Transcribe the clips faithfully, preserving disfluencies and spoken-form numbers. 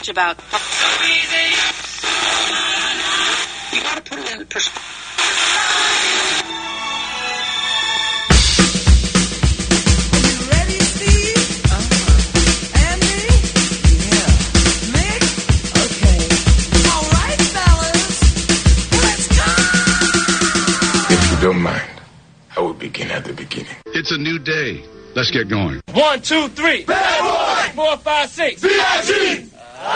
much about. You got to put it in perspective. Don't mind. I will begin at the beginning. It's a new day. Let's get going. One, two, three. Bad boy. Four, five, six. B I G.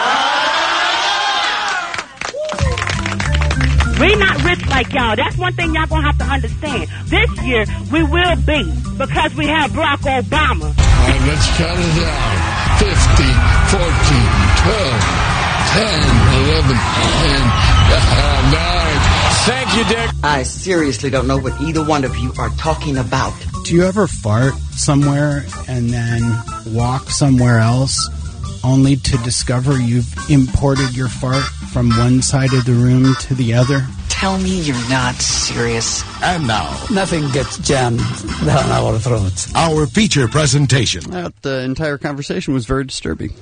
We're not rich like y'all. That's one thing y'all gonna have to understand. This year, we will be, because we have Barack Obama. All right, let's count it down. fifteen, fourteen, twelve, ten, eleven, ten, nine. Thank you, Dick. I seriously don't know what either one of you are talking about. Do you ever fart somewhere and then walk somewhere else only to discover you've imported your fart from one side of the room to the other? Tell me you're not serious. And now, nothing gets jammed down our throats. Our feature presentation. That uh, entire conversation was very disturbing.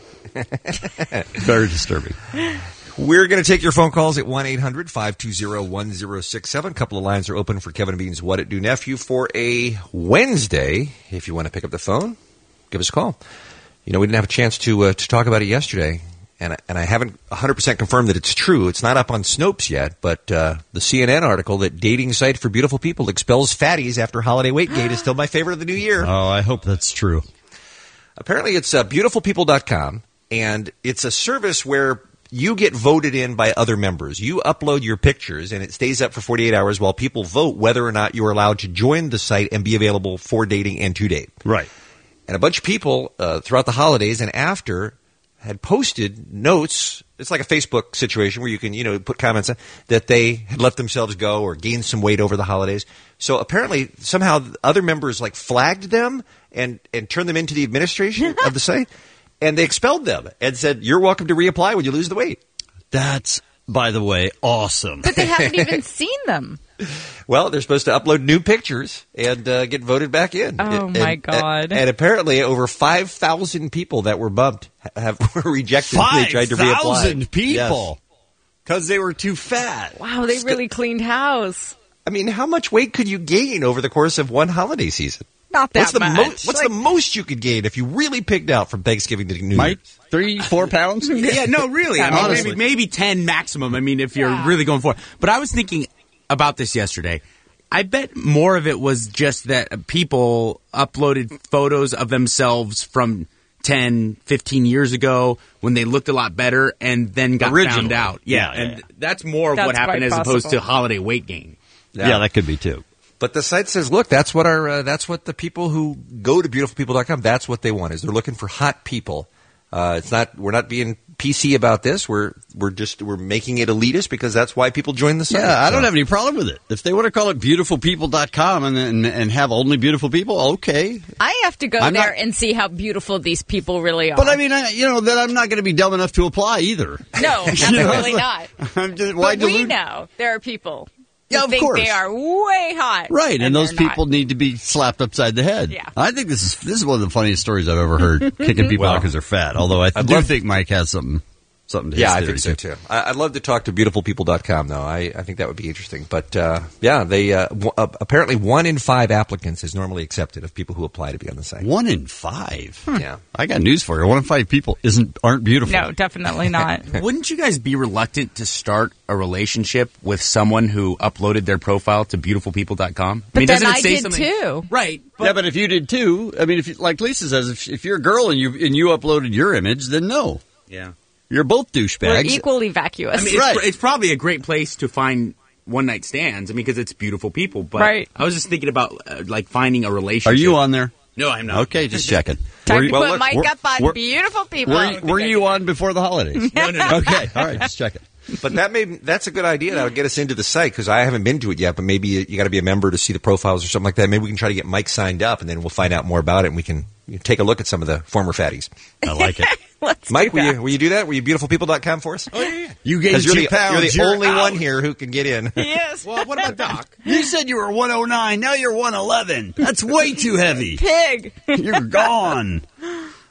Very disturbing. We're going to take your phone calls at one eight hundred five two zero one zero six seven. A couple of lines are open for Kevin Bean's What It Do Nephew for a Wednesday. If you want to pick up the phone, give us a call. You know, we didn't have a chance to uh, to talk about it yesterday, and, and I haven't one hundred percent confirmed that it's true. It's not up on Snopes yet, but uh, the C N N article that dating site for beautiful people expels fatties after holiday weight gain is still my favorite of the new year. Oh, I hope that's true. Apparently, it's uh, beautiful people dot com, and it's a service where you get voted in by other members. You upload your pictures, and it stays up for forty-eight hours while people vote whether or not you're allowed to join the site and be available for dating and to date. Right. And a bunch of people uh, throughout the holidays and after had posted notes. It's like a Facebook situation where you can, you know, put comments on, that they had let themselves go or gained some weight over the holidays. So apparently somehow other members like flagged them and, and turned them into the administration of the site. And they expelled them and said, you're welcome to reapply when you lose the weight. That's, by the way, awesome. But they haven't even seen them. Well, they're supposed to upload new pictures and uh, get voted back in. Oh, and, my and, God. And, and apparently over five thousand people that were bumped have were rejected. five They tried to reapply. five thousand people? Because Yes. they were too fat. Wow, they really cleaned house. I mean, how much weight could you gain over the course of one holiday season? Not that what's the much. Mo- what's like, the most you could gain if you really pigged out from Thanksgiving to New Mike, Year's? three, four pounds? Yeah, no, really. I mean, Honestly. maybe, maybe ten maximum. I mean, if you're Yeah. really going for it. But I was thinking about this yesterday. I bet more of it was just that people uploaded photos of themselves from ten, fifteen years ago when they looked a lot better and then got Originally. found out. Yeah, Yeah, and yeah. that's more of That's what happened quite as opposed possible. to holiday weight gain. Yeah. that could be too. But the site says, look, that's what our uh, that's what the people who go to beautiful people dot com, that's what they want, is they're looking for hot people. Uh, it's not we're not being P C about this. We're we're just we're making it elitist because that's why people join the site. Yeah, I So- don't have any problem with it. If they want to call it beautiful people dot com and, and and have only beautiful people, okay. I have to go I'm there not- and see how beautiful these people really are. But I mean, I, you know, that I'm not going to be dumb enough to apply either. no, absolutely not. I'm just, why But we dilute- know there are people who Yeah, of think course. they are way hot. Right, and, those they're people not. need to be slapped upside the head. Yeah. I think this is this is one of the funniest stories I've ever heard, kicking people Well, out because they're fat. Although I I'd do love- think Mike has something something to his Yeah, I theory, think so too. I, I'd love to talk to beautiful people dot com though. I, I think that would be interesting. But uh, yeah, they uh, w- uh, apparently one in five applicants is normally accepted of people who apply to be on the site. One in five. Yeah, I got news for you. One in five people isn't aren't beautiful. No, definitely not. Wouldn't you guys be reluctant to start a relationship with someone who uploaded their profile to beautiful people dot com? But I mean, then doesn't it I say did something? too. Right. But yeah, but if you did too, I mean, if you, like Lisa says, if, if you're a girl and you and you uploaded your image, then no, yeah. you're both We're douchebags. equally vacuous. I mean, it's, Right. it's probably a great place to find one night stands. I mean, because it's beautiful people. But Right. I was just thinking about uh, like finding a relationship. Are you on there? No, I'm not. Okay, just checking. Time Were to you- put look, Mike were- up on were- beautiful people. Were, you- were you on before the holidays? No, no, no. Okay, all right, just checking. but that may that's a good idea. That'll get us into the site because I haven't been to it yet. But maybe you, you got to be a member to see the profiles or something like that. Maybe we can try to get Mike signed up, and then we'll find out more about it, and we can you know, take a look at some of the former fatties. I like it. Let's Mike, do will that. you will you do that? Will you beautiful people dot com for us? Oh, yeah, yeah. You gained Because you're two the, pounds. you're the only out. one here who can get in. Yes. Well, what about Doc? You said you were one oh nine. Now you're one eleven. That's way too heavy. Pig. You're gone.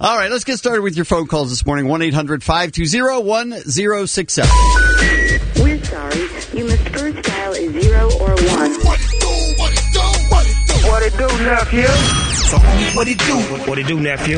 All right, let's get started with your phone calls this morning. one eight hundred five two zero one zero six seven. We're sorry. You must first dial a zero or one. What it do, what it do, what it do? What it do, nephew? So, what it do? What it do, nephew?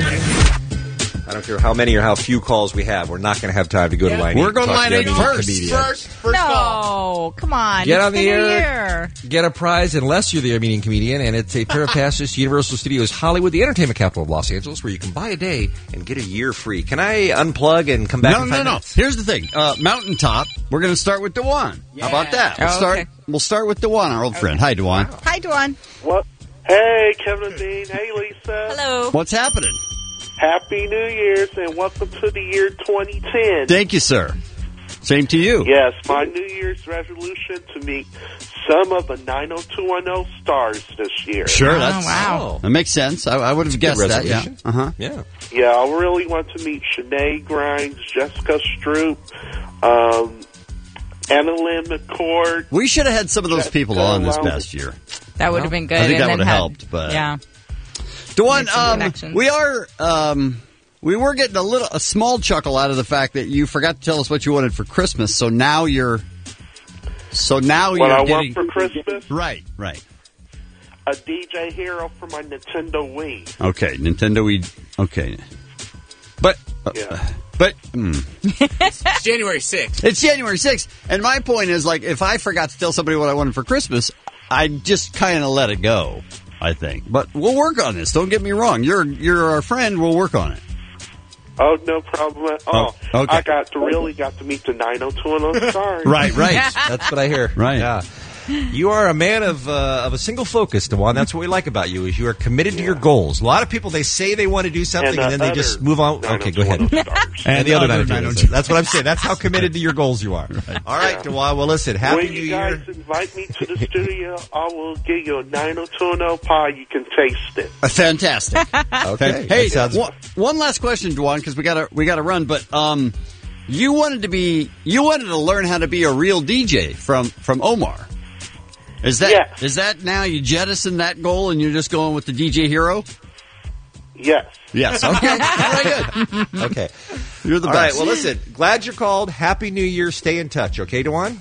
I don't care how many or how few calls we have. We're not going to have time to go to line eight. We're going to line eight first. First, first no, call. come on. Get it's on the been a air. year. Get a prize unless you're the Armenian comedian, and it's a pair of passes to Universal Studios Hollywood, the entertainment capital of Los Angeles, where you can buy a day and get a year free. Can I unplug and come back? No, in no, five no. minutes? Here's the thing. Uh, Mountaintop, we're going to start with Dewan. Yeah. How about that? We'll, Oh, start, okay. we'll start with Dewan, our old friend. Hi, Dewan. Hi, Dwan. What? Hey, Kevin and Dean. Hey, Lisa. Hello. What's happening? Happy New Year's and welcome to the year twenty ten. Thank you, sir. Same to you. Yes, my New Year's resolution to meet some of the nine oh two one oh stars this year. Sure, Oh, that's, wow. that makes sense. I, I would have guessed that, yeah. resolution. Uh-huh. Yeah. Yeah, I really want to meet Shanae Grimes, Jessica Stroop, um, Anna Lynn McCord. We should have had some of those Jessica people on this Lowndes. past year. That would have been good. I think and that then would have had- helped, but- Yeah. Dewan, Make some um, connections. we are... Um, we were getting a little, a small chuckle out of the fact that you forgot to tell us what you wanted for Christmas. So now you're, so now What you're I getting want for Christmas? right, right. A D J Hero for my Nintendo Wii. Okay, Nintendo. We okay, but uh, Yeah. but mm. It's January sixth. It's January sixth, and my point is like if I forgot to tell somebody what I wanted for Christmas, I just kind of let it go. I think, but we'll work on this. Don't get me wrong. You're you're our friend. We'll work on it. Oh, no problem. Oh, Oh, okay. I got to really got to meet the nine oh two one oh stars. Right, right. That's what I hear. Right. Yeah. You are a man of uh, of a single focus, Dewan. That's what we like about you. Is you are committed to your goals. A lot of people, they say they want to do something and, And, uh, then they just move on. Okay, go ahead. nine oh two one oh stars. And, the other nine oh two. nine oh two. That's what I'm saying. That's how committed to your goals you are. All right, Yeah. Dewan. Well, listen. Happy When New you guys Year. invite me to the studio, I will give you a nine oh two one oh pie. You can taste it. Uh, Fantastic. Okay. Hey, That sounds- one, one last question, Dewan, because we got to we got to run. But um, you wanted to be you wanted to learn how to be a real D J from from Omar. Is that Yes. is that now you jettison that goal and you're just going with the D J Hero? Yes. Yes. Okay. Very good. Okay. You're the All best. right. Well, listen. Glad you're called. Happy New Year. Stay in touch. Okay, Dewan?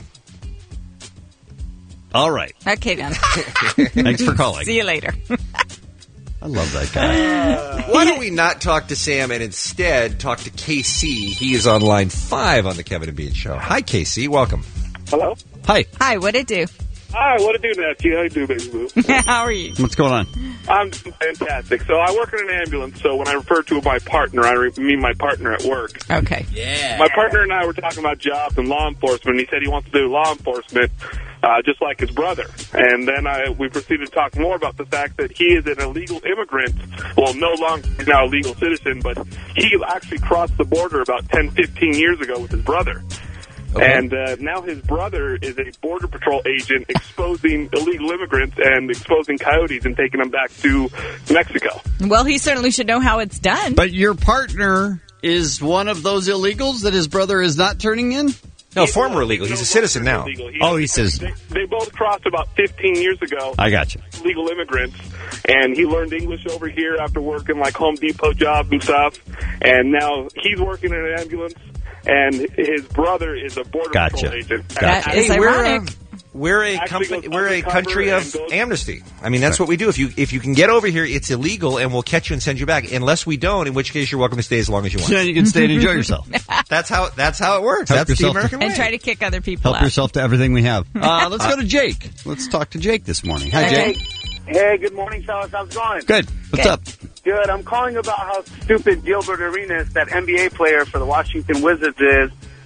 All right. Okay, then. Thanks for calling. See you later. I love that guy. Why don't we not talk to Sam and instead talk to K C? He is on line five on the Kevin and Bean Show. Hi, K C. Welcome. Hello. Hi. Hi, what'd it do? Hi. What to do, nephew? How you do, baby boo? How are you? What's going on? I'm doing fantastic. So I work in an ambulance. So when I refer to my partner, I re- mean my partner at work. Okay. Yeah. My partner and I were talking about jobs and law enforcement. He said he wants to do law enforcement, uh, just like his brother. And then I, we proceeded to talk more about the fact that he is an illegal immigrant. Well, no longer he's now a legal citizen, but he actually crossed the border about ten, fifteen years ago with his brother. Okay. And uh, now his brother is a Border Patrol agent exposing illegal immigrants and exposing coyotes and taking them back to Mexico. Well, he certainly should know how it's done. But your partner is one of those illegals that his brother is not turning in? No, former illegal. He's a citizen now. Illegal. He- Oh, he says. They, they both crossed about fifteen years ago. I got you. Legal immigrants, and he learned English over here after working like Home Depot jobs and stuff. And now he's working in an ambulance, and his brother is a Border Gotcha. Patrol agent. Gotcha. That is Hey, we're, ironic. uh, we're a Actually company. goes We're a undercover country of and goes- amnesty. I mean, that's what we do. If you if you can get over here, it's illegal, and we'll catch you and send you back. Unless we don't, in which case you're welcome to stay as long as you want. Then you can stay and enjoy yourself. That's how that's how it works. Help That's the yourself. American way. And try to kick other people Help out. yourself to everything we have. Uh, let's go to Jake. Let's talk to Jake this morning. Hi, Okay. Jake. Hey, good morning, fellas. How's it going? Good. What's Good. up? Good. I'm calling about how stupid Gilbert Arenas, that N B A player for the Washington Wizards, is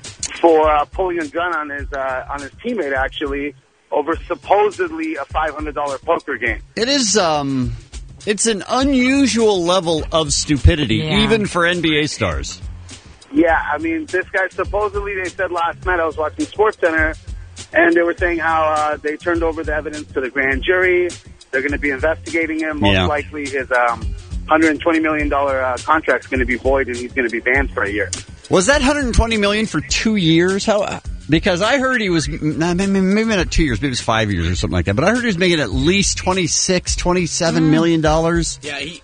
for uh, pulling a gun on his uh, on his teammate, actually, over supposedly a five hundred dollars poker game. It is, um, it's an unusual level of stupidity, Yeah. even for N B A stars. Yeah, I mean, this guy supposedly, they said last night, I was watching SportsCenter, and they were saying how uh, they turned over the evidence to the grand jury. They're going to be investigating him. Most Yeah. likely his um, one hundred twenty million dollars uh, contract's going to be void, and he's going to be banned for a year. Was that one hundred twenty million dollars for two years? How? Because I heard he was, nah, maybe maybe not two years, maybe it was five years or something like that. But I heard he was making at least twenty-six, twenty-seven million dollars. Yeah, he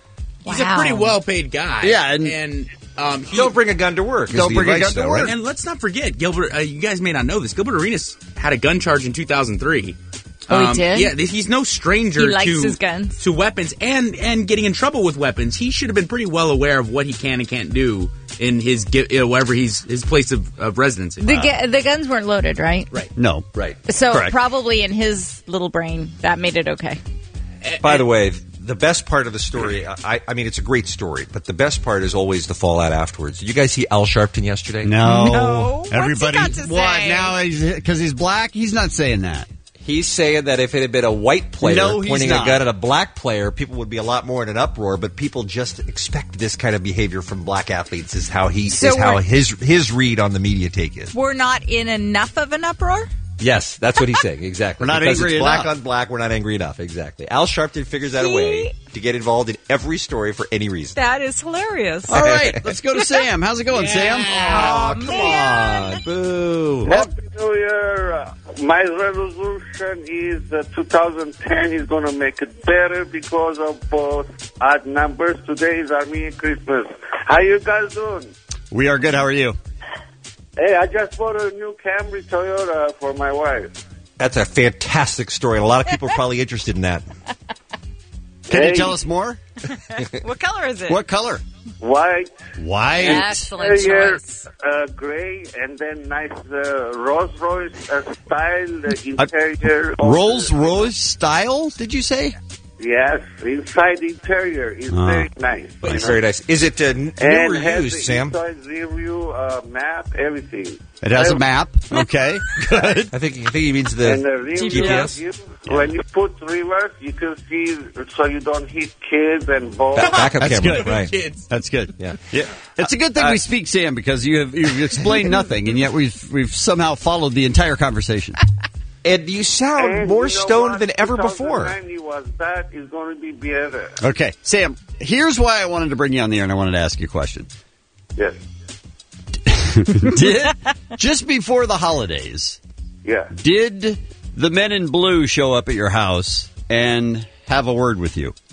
He's Wow. a pretty well-paid guy. Yeah, and- and um, he, Don't bring a gun to work. is Don't the bring a advice, gun to though, work. right? And let's not forget, Gilbert. Uh, you guys may not know this. Gilbert Arenas had a gun charge in two thousand three. Oh, he did? Yeah, th- he's no stranger He likes to his guns. to weapons and and getting in trouble with weapons. He should have been pretty well aware of what he can and can't do in his gi- you know, wherever he's his place of, of residency. The, gu- the guns weren't loaded, right? Right. No. Right. So Correct. probably in his little brain, that made it okay. By the way, the best part of the story, I, I mean, it's a great story, but the best part is always the fallout afterwards. Did you guys see Al Sharpton yesterday? No. No. What's he Everybody. got to What say? now? Because he's black. He's not saying that. He's saying that if it had been a white player No, he's pointing not. a gun at a black player, people would be a lot more in an uproar. But people just expect this kind of behavior from black athletes. Is how he So is how we're- his his read on the media take is. We're not in enough of an uproar? Yes, that's what he's saying. Exactly. We're not because angry it's black enough. on black. We're not angry enough. Exactly. Al Sharpton figures out a way to get involved in every story for any reason. That is hilarious. All right, let's go to Sam. How's it going, Sam? Oh, come on, boo! Happy New Year. Uh, My resolution is uh, two thousand ten is going to make it better because of both odd numbers. Today is Armenian Christmas. How you guys doing? We are good. How are you? Hey, I just bought a new Camry Toyota for my wife. That's a fantastic story, and a lot of people are probably interested in that. Can Hey. you tell us more? What color is it? What color? White. White. Excellent Interior, choice. uh, gray, and then nice uh, Rolls Royce uh, style uh, interior. Rolls Royce style, did you say? Yes, inside interior is Oh. very nice. It's very nice. Is it uh, n- new And or has used, the Sam? inside review uh, map, everything. It has a map. Okay, good. I think I think he means the And the rear G P S. view, when you put reverse, you can see so you don't hit kids and balls. Ba- backup That's camera, good. right? Kids. That's good. Yeah. Yeah, it's a good thing Uh, we speak, Sam, because you have you've explained nothing, and yet we've we've somehow followed the entire conversation. And you sound And more you know stoned what? than ever before. two thousand nine was that is going to be better. Okay, Sam. Here's why I wanted to bring you on the air, and I wanted to ask you a question. Yes. Did just before the holidays, Yeah. did the men in blue show up at your house and have a word with you?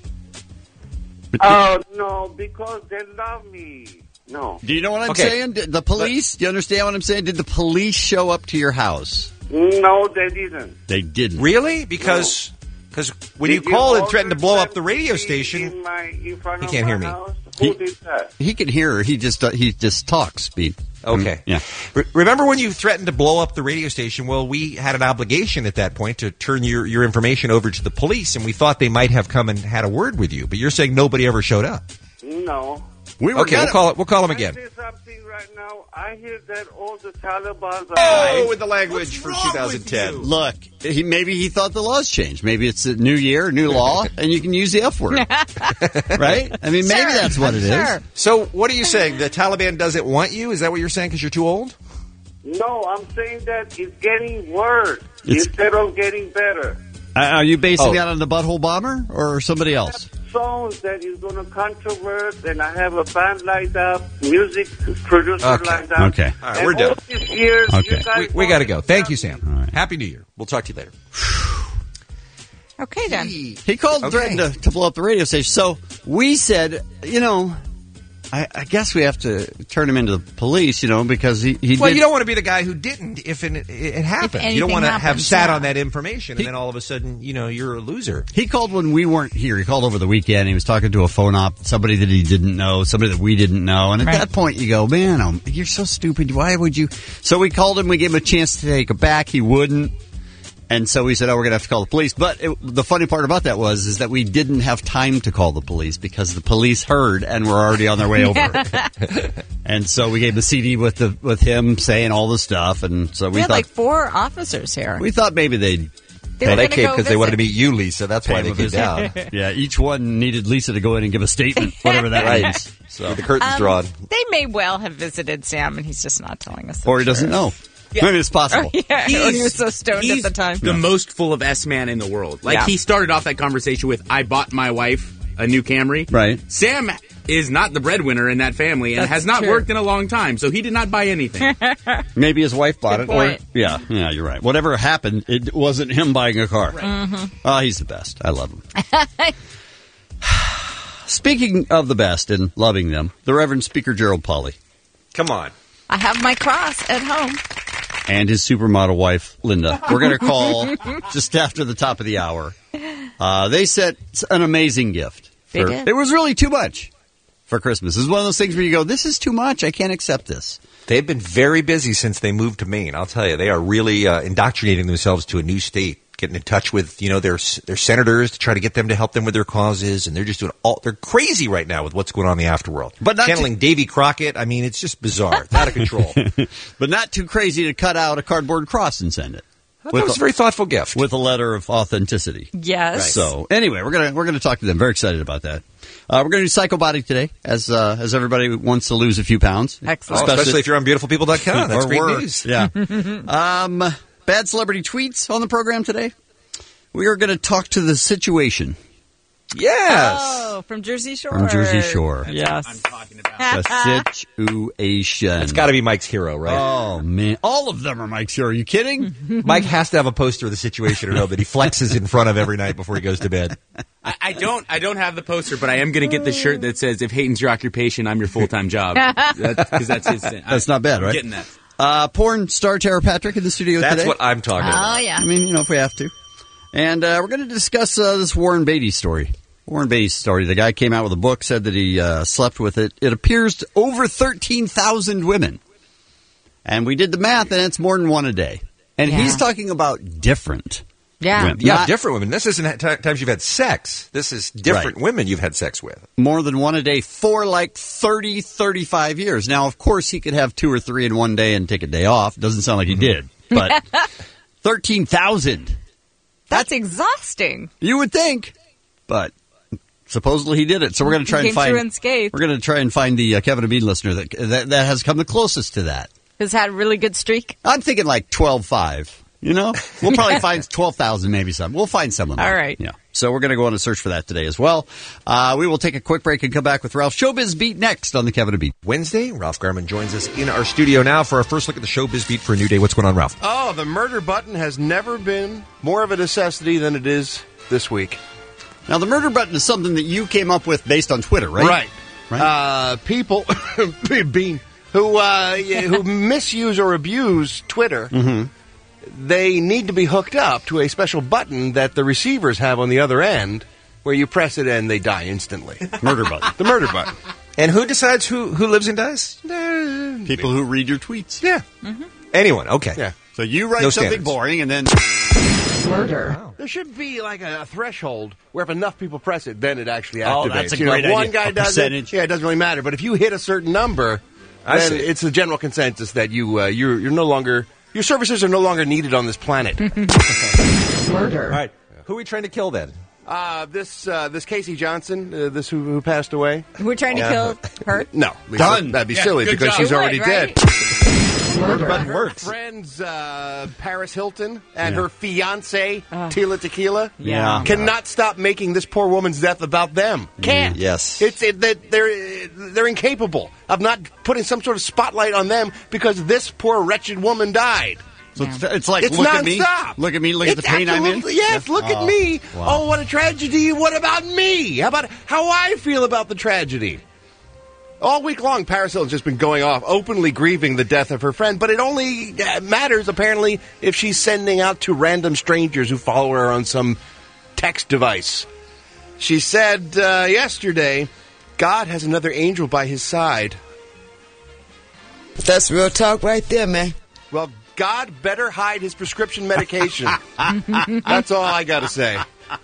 Oh no, because they love me. No. Do you know what I'm Okay. saying? Did the police? Do you understand what I'm saying? Did the police show up to your house? No, they didn't. They didn't. Really? Because because when you Did called and order threatened to blow up the them radio in station, my, in front He of can't my hear me. house? Who He- did that? He can hear her. He just uh, he just talks. Speed. okay. Yeah. Re- remember when you threatened to blow up the radio station? Well, we had an obligation at that point to turn your, your information over to the police, and we thought they might have come and had a word with you. But you're saying nobody ever showed up. No. We were Okay, we'll gonna- call it. We'll call them I again. say something right now. I hear that all the Taliban are Oh, lies. with the language for twenty ten. Look, he, maybe he thought the laws changed. Maybe it's a new year, new law, and you can use the F word. Right? I mean, maybe Sure, that's what it is. sure. So, what are you saying? The Taliban doesn't want you? Is that what you're saying? Because you're too old? No, I'm saying that it's getting worse It's- instead of getting better. Uh, are you basing Oh. that on the Butthole Bomber or somebody else? Songs that is going to controvert, and I have a band lined up, music producer Okay. lined up. Okay. All right, And we're done. all these years, Okay. you guys We, we got to wanted go. Thank you, Sam. All right. Happy New Year. We'll talk to you later. Okay, then. He called and Okay. threatened to, to blow up the radio station. So we said, you know, I, I guess we have to turn him into the police, you know, because he, he Well, did. you don't want to be the guy who didn't if it, it happened. You don't anything want to have happens, sat yeah. on that information and He- then all of a sudden, you know, you're a loser. He called when we weren't here. He called over the weekend. He was talking to a phone op, somebody that he didn't know, somebody that we didn't know. And at Right. that point, you go, man, um, you're so stupid. Why would you? So we called him. We gave him a chance to take it back. He wouldn't. And so we said, oh, we're going to have to call the police. But it, the funny part about that was is that we didn't have time to call the police because the police heard and were already on their way over. And so we gave the C D with the with him saying all the stuff. And so we, We had thought like four officers here. we thought maybe they'd They Well, were they gonna came go because they wanted to visit. meet you, Lisa. That's why pay they him a came visit. down. Yeah, each one needed Lisa to go in and give a statement, whatever that Right. means. So. With the curtains Um, drawn. They may well have visited Sam, and he's just not telling us. the Or he doesn't truth. know. I mean, it's possible. Yeah, he was so stoned at he's the time. the most full of S man in the world. Like Yeah. he started off that conversation with, "I bought my wife a new Camry." Right. Sam is not the breadwinner in that family and That's has not true. worked in a long time, so he did not buy anything. Maybe his wife bought Good it. Or, point. yeah, yeah, you're right. Whatever happened, it wasn't him buying a car. Mhm. Oh, he's the best. I love him. Speaking of the best and loving them, the Reverend Speaker Gerald Pauley. Come on. I have my cross at home. And his supermodel wife, Linda. We're going to call just after the top of the hour. Uh, they sent an amazing gift. For, it was really too much for Christmas. It's one of those things where you go, this is too much. I can't accept this. They've been very busy since they moved to Maine. I'll tell you, they are really uh, indoctrinating themselves to a new state, getting in touch with you know their their senators to try to get them to help them with their causes, and they're just doing all. They're crazy right now with what's going on in the afterworld. But not channeling to- Davy Crockett. I mean, it's just bizarre. It's out of control. But not too crazy to cut out a cardboard cross and send it. That was a very thoughtful gift with a letter of authenticity. Yes. Right. So anyway, we're gonna we're gonna talk to them. Very excited about that. Uh, we're going to do Psychobody today, as uh, as everybody wants to lose a few pounds. Excellent. Especially, especially if you're on beautiful people dot com. That's great were. news. Yeah. um, bad celebrity tweets on the program today. We are going to talk to the situation. Yes. Oh, from Jersey Shore. From Jersey Shore. That's yes. what I'm talking about. The situation. It's got to be Mike's hero, right? Oh, man. All of them are Mike's hero. Are you kidding? Mike has to have a poster of the situation or know that he flexes in front of every night before he goes to bed. I, I don't. I don't have the poster, but I am going to get the shirt that says, "If Hayton's your occupation, I'm your full time job." Because that's his. That's not bad, I'm right? Getting that. Uh, porn star Tara Patrick in the studio That's today. what I'm talking about. Oh yeah. I mean, you know, if we have to. And uh, we're going to discuss uh, this Warren Beatty story. Warren Beatty's story. The guy came out with a book, said that he uh, slept with it. It appears to over thirteen thousand women. And we did the math, and it's more than one a day. And Yeah. he's talking about different Yeah. women. Yeah, Not different women. This isn't t- times you've had sex. This is different Right. women you've had sex with. more than one a day for like thirty, thirty-five years. Now, of course, he could have two or three in one day and take a day off. Doesn't sound like he did. But thirteen thousand. That's exhausting. You would think. But supposedly he did it. So we're going to try He and came find. through unscathed. We're going to try and find the uh, Kevin and Bean listener that, that that has come the closest to that. Has had a really good streak. I'm thinking like twelve five. You know, we'll probably find twelve thousand, maybe some. We'll find someone. All there. right. Yeah. So we're going to go on a search for that today as well. Uh, we will take a quick break and come back with Ralph Showbiz Beat next on the Kevin and Bean. Wednesday, Ralph Garman joins us in our studio now for our first look at the Showbiz Beat for a new day. What's going on, Ralph? Oh, the murder button has never been more of a necessity than it is this week. Now, the murder button is something that you came up with based on Twitter, right? Right. Right. Uh, people Bean, who uh, who misuse or abuse Twitter, Mm-hmm. they need to be hooked up to a special button that the receivers have on the other end, where you press it and they die instantly. Murder button. The murder button. And who decides who, who lives and dies? People who read your tweets. Yeah. Anyone. Okay. Yeah. So you write No something standards. boring and then... Murder. There should be like a, a threshold where if enough people press it, then it actually activates. Oh, that's a You know, great if one idea. guy A does percentage. it, yeah, it doesn't really matter. But if you hit a certain number, I then see. it's a general consensus that you uh, you're you're no longer your services are no longer needed on this planet. Murder. All right. Who are we trying to kill then? Uh, this uh, this Casey Johnson, uh, this who, who passed away. We're trying to Yeah. kill her. No, Lisa, Done. That'd be Yeah, silly good because job. she's You already would, right? dead. Murder. button Her works. friends, uh, Paris Hilton and Yeah. her fiance, Tila Tequila, Yeah. cannot stop making this poor woman's death about them. Can't. Yes. It's it, they- they're they're incapable of not putting some sort of spotlight on them because this poor wretched woman died. So it's, it's like, It's look nonstop. at me. Look at me. Look at It's the pain I'm in. absolutely- Yes, look Oh, at me. wow. Oh, what a tragedy. What about me? How about how I feel about the tragedy? All week long, Paris Hilton's just been going off, openly grieving the death of her friend, but it only uh, matters, apparently, if she's sending out to random strangers who follow her on some text device. She said uh, yesterday, God has another angel by his side. That's real talk right there, man. Well, God better hide his prescription medication. That's all I got to say.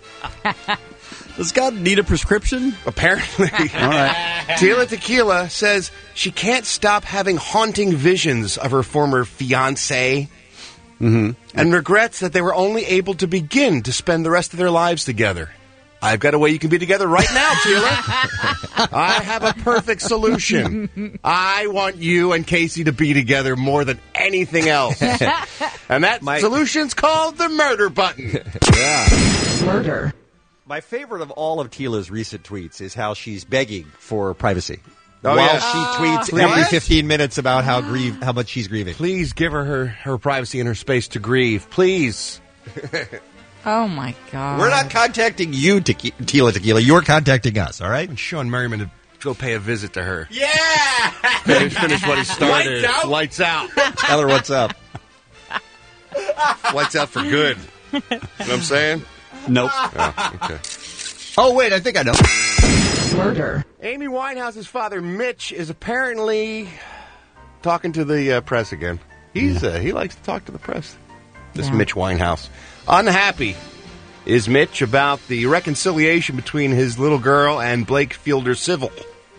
Does God need a prescription? Apparently. All right. Tila Tequila says she can't stop having haunting visions of her former fiancé Mm-hmm. and regrets that they were only able to begin to spend the rest of their lives together. I've got a way you can be together right now, Tila. I have a perfect solution. I want you and Casey to be together more than anything else. And that My- solution's called the murder button. Murder. My favorite of all of Tila's recent tweets is how she's begging for privacy. Oh, While yeah. she tweets Please. every fifteen minutes about how grieve, how much she's grieving. Please give her, her her privacy and her space to grieve. Please. Oh, my God. We're not contacting you, Tequi- Tila Tequila. You're contacting us, all right? And Sean Merriman to go pay a visit to her. Yeah! Finish, finish what he started. Lights out? Lights out. Tell her what's up. Lights out for good. You know what I'm saying? Nope. Oh, okay. Oh, wait, I think I know. Murder. Amy Winehouse's father, Mitch, is apparently talking to the uh, press again. He's uh, he likes to talk to the press. This Yeah. Mitch Winehouse. Unhappy is Mitch about the reconciliation between his little girl and Blake Fielder Civil.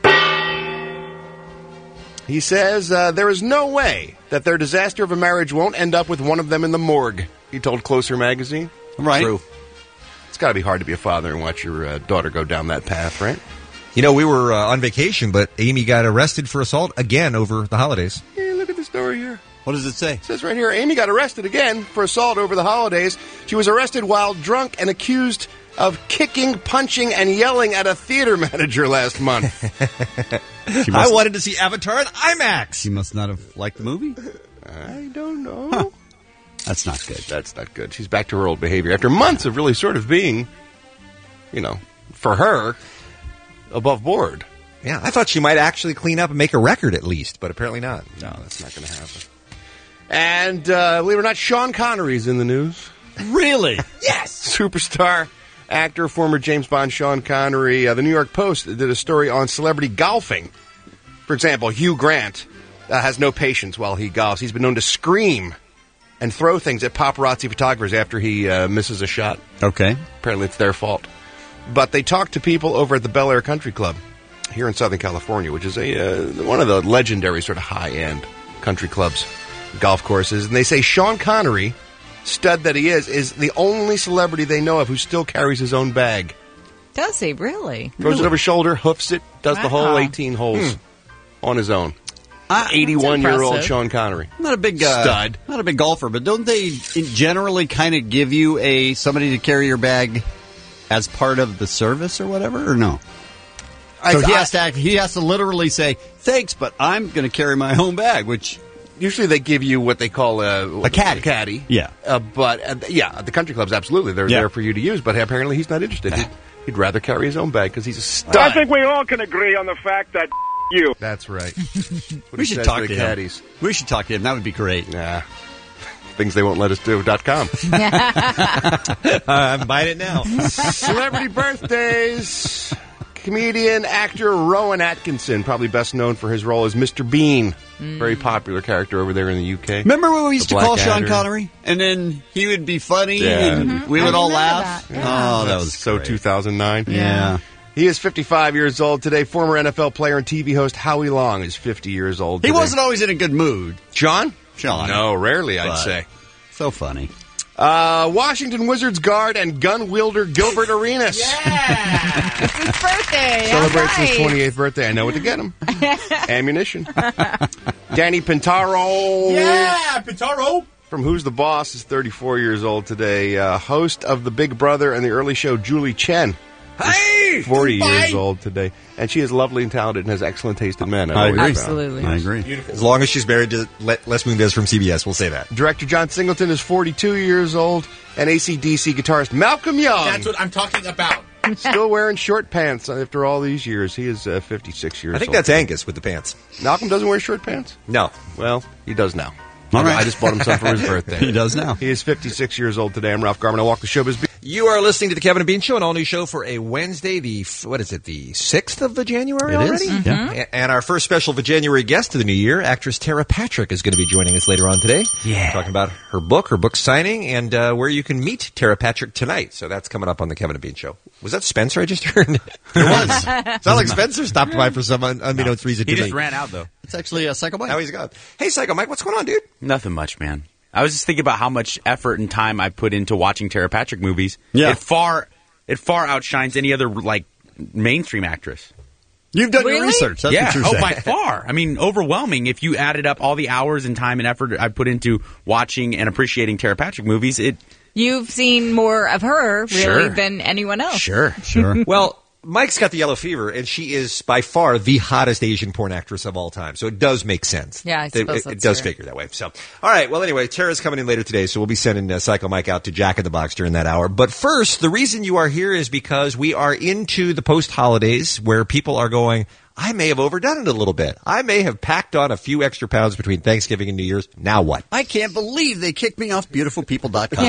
He says uh, there is no way that their disaster of a marriage won't end up with one of them in the morgue, he told Closer magazine. Right. True. It's got to be hard to be a father and watch your uh, daughter go down that path, right? You know, we were uh, on vacation, but Amy got arrested for assault again over the holidays. Hey, look at the story here. What does it say? It says right here, Amy got arrested again for assault over the holidays. She was arrested while drunk and accused of kicking, punching, and yelling at a theater manager last month. I wanted to see Avatar in IMAX. She must not have liked the movie. I don't know. Huh. That's not good. That's not good. She's back to her old behavior after months of really sort of being, you know, for her, above board. Yeah, I thought she might actually clean up and make a record at least, but apparently not. No, that's not going to happen. And, uh, believe it or not, Sean Connery's in the news. Really? Yes! Superstar actor, former James Bond Sean Connery. Uh, the New York Post did a story on celebrity golfing. For example, Hugh Grant uh, has no patience while he golfs. He's been known to scream and throw things at paparazzi photographers after he uh, misses a shot. Okay. Apparently it's their fault. But they talked to people over at the Bel Air Country Club here in Southern California, which is a uh, one of the legendary sort of high-end country clubs, golf courses. And they say Sean Connery, stud that he is, is the only celebrity they know of who still carries his own bag. Does he really? Throws it over his shoulder, hoofs it, does the whole Wow. eighteen holes Hmm. on his own. Uh, eighty-one-year-old impressive. Sean Connery. I'm not a big uh, Stud. Not a big golfer, but don't they generally kind of give you a somebody to carry your bag as part of the service or whatever, or no? I- So he I- has to act, he has to literally say thanks, but I'm going to carry my own bag, which Usually they give you what they call a, A caddy. caddy. Yeah. Uh, but, uh, yeah, the country clubs, absolutely. They're Yeah. there for you to use, but apparently he's not interested. He'd, he'd rather carry his own bag because he's a stud. I think we all can agree on the fact that you. That's right. What we he should says talk the to caddies. him. We should talk to him. That would be great. Yeah. Things they won't let us do dot com. Uh, I'm buying it now. Celebrity birthdays. Comedian, actor Rowan Atkinson, probably best known for his role as Mister Bean. Very popular character over there in the U K. Remember when we used The to call Blackadder. Sean Connery? And then he would be funny Yeah. and Mhm. we I would all remember laugh. that, yeah. Oh, that That's was so great. two thousand nine. Yeah. He is fifty-five years old today. Former N F L player and T V host Howie Long is fifty years old He today. wasn't always in a good mood. John? Sean. No, rarely, I'd But say. So funny. Uh, Washington Wizards guard and gun wielder Gilbert Arenas It's his birthday. celebrates All his right. twenty-eighth birthday. I know what to get him. Ammunition. Danny Pintaro. Yeah, Pitaro. From Who's the Boss is thirty-four years old today. Uh, host of The Big Brother and the early show, Julie Chen. Hey, forty bye. years old today. And she is lovely and talented and has excellent taste in men. I've I always agree. found. Absolutely. I agree. Beautiful. As long as she's married to Le- Les Moonves from C B S, we'll say that. Director John Singleton is forty-two years old. And A C D C guitarist Malcolm Young. That's what I'm talking about. Still wearing short pants after all these years. He is uh, fifty-six years old. I think that's Angus with the pants. Malcolm doesn't wear short pants? No. Well, he does now. All right. I just bought him some for his birthday. He does now. He is fifty-six years old today. I'm Ralph Garman. I walk the showbiz beat. You are listening to the Kevin and Bean Show, an all-new show for a Wednesday, the, f- what is it, the sixth of the January It already? is, yeah. A- And our first special for January guest of the new year, actress Tara Patrick, is going to be joining us later on today. Yeah. Talking about her book, her book signing, and uh, where you can meet Tara Patrick tonight. So that's coming up on the Kevin and Bean Show. Was that Spencer I just heard? It was. Sound like Spencer stopped by for some un- unbeknownst reason He to just me. ran out, though. It's actually a Psycho Mike. Now he's gone. Hey, Psycho Mike, what's going on, dude? Nothing much, man. I was just thinking about how much effort and time I put into watching Tara Patrick movies. Yeah. It far it far outshines any other like mainstream actress. You've done your Really? research. That's yeah. what you're Oh, saying. by far. I mean, overwhelming. If you added up all the hours and time and effort I put into watching and appreciating Tara Patrick movies, it You've seen more of her, really, Sure. than anyone else. sure. Sure. Well, Mike's got the yellow fever, and she is by far the hottest Asian porn actress of all time. So it does make sense. Yeah, I It- suppose it, that's it does fair. figure that way. So, all right. Well, anyway, Tara's coming in later today, so we'll be sending uh, Psycho Mike out to Jack in the Box during that hour. But first, the reason you are here is because we are into the post-holidays where people are going, I may have overdone it a little bit. I may have packed on a few extra pounds between Thanksgiving and New Year's. Now what? I can't believe they kicked me off beautiful people dot com.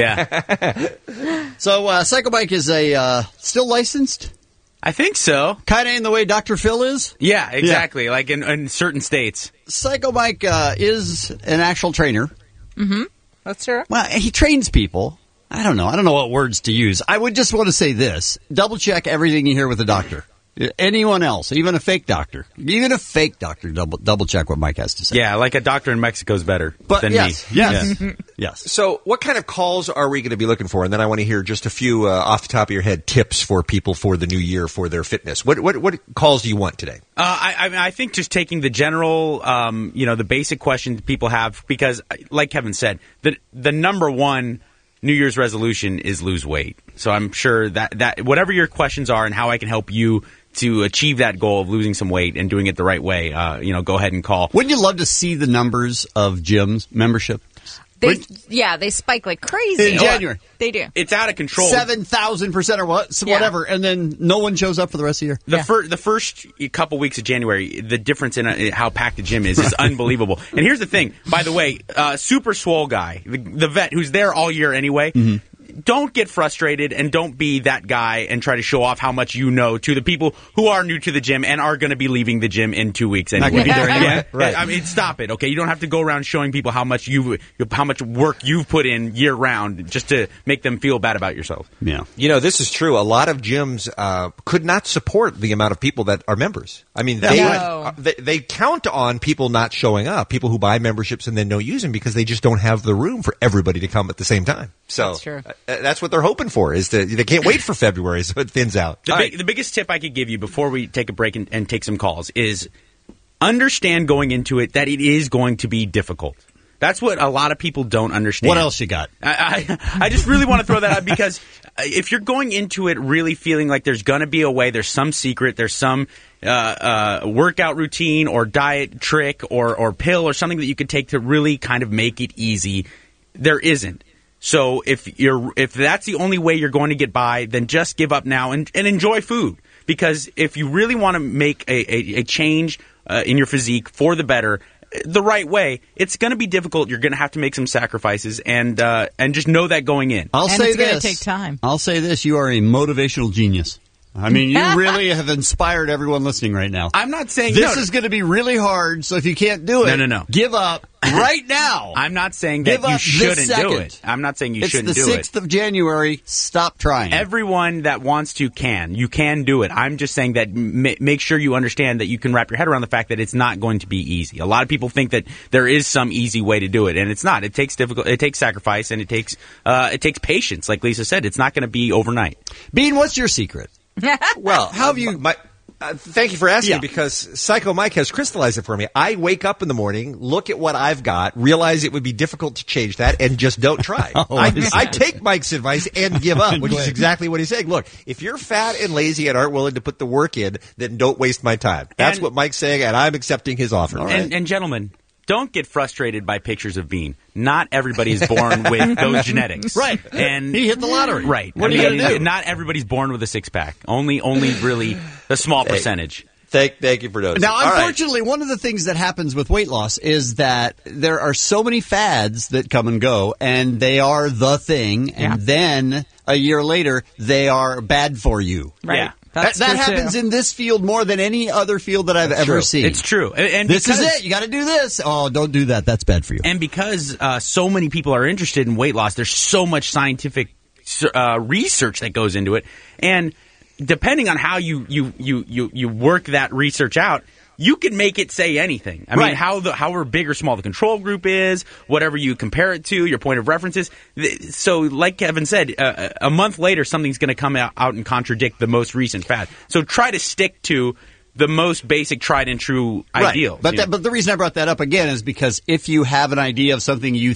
Yeah. So, uh, Psycho Mike is a uh, still licensed? I think so. Kind of in the way Doctor Phil is? Yeah, exactly. Like in, in certain states. Psycho Mike uh, is an actual trainer. Mm-hmm. That's true. Well, he trains people. I don't know. I don't know what words to use. I would just want to say this. Double check everything you hear with a doctor. Anyone else, even a fake doctor. Even a fake doctor, double double check what Mike has to say. Yeah, like a doctor in Mexico is better But than yes, me. yes, Yeah. yes. So what kind of calls are we going to be looking for? And then I want to hear just a few, uh, off the top of your head, tips for people for the new year for their fitness. What what, what calls do you want today? Uh, I, I, mean, I think just taking the general, um, you know, the basic questions people have, because, like Kevin said, the the number one New Year's resolution is lose weight. So I'm sure that, that whatever your questions are and how I can help you to achieve that goal of losing some weight and doing it the right way, uh, you know, go ahead and call. Wouldn't you love to see the numbers of gyms membership? They, yeah, they spike like crazy. In January. They do. It's out of control. Seven thousand percent or what, so Yeah. whatever, and then no one shows up for the rest of the year. The, fir- the first couple weeks of January, the difference in uh, how packed the gym is is unbelievable. And here's the thing, by the way, uh, Super Swole guy, the, the vet who's there all year anyway, don't get frustrated and don't be that guy and try to show off how much you know to the people who are new to the gym and are going to be leaving the gym in two weeks anyway. Not gonna be there anyway. Yeah. Right. I mean, stop it, okay? You don't have to go around showing people how much you how much work you've put in year round just to make them feel bad about yourself. Yeah. You know, this is true. A lot of gyms uh, could not support the amount of people that are members. I mean, they, No. uh, they they count on people not showing up, people who buy memberships and then don't use them because they just don't have the room for everybody to come at the same time. So That's true. uh, that's what they're hoping for. Is that they can't wait for February, so it thins out. The, All big, right. the biggest tip I could give you before we take a break and, and take some calls is understand going into it that it is going to be difficult. That's what a lot of people don't understand. What else you got? I, I, I just really want to throw that out because if you're going into it really feeling like there's going to be a way, there's some secret, there's some uh, uh, workout routine or diet trick or, or pill or something that you could take to really kind of make it easy, there isn't. So if you're if that's the only way you're going to get by, then just give up now and, and enjoy food. Because if you really want to make a, a, a change uh, in your physique for the better, the right way, it's going to be difficult. You're going to have to make some sacrifices, and uh, and just know that going in. I'll And say it's gonna this. take time. I'll say this. You are a motivational genius. I mean, you really have inspired everyone listening right now. I'm not saying This no, is going to be really hard, so if you can't do it, No, no, no. give up right now. I'm not saying Give that you up this shouldn't do second. it. I'm not saying you it's shouldn't the do it. sixth of January. Stop trying. Everyone that wants to can. You can do it. I'm just saying that m- make sure you understand that you can wrap your head around the fact that it's not going to be easy. A lot of people think that there is some easy way to do it, and it's not. It takes difficult. It takes sacrifice, and it takes uh, it takes patience. Like Lisa said, it's not going to be overnight. Bean, what's your secret? Well, how have you? My, uh, thank you for asking Yeah. because Psycho Mike has crystallized it for me. I wake up in the morning, look at what I've got, realize it would be difficult to change that, and just don't try. Oh, I, I see. I take Mike's advice and give up, which is Quit. exactly what he's saying. Look, if you're fat and lazy and aren't willing to put the work in, then don't waste my time. That's And- what Mike's saying, and I'm accepting his offer. And, and gentlemen, don't get frustrated by pictures of Bean. Not everybody is born with those genetics. Right. And He hit the lottery. Right. What I are you mean, gonna do? Not everybody's born with a six pack. Only, only really a small percentage. Thank, thank you for noticing. Now, All right. unfortunately, one of the things that happens with weight loss is that there are so many fads that come and go, and they are the thing, and Yeah. then a year later, they are bad for you. Right. Yeah. That's that true, that happens too. in this field more than any other field that I've ever true. seen. It's true. And, and This because, is it. You got to do this. Oh, don't do that. That's bad for you. And because uh, so many people are interested in weight loss, there's so much scientific uh, research that goes into it. And depending on how you, you, you, you, you work that research out, you can make it say anything. I Right. mean, how the however big or small the control group is, whatever you compare it to, your point of reference is. Th- So, like Kevin said, uh, a month later, something's going to come out, out and contradict the most recent fad. So try to stick to the most basic, tried and true Right. ideals. But you that, know? but the reason I brought that up again is because if you have an idea of something you think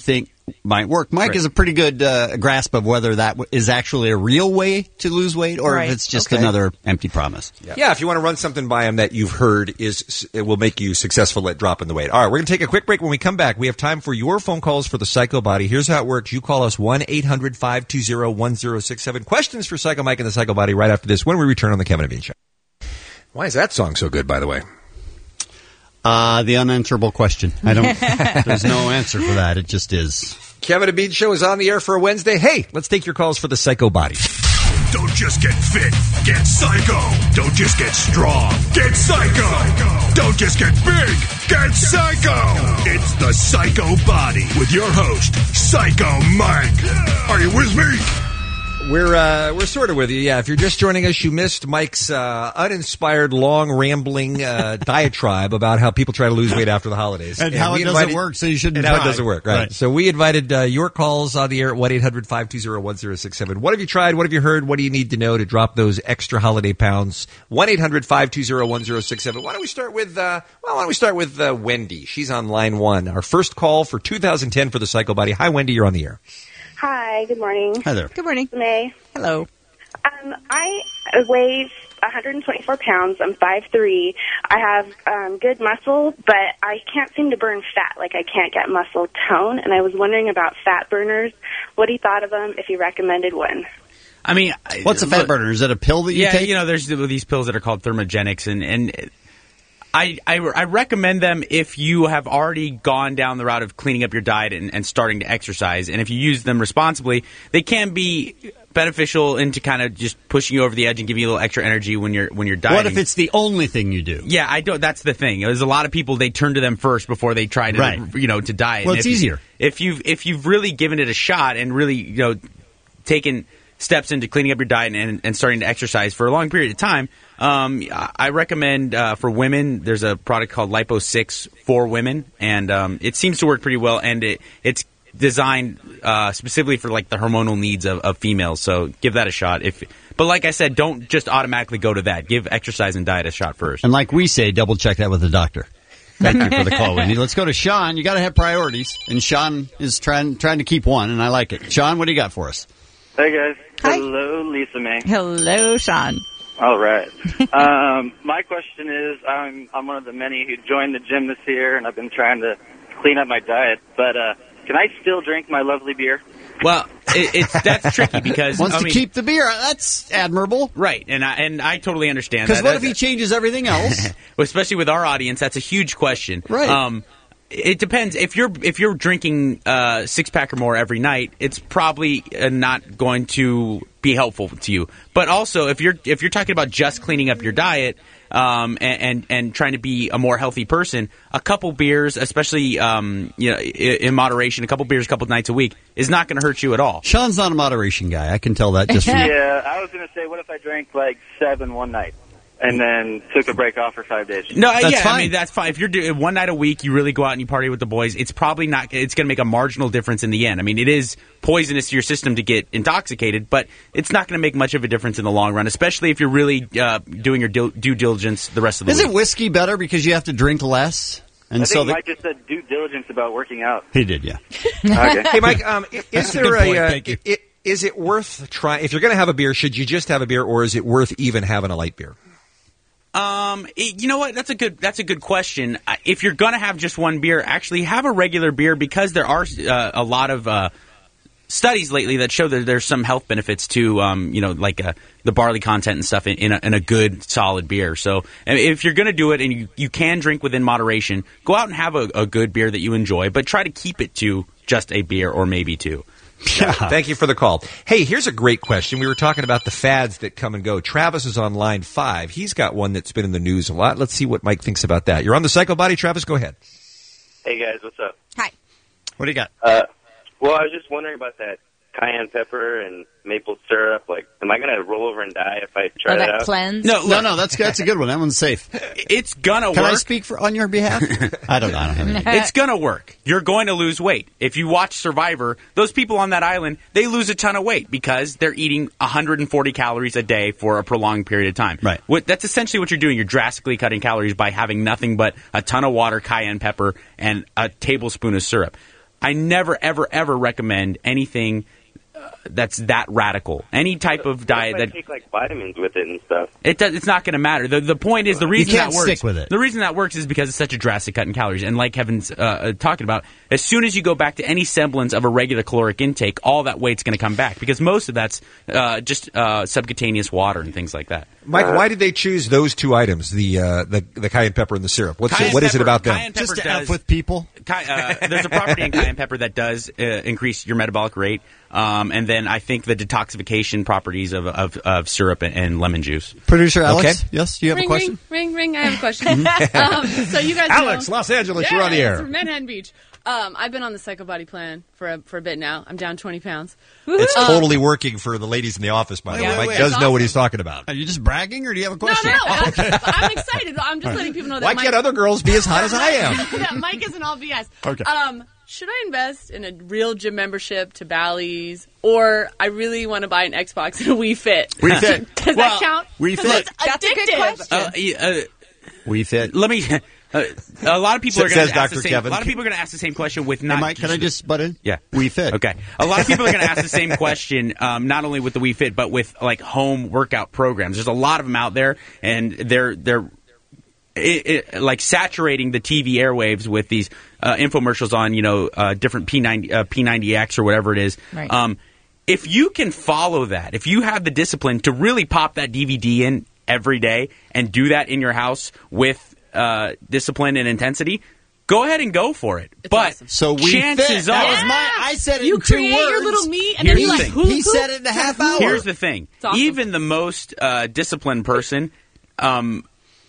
might work. Mike Right. has a pretty good uh, grasp of whether that w- is actually a real way to lose weight or Right. if it's just Okay. another empty promise. Yeah. yeah, if you want to run something by him that you've heard is it will make you successful at dropping the weight. All right, we're going to take a quick break. When we come back, we have time for your phone calls for the Psycho Body. Here's how it works. You call us one eight hundred five two zero one zero six seven. Questions for Psycho Mike and the Psycho Body right after this when we return on the Kevin and Bean Show. Why is that song so good, by the way? Uh, the unanswerable question. I don't. There's no answer for that. It just is. Kevin and Bean Show is on the air for a Wednesday. Hey, let's take your calls for the Psycho Body. Don't just get fit, get psycho. Don't just get strong, get psycho. Don't just get big, get psycho. It's the Psycho Body with your host, Psycho Mike. Are you with me? We're uh, we're sort of with you, yeah. If you're just joining us, you missed Mike's uh, uninspired, long, rambling uh, diatribe about how people try to lose weight after the holidays. And how we it doesn't work, so you shouldn't And how it try. doesn't work, right. Right. So we invited uh, your calls on the air at one eight hundred five two zero one zero six seven. What have you tried? What have you heard? What do you need to know to drop those extra holiday pounds? one eight hundred five two zero one zero six seven. Why don't we start with, uh, well, why don't we start with uh, Wendy? She's on line one. Our first call for two thousand ten for the Psycho Body. Hi, Wendy. You're on the air. Hi, good morning. Hi there. Good morning. May. Hello. Um, I weigh one hundred twenty-four pounds. I'm five three. I have um, good muscle, but I can't seem to burn fat. Like, I can't get muscle tone. And I was wondering about fat burners, what he thought of them, if he recommended one. I mean, What's a fat burner? Is that a pill that you yeah, take? you know, there's these pills that are called thermogenics, and and I, I I recommend them if you have already gone down the route of cleaning up your diet and, and starting to exercise, and if you use them responsibly, they can be beneficial into kind of just pushing you over the edge and giving you a little extra energy when you're when you're dieting. What if it's the only thing you do? Yeah, I don't. That's the thing. There's a lot of people, they turn to them first before they try to, Right. you know, to diet. Well, And it's if, easier. if you've if you've really given it a shot and really, you know, taken steps into cleaning up your diet and, and starting to exercise for a long period of time, um, I recommend uh, for women, there's a product called Lipo six for women, and um, it seems to work pretty well, and it it's designed uh, specifically for like the hormonal needs of, of females. So give that a shot. If, but like I said, don't just automatically go to that. Give exercise and diet a shot first. And like we say, double check that with the doctor. Thank you for the call, Wendy. Let's go to Sean. You got to have priorities, and Sean is trying trying to keep one, and I like it. Sean, what do you got for us? Hey, guys. Hi. Hello, Lisa May. Hello, Sean. All right. um, my question is, I'm I'm one of the many who joined the gym this year, and I've been trying to clean up my diet. But uh, can I still drink my lovely beer? Well, it, it's that's tricky because Wants I to mean, keep the beer. That's admirable. right, and I and I totally understand that. Because what if he That's- changes everything else? especially with our audience, that's a huge question. Right. Um, it depends. If you're if you're drinking uh, six pack or more every night, it's probably uh, not going to be helpful to you. But also, if you're if you're talking about just cleaning up your diet um, and, and and trying to be a more healthy person, a couple beers, especially um, you know, in, in moderation, a couple beers, a couple nights a week, is not going to hurt you at all. Sean's not a moderation guy. I can tell that just from Yeah, I was going to say, what if I drank like seven one night and then took a break off for five days? No, That's yeah, fine. I mean that's fine. If you're doing one night a week, you really go out and you party with the boys. It's probably not. It's going to make a marginal difference in the end. I mean, it is poisonous to your system to get intoxicated, but it's not going to make much of a difference in the long run, especially if you're really uh, doing your due, due diligence the rest of the Is week. it whiskey better because you have to drink less? And I so think the, Mike just said due diligence about working out. he did, yeah. Okay. Hey, Mike, um, i- is That's a there good a, point. uh, Thank you. i- i- is it worth trying? If you're going to have a beer, should you just have a beer, or is it worth even having a light beer? Um, it- you know what? That's a good. That's a good question. Uh, If you're gonna have just one beer, actually have a regular beer because there are uh, a lot of uh, studies lately that show that there's some health benefits to, um, you know, like uh, the barley content and stuff in, in, a, in a good solid beer. So I mean, if you're gonna do it and you, you can drink within moderation, go out and have a, a good beer that you enjoy, but try to keep it to just a beer or maybe two. Thank you for the call. Hey, here's a great question. We were talking about the fads that come and go. Travis is on line five. He's got one that's been in the news a lot. Let's see what Mike thinks about that. You're on the Psycho Body, Travis. Go ahead. Hey, guys, what's up? Hi. What do you got? Uh, well, I was just wondering about that cayenne pepper and maple syrup. Like, am I going to roll over and die if I try Oh, that that out? cleanse? No, No, look, no, that's that's a good one. That one's safe. it's gonna Can work. I speak for on your behalf? I don't know. I don't have any. It's going to work. You're going to lose weight. If you watch Survivor, those people on that island, they lose a ton of weight because they're eating one hundred forty calories a day for a prolonged period of time. Right. What, that's essentially what you're doing. You're drastically cutting calories by having nothing but a ton of water, cayenne pepper, and a tablespoon of syrup. I never, ever, ever recommend anything uh, that's that radical. Any type of diet What if I that take like vitamins with it and stuff. it does, it's not going to matter. The the point is the You reason can't that works. stick with it. The reason that works is because it's such a drastic cut in calories. And like Kevin's uh, uh, talking about, as soon as you go back to any semblance of a regular caloric intake, all that weight's going to come back because most of that's uh, just uh, subcutaneous water and things like that. Mike, why did they choose those two items, the uh, the, the cayenne pepper and the syrup? What's Cayenne what is it pepper- about them? cayenne pepper Just to does- F with people. Ki- uh, there's a property in cayenne pepper that does uh, increase your metabolic rate, um, and then I think the detoxification properties of of, of syrup and, and lemon juice. Producer Alex, Okay. yes, you have ring, a question? Ring, ring, ring. I have a question. um, so you guys Alex, know, Los Angeles, yes, you're on the air. from Manhattan Beach. Um, I've been on the Psycho Body plan for a, for a bit now. I'm down twenty pounds. It's Um, totally working for the ladies in the office, by the Wait, way. wait, Mike wait. does That's know what awesome. he's talking about. Are you just bragging, or do you have a No, question? no, I'm, I'm excited. I'm just letting people know that Why Mike, can't other girls be as hot as I am? that Mike isn't all B S. Okay. Um, should I invest in a real gym membership to Bally's, or I really want to buy an Xbox and a Wii Fit? Wii Fit. Does Well, that count? Wii 'Cause Fit. It's That's a good addictive. question. Uh, y- uh, We fit. let me. Uh, a lot of people are going Says to ask Doctor the same. Kevin. A lot of people are going to ask the same question with Hey, not. Mike, can I just butt in? Yeah. We fit. Okay. A lot of people are going to ask the same question, um, not only with the Wii Fit, but with like home workout programs. There's a lot of them out there, and they're they're it, it, like saturating the T V airwaves with these uh, infomercials on you know uh, different P ninety uh, P ninety X or whatever it is. Right. Um, if you can follow that, if you have the discipline to really pop that D V D in every day and do that in your house with uh, discipline and intensity, go ahead and go for it. but awesome. So we chances fit. are, That was my. I said it You in two create words. your little me, and Here's then you're the like, thing. who, He who? said it in a half hour. here's the thing: awesome. even the most uh, disciplined person um,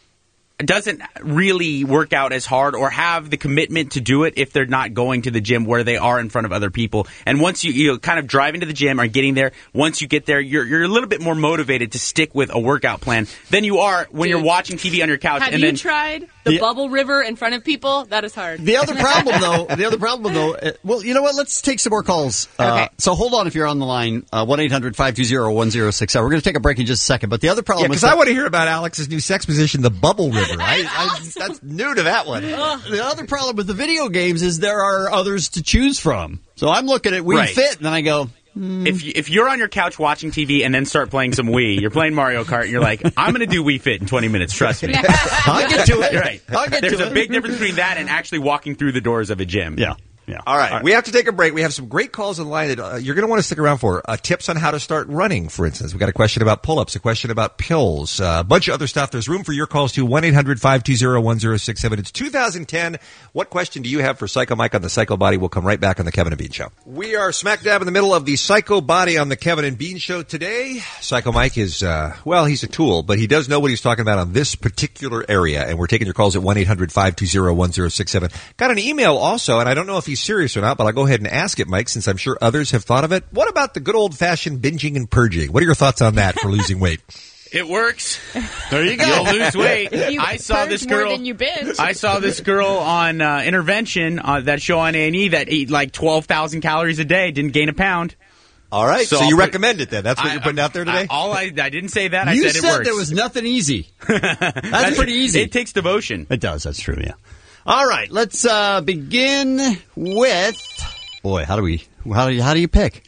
doesn't really work out as hard or have the commitment to do it if they're not going to the gym where they are in front of other people. And once you you know, kind of drive into the gym or getting there, once you get there, you're you're a little bit more motivated to stick with a workout plan than you are when Dude. you're watching T V on your couch. Have and you then tried the The- bubble river in front of people? That is hard. The other problem, though, the other problem, though, uh, well, you know what? Let's take some more calls. Uh, Okay. So hold on if you're on the line, uh, one eight hundred five two zero one zero six seven. We're going to take a break in just a second. But the other Yeah, problem because is I that- want to hear about Alex's new sex position, the bubble river. I, I, that's new to that one. the other problem with the video games is there are others to choose from. So I'm looking at Wii Right. Fit, and then I go, If you, if you're on your couch watching T V and then start playing some Wii, you're playing Mario Kart, and you're like, I'm going to do Wii Fit in twenty minutes. Trust me. I'll get to it. You're right. I'll get There's to a it. big difference between that and actually walking through the doors of a gym. Yeah. Yeah. All right, we have to take a break. We have some great calls in line that uh, you're going to want to stick around for. Uh, tips on how to start running, for instance. We've got a question about pull-ups, a question about pills, uh, a bunch of other stuff. There's room for your calls to one eight hundred five two zero one zero six seven. It's two thousand ten. What question do you have for Psycho Mike on the Psycho Body? We'll come right back on the Kevin and Bean Show. We are smack dab in the middle of the Psycho Body on the Kevin and Bean Show today. Psycho Mike is, uh, well, he's a tool, but he does know what he's talking about on this particular area, and we're taking your calls at one eight hundred five two zero one zero six seven. Got an email also, and I don't know if he's serious or not, but I'll go ahead and ask it, Mike, since I'm sure others have thought of it. What about the good old-fashioned binging and purging? What are your thoughts on that for losing weight? It works. There you go. You'll lose weight. You I saw purge this more girl. than you binge. I saw this girl on uh, Intervention, uh, that show on A and E, that ate like twelve thousand calories a day, didn't gain a pound. All right, so, So you I'll put- recommend it then. That's what I- you're putting out there today? I, all I, I didn't say that. I You said it said works. there was nothing easy. That's pretty easy. It takes devotion. It does. That's true. Yeah. All right. Let's uh, begin with. Boy, how do we? How do you, how do you pick?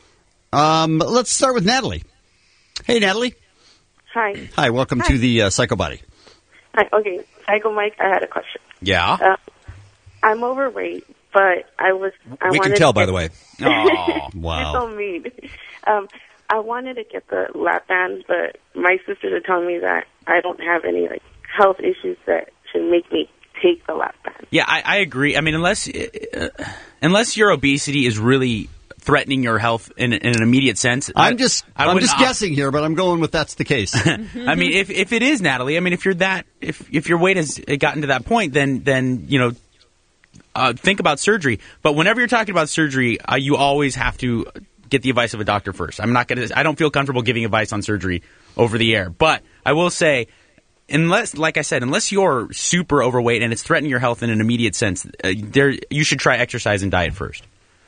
Um, let's start with Natalie. Hey, Natalie. Hi. Hi. Welcome Hi. to the uh, Psycho Body. Hi. Okay. Psycho Mike, I had a question. Yeah. Uh, I'm overweight, but I was. I we wanted can tell, to by get- the way. Oh, wow. You're so mean. Um, I wanted to get the lap band, but my sisters are telling me that I don't have any like health issues that should make me take the lap band. Yeah, I, I agree. I mean, unless uh, unless your obesity is really threatening your health in, in an immediate sense, I'm I- just I I'm wouldn't just opt- guessing here, but I'm going with that's the case. I mean, if if it is, Natalie, I mean, if you're that, if if your weight has gotten to that point, then then you know, uh, think about surgery. But whenever you're talking about surgery, uh, you always have to get the advice of a doctor first. I'm not gonna. I don't feel comfortable giving advice on surgery over the air, but I will say, unless, like I said, unless you're super overweight and it's threatening your health in an immediate sense, uh, there you should try exercise and diet first.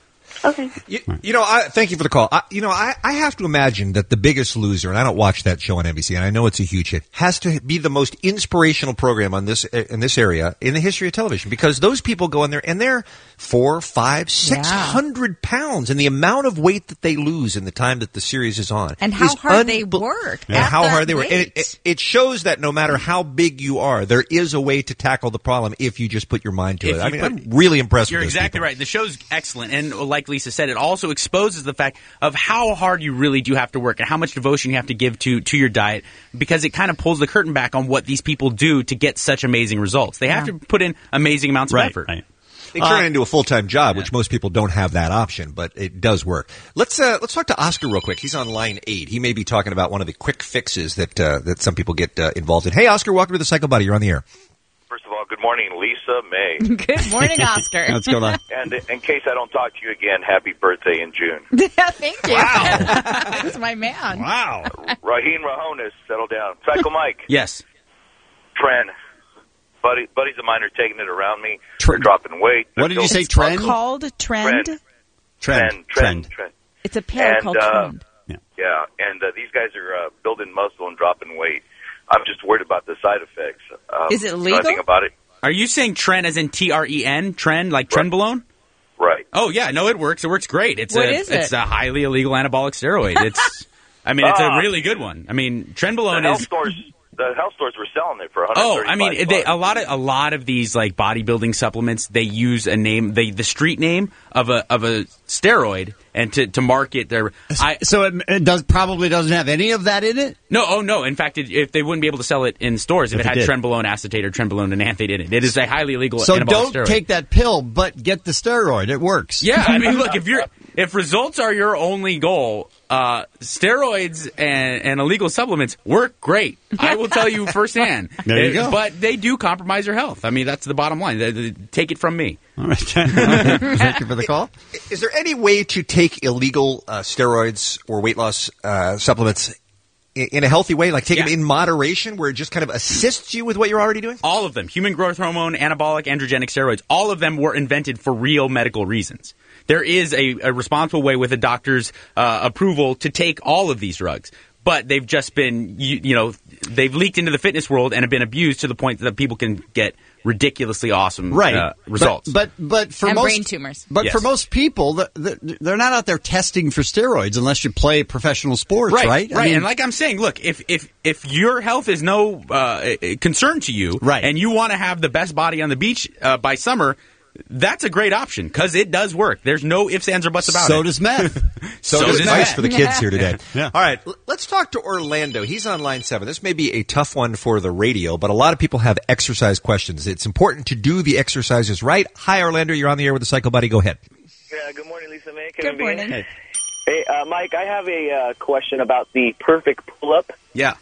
Okay. You, you know, I, thank you for the call. I, you know, I, I have to imagine that The Biggest Loser, and I don't watch that show on N B C, and I know it's a huge hit, has to be the most inspirational program on this in this area in the history of television, because those people go in there and they're four, five, six hundred yeah. pounds, and the amount of weight that they lose in the time that the series is on, and how hard they unbe- work, and at how that hard they work. weight. And it, it, it shows that no matter how big you are, there is a way to tackle the problem if you just put your mind to If it. you I mean, put- I'm really impressed. You're with those exactly people. right. The show's excellent, and like Lisa said, it also exposes the fact of how hard you really do have to work and how much devotion you have to give to to your diet, because it kind of pulls the curtain back on what these people do to get such amazing results. They have Yeah. to put in amazing amounts of Right, effort. right. They turn it into a full-time job, which most people don't have that option, but it does work. Let's uh, let's talk to Oscar real quick. He's on line eight. He may be talking about one of the quick fixes that uh, that some people get uh, involved in. Hey, Oscar, welcome to the Psycho Buddy. You're on the air. First of all, good morning, Lisa May. Good morning, Oscar. What's going on? And in case I don't talk to you again, happy birthday in June. Thank you. Wow. That's my man. Wow. Raheem Rahonis, settle down. Psycho Mike. Yes. Trend. Buddy, buddies of mine are taking it around me. They're dropping weight. What did you say, It's trend? called Trend. Trend. Trend. Trend. Trend. Trend. It's a pill And, called uh, Trend. Yeah, and uh, these guys are uh, building muscle and dropping weight. I'm just worried about the side effects. Um, Is it know legal? anything about it? Are you saying Tren as in T R E N? Tren, like Trenbolone? Right. Oh, yeah. No, it works. It works great. It's What a, is it? It's a highly illegal anabolic steroid. It's, I mean, it's Ah. a really good one. I mean, The Trenbolone health is... stores, the health stores were selling it for one Oh, hundred I thirty-five mean, bucks. they, a lot of a lot of these like bodybuilding supplements, they use a name, they the street name of a of a steroid, and to, to market their. I, so it, it does probably doesn't have any of that in it. no, oh no. In fact, it, if they wouldn't be able to sell it in stores if, If it it had did. Trenbolone acetate or Trenbolone enanthate in it. It is a highly illegal. So anabolic don't steroid. take that pill, but get the steroid. It works. Yeah, I mean, look, if you're if results are your only goal, uh, steroids and, and illegal supplements work great. I will tell you firsthand. There you Uh, go. But they do compromise your health. I mean, that's the bottom line. They- they- Take it from me. All right. Thank you for the call. Is there any way to take illegal uh, steroids or weight loss uh, supplements in, in a healthy way, like take Yeah. them in moderation, where it just kind of assists you with what you're already doing? All of them. Human growth hormone, anabolic, androgenic steroids. All of them were invented for real medical reasons. There is a, a responsible way with a doctor's uh, approval to take all of these drugs. But they've just been, you, you know, they've leaked into the fitness world and have been abused to the point that people can get ridiculously awesome Right. uh, results. But but, but for And most brain tumors. But Yes. for most people, the, the, they're not out there testing for steroids unless you play professional sports, right? Right, I right. mean, And like I'm saying, look, if if if your health is no uh, concern to you, Right. and you want to have the best body on the beach uh, by summer, that's a great option because it does work. There's no ifs, ands, or buts about so it. does meth. So, So does does advice that. for the kids here today. Yeah. All right, l- let's talk to Orlando. He's on line seven. This may be a tough one for the radio, but a lot of people have exercise questions. It's important to do the exercises right. Hi, Orlando. You're on the air with the Psycho Buddy. Go ahead. Yeah, good morning, Lisa May. Good morning. Hey, hey uh, Mike, I have a uh, question about the perfect pull-up. Yeah.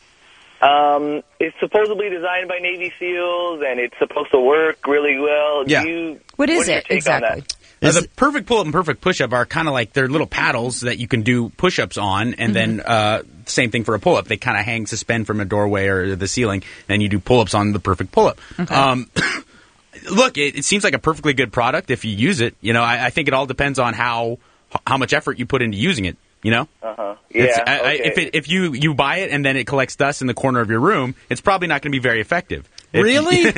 Um, it's supposedly designed by Navy SEALs, and it's supposed to work really well. Yeah. Do you, What is what's your it take exactly? On that? Uh, the perfect pull-up and perfect push-up are kind of like they're little paddles that you can do push-ups on, and then uh, same thing for a pull-up. They kind of hang suspend from a doorway or the ceiling, and you do pull-ups on the perfect pull-up. Okay. Um, look, it, it seems like a perfectly good product if you use it. You know, I, I think it all depends on how how much effort you put into using it. You know, Uh-huh. It's- Yeah, I, I, okay. if it, if you you buy it and then it collects dust in the corner of your room, it's probably not going to be very effective. If- Really?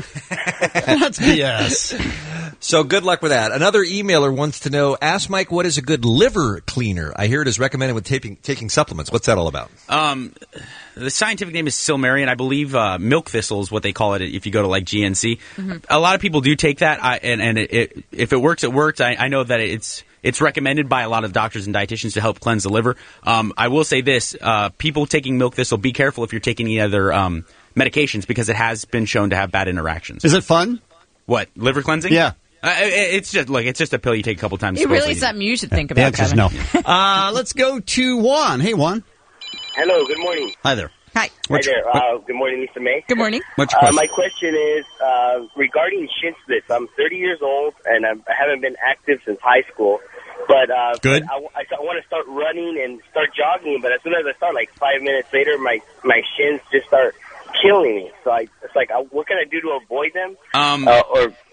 That's B S. So good luck with that. Another emailer wants to know, ask Mike, what is a good liver cleaner? I hear it is recommended with taking, taking supplements. What's that all about? Um, the scientific name is Silmarian. I believe uh, milk thistle is what they call it if you go to like G N C. Mm-hmm. A lot of people do take that, I, and, and it, it, if it works, it works. I, I know that it's it's recommended by a lot of doctors and dietitians to help cleanse the liver. Um, I will say this, uh, people taking milk thistle, be careful if you're taking any other um, medications because it has been shown to have bad interactions. Is it fun? What, liver cleansing? Yeah. Uh, it, it's just, look, it's just a pill you take a couple times. It really supposedly. is something you should think The about, answer is Kevin. no. Uh, let's go to Juan. Hey, Juan. Hello, good morning. Hi there. Hi. What's Hi your- there. Uh, good morning, Lisa May. Good morning. What's your Uh, question? my question is uh, regarding shin splits. I'm thirty years old, and I'm, I haven't been active since high school. But uh, Good. I, I, I want to start running and start jogging, but as soon as I start, like five minutes later, my my shins just start killing me. So I, it's like, uh, what can I do to avoid them? Um, uh, or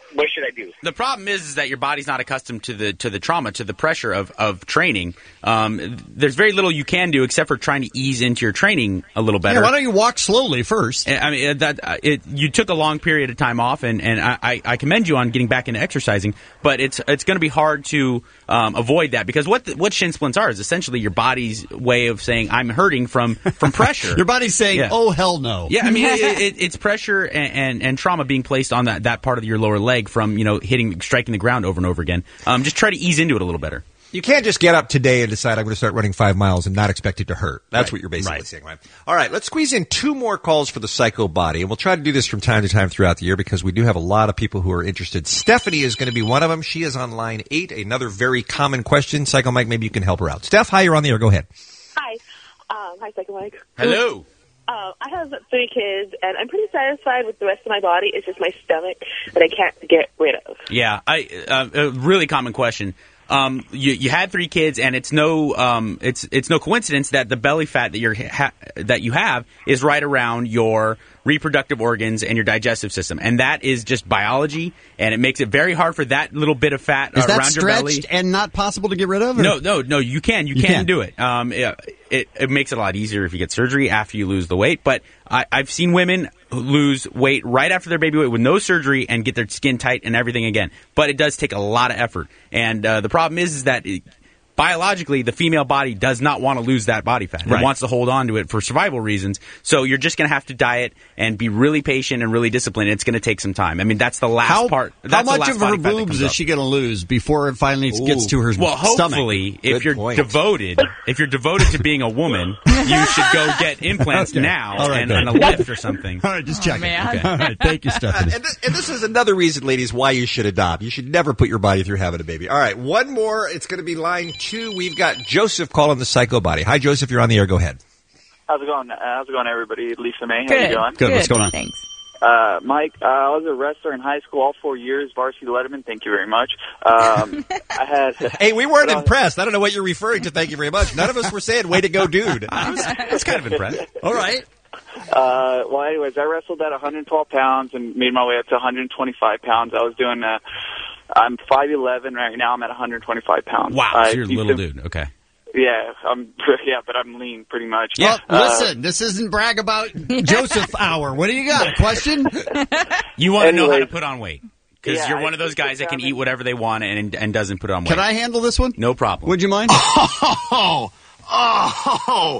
what should I do? The problem is, is that your body's not accustomed to the to the trauma, to the pressure of, of training. Um, there's very little you can do except for trying to ease into your training a little better. Yeah, why don't you walk slowly first? I mean, that uh, it, you took a long period of time off, and, and I, I commend you on getting back into exercising, but it's it's going to be hard to um, avoid that, because what the, what shin splints are is essentially your body's way of saying, I'm hurting from, from pressure. Your body's saying, Yeah. oh, hell no. Yeah, I mean, it, it, it's pressure and, and, and trauma being placed on that, that part of your lower leg from, you know, hitting, striking the ground over and over again. Um, just try to ease into it a little better. You can't just get up today and decide I'm going to start running five miles and not expect it to hurt. That's Right. what you're basically Right. saying, right? All right, let's squeeze in two more calls for the Psycho Body, and we'll try to do this from time to time throughout the year because we do have a lot of people who are interested. Stephanie is going to be one of them. She is on line eight. Another very common question. Psycho Mike, maybe you can help her out. Steph, hi, you're on the air. Go ahead. Hi. Um, hi, Psycho Mike. Hello. Uh, I have three kids, and I'm pretty satisfied with the rest of my body. It's just my stomach that I can't get rid of. Yeah, I uh, a really common question. Um, you you had three kids, and it's no um it's it's no coincidence that the belly fat that you're ha- that you have is right around your reproductive organs and your digestive system, and that is just biology, and it makes it very hard for that little bit of fat Is uh, that around your belly. stretched and not possible to get rid of? or- No, no, no. You can, you, You can, can. do it. Um, it, it it makes it a lot easier if you get surgery after you lose the weight. But I, I've seen women who lose weight right after their baby weight with no surgery and get their skin tight and everything again. But it does take a lot of effort, and uh, the problem is, is that. It, biologically, the female body does not want to lose that body fat. It Right. wants to hold on to it for survival reasons. So you're just going to have to diet and be really patient and really disciplined. It's going to take some time. I mean, that's the last How, part. how That's the much last of her body fat that boobs comes is up. she going to lose before it finally gets to her Well, stomach? hopefully, Good if you're point. devoted, if you're devoted to being a woman, you should go get implants Okay. now All right, and, good. and a lift or something. All right, just checking. man. Okay. All right, thank you, Stephanie. And, th- and this is another reason, ladies, why you should adopt. You should never put your body through having a baby. All right, one more. It's going to be line two. We've got Joseph calling the Psycho Body. Hi, Joseph. You're on the air. Go ahead. How's it going? Uh, how's it going, everybody? Lisa May, how Good. you doing? Good. What's going on? Thanks. Uh, Mike, uh, I was a wrestler in high school all four years, varsity Letterman. Thank you very much. Um, I had. Hey, we weren't impressed. I don't know what you're referring to. Thank you very much. None of us were saying, way to go, dude. I was, I was kind of impressed. All right. Uh, well, anyways, I wrestled at one hundred twelve pounds and made my way up to one hundred twenty-five pounds. I was doing, uh, I'm five eleven right now. I'm at one hundred twenty-five pounds. Wow, I so you're a used little to- dude. Okay. Yeah, I'm, yeah, but I'm lean pretty much. Well, Uh, listen, this isn't brag about Joseph hour. What do you got? A question? You want to know how to Anyways. put on weight. Because Yeah, you're one I of those think guys that can it's eat whatever they want and, and doesn't put on weight. Can I handle this one? No problem. Would you mind? Oh, oh,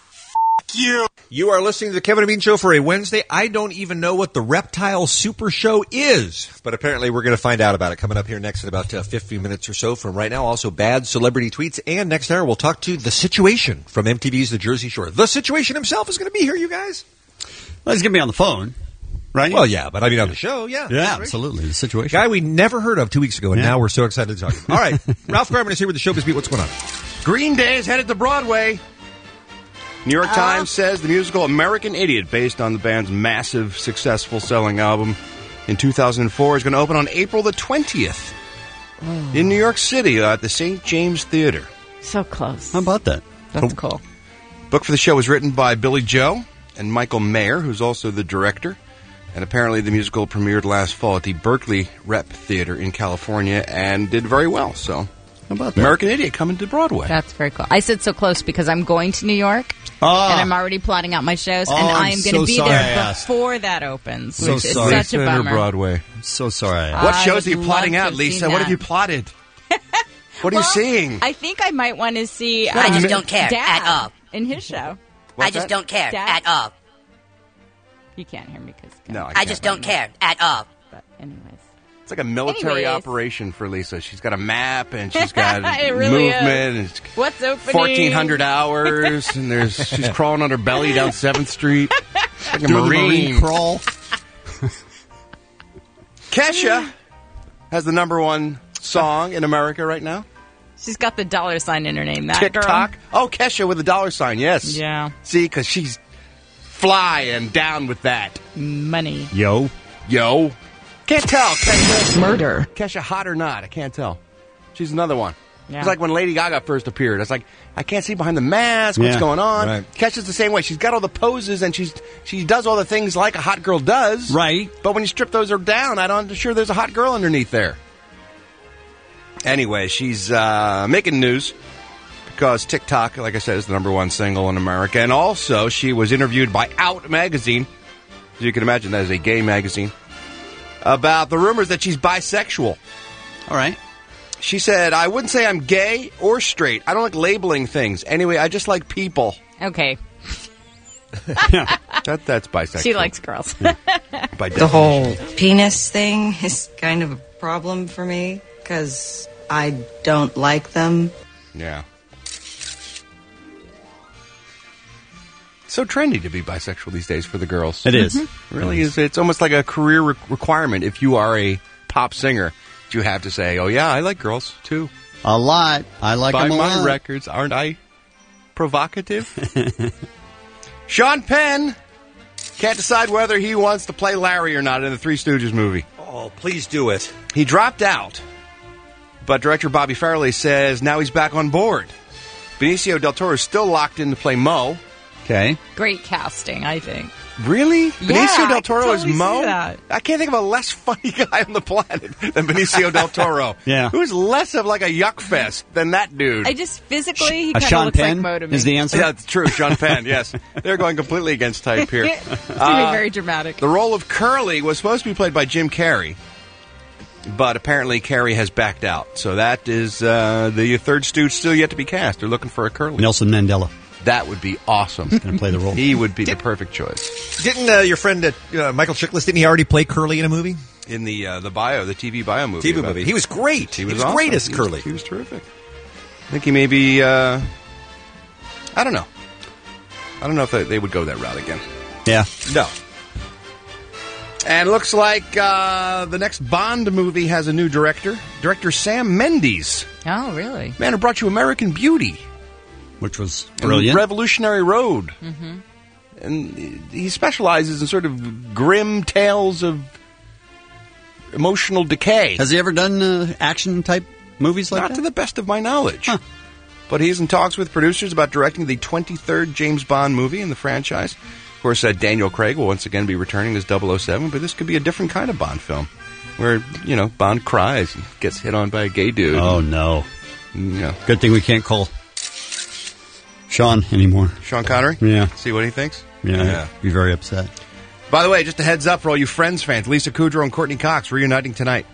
f- you. You are listening to the Kevin and Bean Show for a Wednesday. I don't even know what the Reptile Super Show is, but apparently we're going to find out about it coming up here next in about uh, fifteen minutes or so from right now. Also, bad celebrity tweets, and next hour we'll talk to The Situation from M T V's The Jersey Shore. The Situation himself is going to be here, you guys. Well, he's going to be on the phone, right? Well, yeah, but I mean on the show, yeah. Yeah, absolutely. The Situation. Guy we never heard of two weeks ago, and Yeah. now we're so excited to talk to him. All right, Ralph Garman is here with the Showbiz Beat. What's going on? Green Day is headed to Broadway. New York Uh, Times says the musical American Idiot, based on the band's massive, successful selling album in two thousand four, is going to open on April the twentieth in New York City uh, at the Saint James Theater. So close. How about that? That's cool. Book for the show was written by Billy Joe and Michael Mayer, who's also the director. And apparently the musical premiered last fall at the Berkeley Rep Theater in California and did very well. So, how about that? American Idiot coming to Broadway. That's very cool. I said so close because I'm going to New York. Ah. And I'm already plotting out my shows, Oh, and I'm I'm going to so be sorry I there asked. before that opens, So which is sorry. such a bummer. Broadway. I'm so sorry. What I shows are would you plotting love to out, have Lisa? seen What have that. you plotted? What are you Well, seeing? I think I might want to see. I just um, don't care Dad at all. in his show. I just don't care Dad? at all. You can't hear me because No, I I can't. just don't care at all. But anyways, It's like a military Anyways. operation for Lisa. She's got a map and she's got It really movement. is. And what's opening? fourteen hundred hours, and there's she's crawling on her belly down Seventh Street. Like a Doing the marine. marine crawl. Kesha has the number one song in America right now. She's got the dollar sign in her name. That TikTok. girl. Oh, Kesha with a dollar sign. Yes. Yeah. See, because she's fly and down with that. Money. Yo. Yo. Can't tell. Kesha. Murder. Kesha hot or not? I can't tell. She's another one. Yeah. It's like when Lady Gaga first appeared. It's like, I can't see behind the mask. What's Yeah. going on? Right. Kesha's the same way. She's got all the poses, and she's she does all the things like a hot girl does. Right. But when you strip those down, I don't, I'm sure there's a hot girl underneath there. Anyway, she's uh, making news because TikTok, like I said, is the number one single in America. And also, she was interviewed by Out magazine. As you can imagine, that is a gay magazine. About the rumors that she's bisexual. All right. She said, I wouldn't say I'm gay or straight. I don't like labeling things. Anyway, I just like people. Okay. that That's bisexual. She likes girls. By The definition. whole penis thing is kind of a problem for me because I don't like them. Yeah. So trendy to be bisexual these days for the girls. It is. It really is. It's almost like a career re- requirement if you are a pop singer. You have to say, oh, yeah, I like girls, too. A lot. I like Buy them a my lot. records. Aren't I provocative? Sean Penn can't decide whether he wants to play Larry or not in the Three Stooges movie. Oh, please do it. He dropped out, but director Bobby Farrelly says now he's back on board. Benicio del Toro is still locked in to play Mo. Okay. Great casting, I think. Really? Yeah, Benicio del I Toro can is totally Mo? see that. I can't think of a less funny guy on the planet than Benicio del Toro. Yeah. Who's less of like a yuck fest than that dude? I just physically, he Uh, kind of Sean looks Penn like Mo to me. is the answer? Yeah, that's true. Sean Penn, yes. They're going completely against type here. It's Uh, gonna be very dramatic. The role of Curly was supposed to be played by Jim Carrey, but apparently Carrey has backed out. So that is uh, the third Stooge still yet to be cast. They're looking for a Curly. Nelson Mandela. That would be awesome. Going to play the role. He would be the perfect choice. Didn't uh, your friend uh, Michael Chiklis, didn't he already play Curly in a movie? In the uh, the bio, the T V bio movie. T V about- movie. He was great. He He was, was awesome. great as He was- Curly. He was terrific. I think he may be, uh, I don't know. I don't know if they, they would go that route again. Yeah. No. And it looks like uh, the next Bond movie has a new director. Director Sam Mendes. Oh, really? Man who brought you American Beauty. Which was and brilliant. Revolutionary Road. Mm-hmm. And he specializes in sort of grim tales of emotional decay. Has he ever done uh, action type movies like Not that? to the best of my knowledge. But he's in talks with producers about directing the twenty-third James Bond movie in the franchise. Of course, uh, Daniel Craig will once again be returning as double oh seven, but this could be a different kind of Bond film. Where, you know, Bond cries and gets hit on by a gay dude. Oh, no. Yeah. Good thing we can't call Sean anymore. Sean Connery? Yeah. See what he thinks? Yeah, Yeah. I'd be very upset. By the way, just a heads up for all you Friends fans, Lisa Kudrow and Courtney Cox reuniting tonight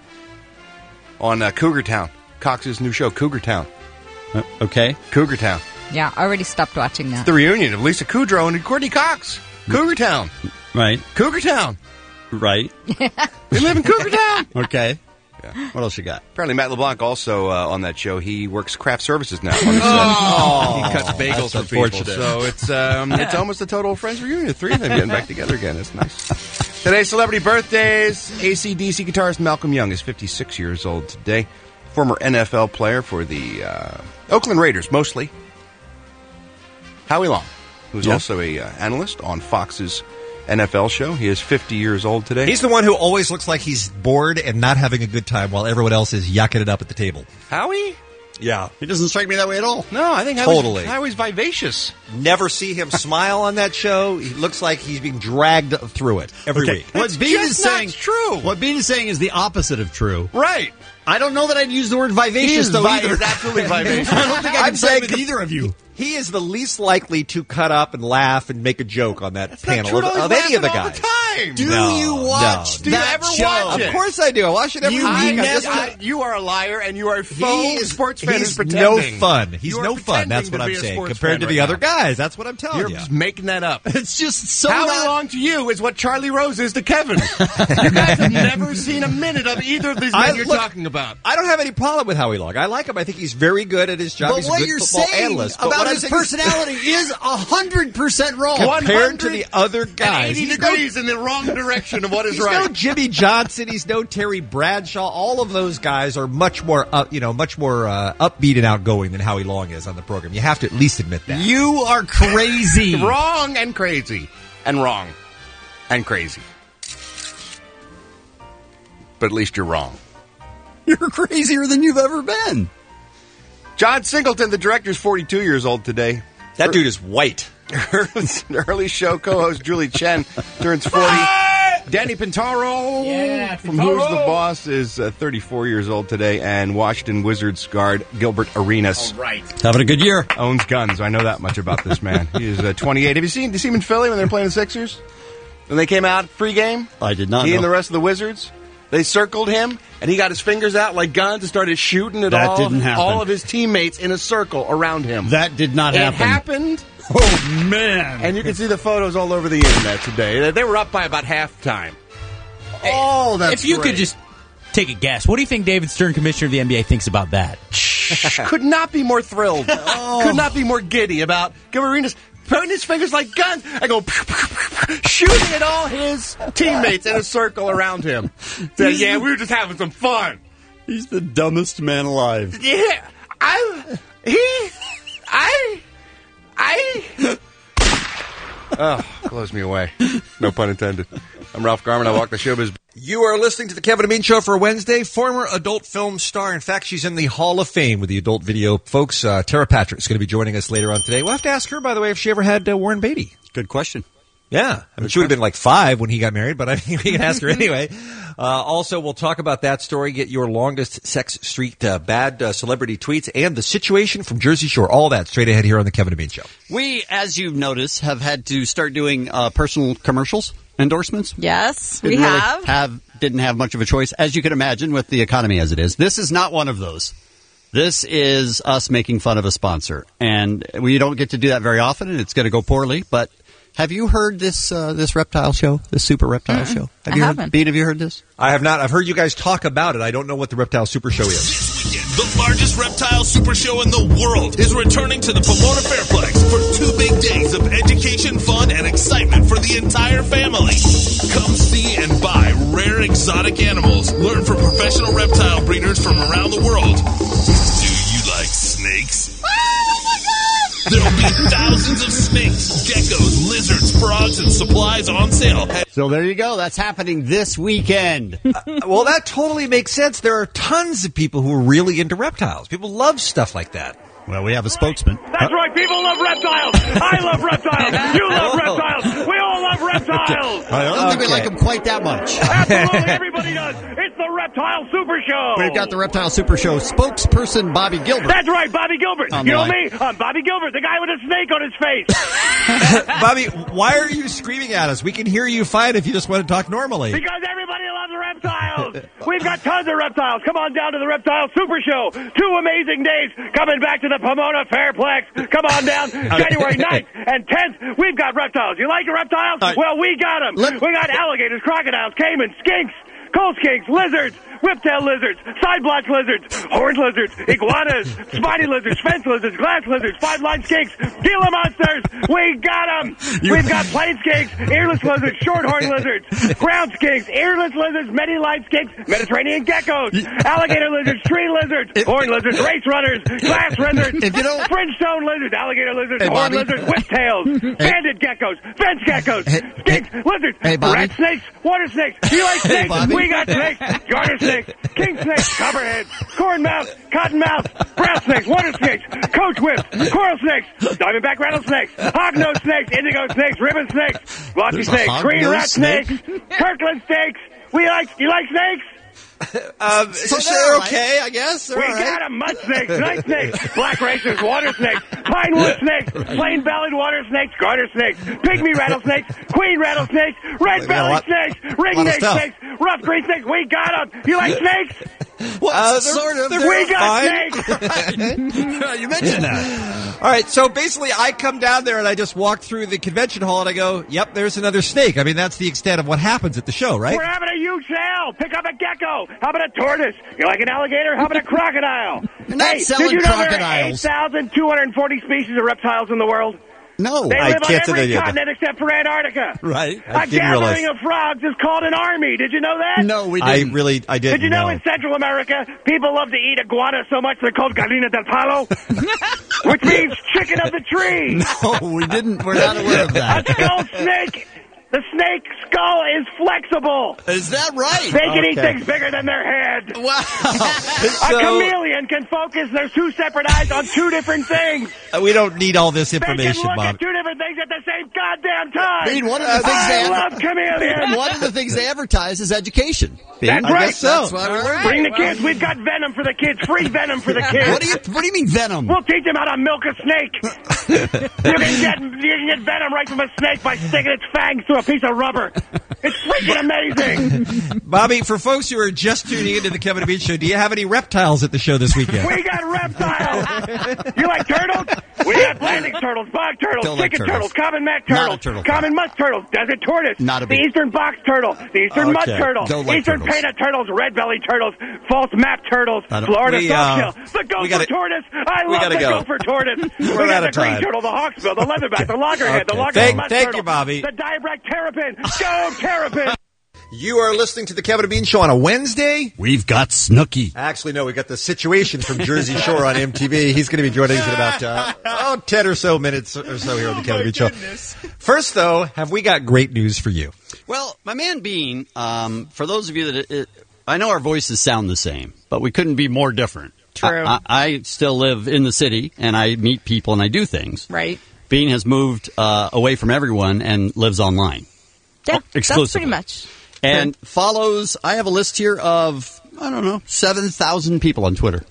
on uh, Cougar Town. Cox's new show, Cougar Town. Uh, okay. Cougar Town. Yeah, I already stopped watching that. The reunion of Lisa Kudrow and Courtney Cox. Cougar Town. Right. Cougar Town. Right. They live in Cougar Town. Okay. Yeah. What else you got? Apparently, Matt LeBlanc also uh, on that show. He works craft services now. On the set. Oh, he cuts bagels that's for people. unfortunate. So it's um, it's almost a total Friends reunion. Three of them getting back together again. It's nice. Today's celebrity birthdays. A C D C guitarist Malcolm Young is fifty-six years old today. Former N F L player for the uh, Oakland Raiders, mostly. Howie Long, who's Yeah. also a uh, analyst on Fox's N F L show. He is fifty years old today. He's the one who always looks like he's bored and not having a good time while everyone else is yucking it up at the table. Howie? Yeah. He doesn't strike me that way at all. No, I think Howie's, Totally. Howie's vivacious. Never see him smile on that show. He looks like he's being dragged through it every Okay. week. What Bean is just not saying true. What Bean is saying is the opposite of true. Right. I don't know that I'd use the word vivacious He is though vi- either. he's absolutely vivacious. I don't think I I'm can say saying with the- either of you. He is the least likely to cut up and laugh and make a joke on that That's not panel true. of, He's of any of the laughing all guys. the time. Do No, you watch no. Do you that ever show? watch it? Of course I do. I watch it every You week. I never- just- I- you are a liar, and you are a He faux is, sports fan. he's who's no pretending. fun. He's You are no fun. That's pretending what to I'm be a saying. sports Compared fan to the right other now. guys, that's what I'm telling You're you. just making that up. It's just so Howie not- Long to you is what Charlie Rose is to Kevin. You guys have never seen a minute of either of these men I- you're look, talking about. I don't have any problem with Howie Long. I like him. I think he's very good at his job. But he's a what good you're football saying analyst. But about what I'm his saying is- personality is a hundred percent wrong. compared to the other guys, eighty he's degrees in the wrong direction of what is He's right. no Jimmy Johnson. He's no Terry Bradshaw. All of those guys are much more, up, you know, much more uh, upbeat and outgoing than Howie Long is on the program. You have to at least admit that. You are crazy. Wrong and crazy. And wrong. And crazy. But at least you're wrong. You're crazier than you've ever been. John Singleton, the director, is forty-two years old today. That dude is white. Early show co-host Julie Chen turns forty. Danny Pintaro Yeah, from Pintaro. Who's the Boss is uh, thirty-four years old today, and Washington Wizards guard Gilbert Arenas. All right. Having a good year. Owns guns. I know that much about this man. He is uh, twenty-eight. Have you seen, did you see him in Philly when they were playing the Sixers? When they came out pregame? I did not He know. and the rest of the Wizards? They circled him, and he got his fingers out like guns and started shooting at That all, didn't happen. all of his teammates in a circle around him. That did not it happen. happened. Oh, man. And you can see the photos all over the internet today. They were up by about halftime. Oh, that's If you great. could just take a guess, what do you think David Stern, commissioner of the N B A, thinks about that? Could not be more thrilled. Could not be more giddy about Gilbert Arenas putting his fingers like guns and go shooting at all his teammates in a circle around him. So, yeah, we were just having some fun. He's the dumbest man alive. Yeah, I, he, I, I. Oh, blows me away. No pun intended. I'm Ralph Garman. I walk the showbiz. You are listening to the Kevin and Bean Show for Wednesday. Former adult film star. In fact, she's in the Hall of Fame with the adult video folks. Uh, Tara Patrick is going to be joining us later on today. We'll have to ask her, by the way, if she ever had uh, Warren Beatty. Good question. Yeah. I mean, she would have been like five when he got married, but I think we can ask her anyway. Uh, also, we'll talk about that story, get your longest sex streak, uh, bad uh, celebrity tweets, and the situation from Jersey Shore. All that straight ahead here on the Kevin and Bean Show. We, as you've noticed, have had to start doing uh, personal commercials, endorsements. Yes, we Didn't really have. have. Didn't have much of a choice, as you can imagine, with the economy as it is. This is not one of those. This is us making fun of a sponsor. And we don't get to do that very often, and it's going to go poorly, but have you heard this uh, this reptile show, this super reptile Mm-mm. show? Have I you haven't. heard, Bean, have you heard this? I have not. I've heard you guys talk about it. I don't know what the Reptile Super Show is. The largest reptile super show in the world is returning to the Pomona Fairplex for two big days of education, fun, and excitement for the entire family. Come see and buy rare exotic animals. Learn from professional reptile breeders from around the world. Do you like snakes? There will be thousands of snakes, geckos, lizards, frogs, and supplies on sale. So there you go. That's happening this weekend. Uh, well, that totally makes sense. There are tons of people who are really into reptiles. People love stuff like that. Well, we have a spokesman. That's right. People love reptiles. I love reptiles. You love reptiles. We all love reptiles. I don't think we like them quite that much. Absolutely. Everybody does. It's the Reptile Super Show. We've got the Reptile Super Show spokesperson, Bobby Gilbert. That's right, Bobby Gilbert. On You the know line. me? I'm Bobby Gilbert, the guy with a snake on his face. Bobby, why are you screaming at us? We can hear you fine if you just want to talk normally. Because everybody loves reptiles. We've got tons of reptiles. Come on down to the Reptile Super Show. Two amazing days coming back to the Pomona Fairplex. Come on down January ninth and tenth. We've got reptiles. You like your reptiles? right. Well, we got them. We got alligators, crocodiles, caimans, skinks, coal skinks, lizards, whiptail lizards, side-blotch lizards, horned lizards, iguanas, spiny lizards, fence lizards, glass lizards, five-line skinks, Gila monsters. We got them. We've got plain skinks, earless lizards, short-horned lizards, ground skinks, earless lizards, many-line skinks, Mediterranean geckos, alligator lizards, tree lizards, horned lizards, race runners, glass lizards, If you don't- fringe-stone lizards, alligator lizards, Hey, horned Bobby. lizards, whiptails, banded geckos, fence geckos, Hey, skinks, lizards, Hey, Bobby. rat snakes, water snakes. Do you like Hey, snakes? Bobby. We got snakes, garter snakes, king snakes, copperheads, cornmouth, cottonmouth, brown snakes, water snakes, coach whips, coral snakes, diamondback rattlesnakes, hognose snakes, indigo snakes, ribbon snakes, blotchy There's a snakes, green hognose rat snake? snakes, Kirkland snakes. We like, you like snakes? Um, So so they're they're okay, okay. I guess. They're We all right. got 'em. Mud snakes, night snakes, black racers, water snakes, pine wood snakes, plain bellied water snakes, garter snakes, pygmy rattlesnakes, queen rattlesnakes, red got a belly lot- snakes, lot ring of neck stuff. snakes, rough green snakes. We got 'em. You like snakes? Well, Uh, they're- sort of. they're They're We got fine. snakes. you mentioned that. All right, so basically I come down there and I just walk through the convention hall and I go, yep, there's another snake. I mean, that's the extent of what happens at the show, right? We're having a huge sale. Pick up a gecko. How about a tortoise? You like an alligator? How about a crocodile? You're not hey, selling did you know there are crocodiles. eight thousand two hundred forty species of reptiles in the world? No. They I live on can't say every that yet. continent except for Antarctica. Right. I a didn't gathering realize. of frogs is called an army. Did you know that? No, we I didn't. really, I didn't Did you know, know. in Central America, people love to eat iguana so much they're called gallina del palo? Which means chicken of the tree. No, we didn't. We're not aware of A that. skull snake The snake skull is flexible. Is that right? They can Okay. eat things bigger than their head. Wow. A So- chameleon can focus their two separate eyes on two different things. Uh, we don't need all this They information, can look Bob. at two different things at the same goddamn time. Bean, one of the things I they love chameleons. One of the things they advertise is education. Bean, That's I right. guess so. That's why we learned. Bring the kids. We've got venom for the kids. Free venom for the kids. What do you What do you mean venom? We'll teach them how to milk a snake. you can get you can get venom right from a snake by sticking its fangs through a piece of rubber. It's freaking amazing. Bobby, for folks who are just tuning into the Kevin and Bean Show, do you have any reptiles at the show this weekend? We got reptiles. You like turtles? We got landing turtles, bog turtles, Don't like chicken turtles. turtles, common mac Not turtles, a turtle. common musk turtles, desert tortoise, Not a the big- eastern box turtle, the eastern mud Okay. turtle, Don't like eastern turtles. painted turtles, red belly turtles, false map turtles, I don't- Florida We, uh, softshell, the we gopher gotta- tortoise. I we love gotta the go. gopher tortoise. we We're got out the of green time. turtle, the hawksbill, the leatherback, the loggerhead, the Okay. loggerhead Thank- mud thank turtle, you, Bobby. the diabrach terrapin. Go terrapin. You are listening to the Kevin and Bean Show on a Wednesday. We've got Snooki. Actually, no, we got the Situation from Jersey Shore on M T V. He's going to be joining us in about uh, oh, ten or so minutes or so here on the Kevin and Bean Show. First, though, have we got great news for you? Well, my man Bean, um, for those of you that it, it, I know our voices sound the same, but we couldn't be more different. True. I, I, I still live in the city, and I meet people and I do things. Right. Bean has moved uh, away from everyone and lives online. Yeah, Oh, exclusively. that's pretty much. And follows, I have a list here of, I don't know, seven thousand people on Twitter.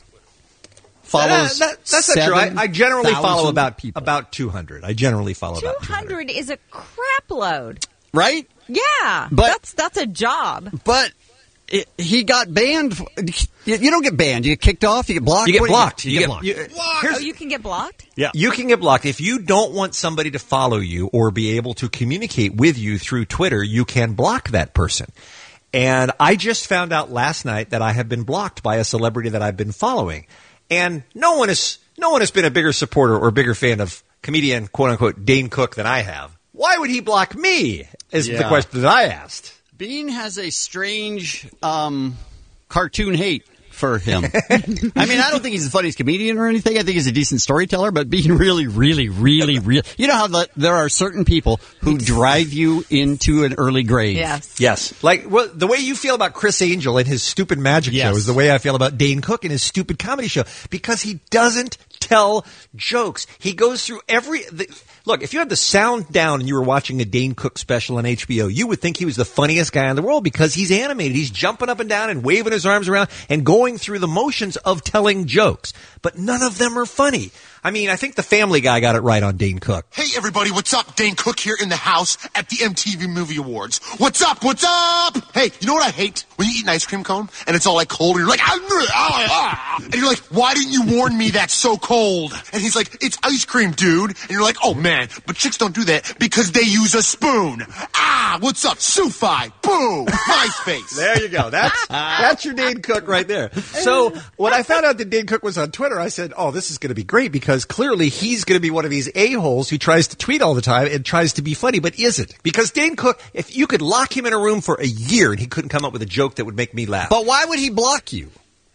Follows. That- that- that's not true. I, I generally follow seven thousand about people. about two hundred. I generally follow about two hundred is a crap load. Right? Yeah, But- that's that's a job. But it, he got banned. For, you, you don't get banned. You get kicked off. You get blocked. You get What do blocked. You, You get get- blocked. you- Oh, you can get blocked? Yeah. You can get blocked. If you don't want somebody to follow you or be able to communicate with you through Twitter, you can block that person. And I just found out last night that I have been blocked by a celebrity that I've been following. And no one is no one has been a bigger supporter or bigger fan of comedian, quote unquote, Dane Cook than I have. Why would he block me? Is the Yeah. question that I asked. Bean has a strange um, cartoon hate for him. I mean, I don't think he's the funniest comedian or anything. I think he's a decent storyteller, but Bean really, really, really, really... You know how the, there are certain people who drive you into an early grave? Yes. Yes. Like, well, the way you feel about Chris Angel and his stupid magic Yes. show is the way I feel about Dane Cook and his stupid comedy show. Because he doesn't tell jokes. He goes through every... The, look, if you had the sound down and you were watching a Dane Cook special on H B O, you would think he was the funniest guy in the world because he's animated. He's jumping up and down and waving his arms around and going through the motions of telling jokes. But none of them are funny. I mean, I think the Family Guy got it right on Dane Cook. Hey everybody, what's up? Dane Cook here in the house at the M T V Movie Awards. What's up? What's up? Hey, you know what I hate? When you eat an ice cream cone and it's all like cold and you're like, ah, ah, ah. And you're like, why didn't you warn me that's so cold? And he's like, it's ice cream, dude. And you're like, oh man, but chicks don't do that because they use a spoon. Ah, what's up? Sufi. Boo. MySpace. There you go. That's that's your Dane Cook right there. So when I found out that Dane Cook was on Twitter, I said, oh, this is going to be great because clearly he's going to be one of these a-holes who tries to tweet all the time and tries to be funny, but isn't. Because Dane Cook, if you could lock him in a room for a year and he couldn't come up with a joke that would make me laugh. But why would he block you?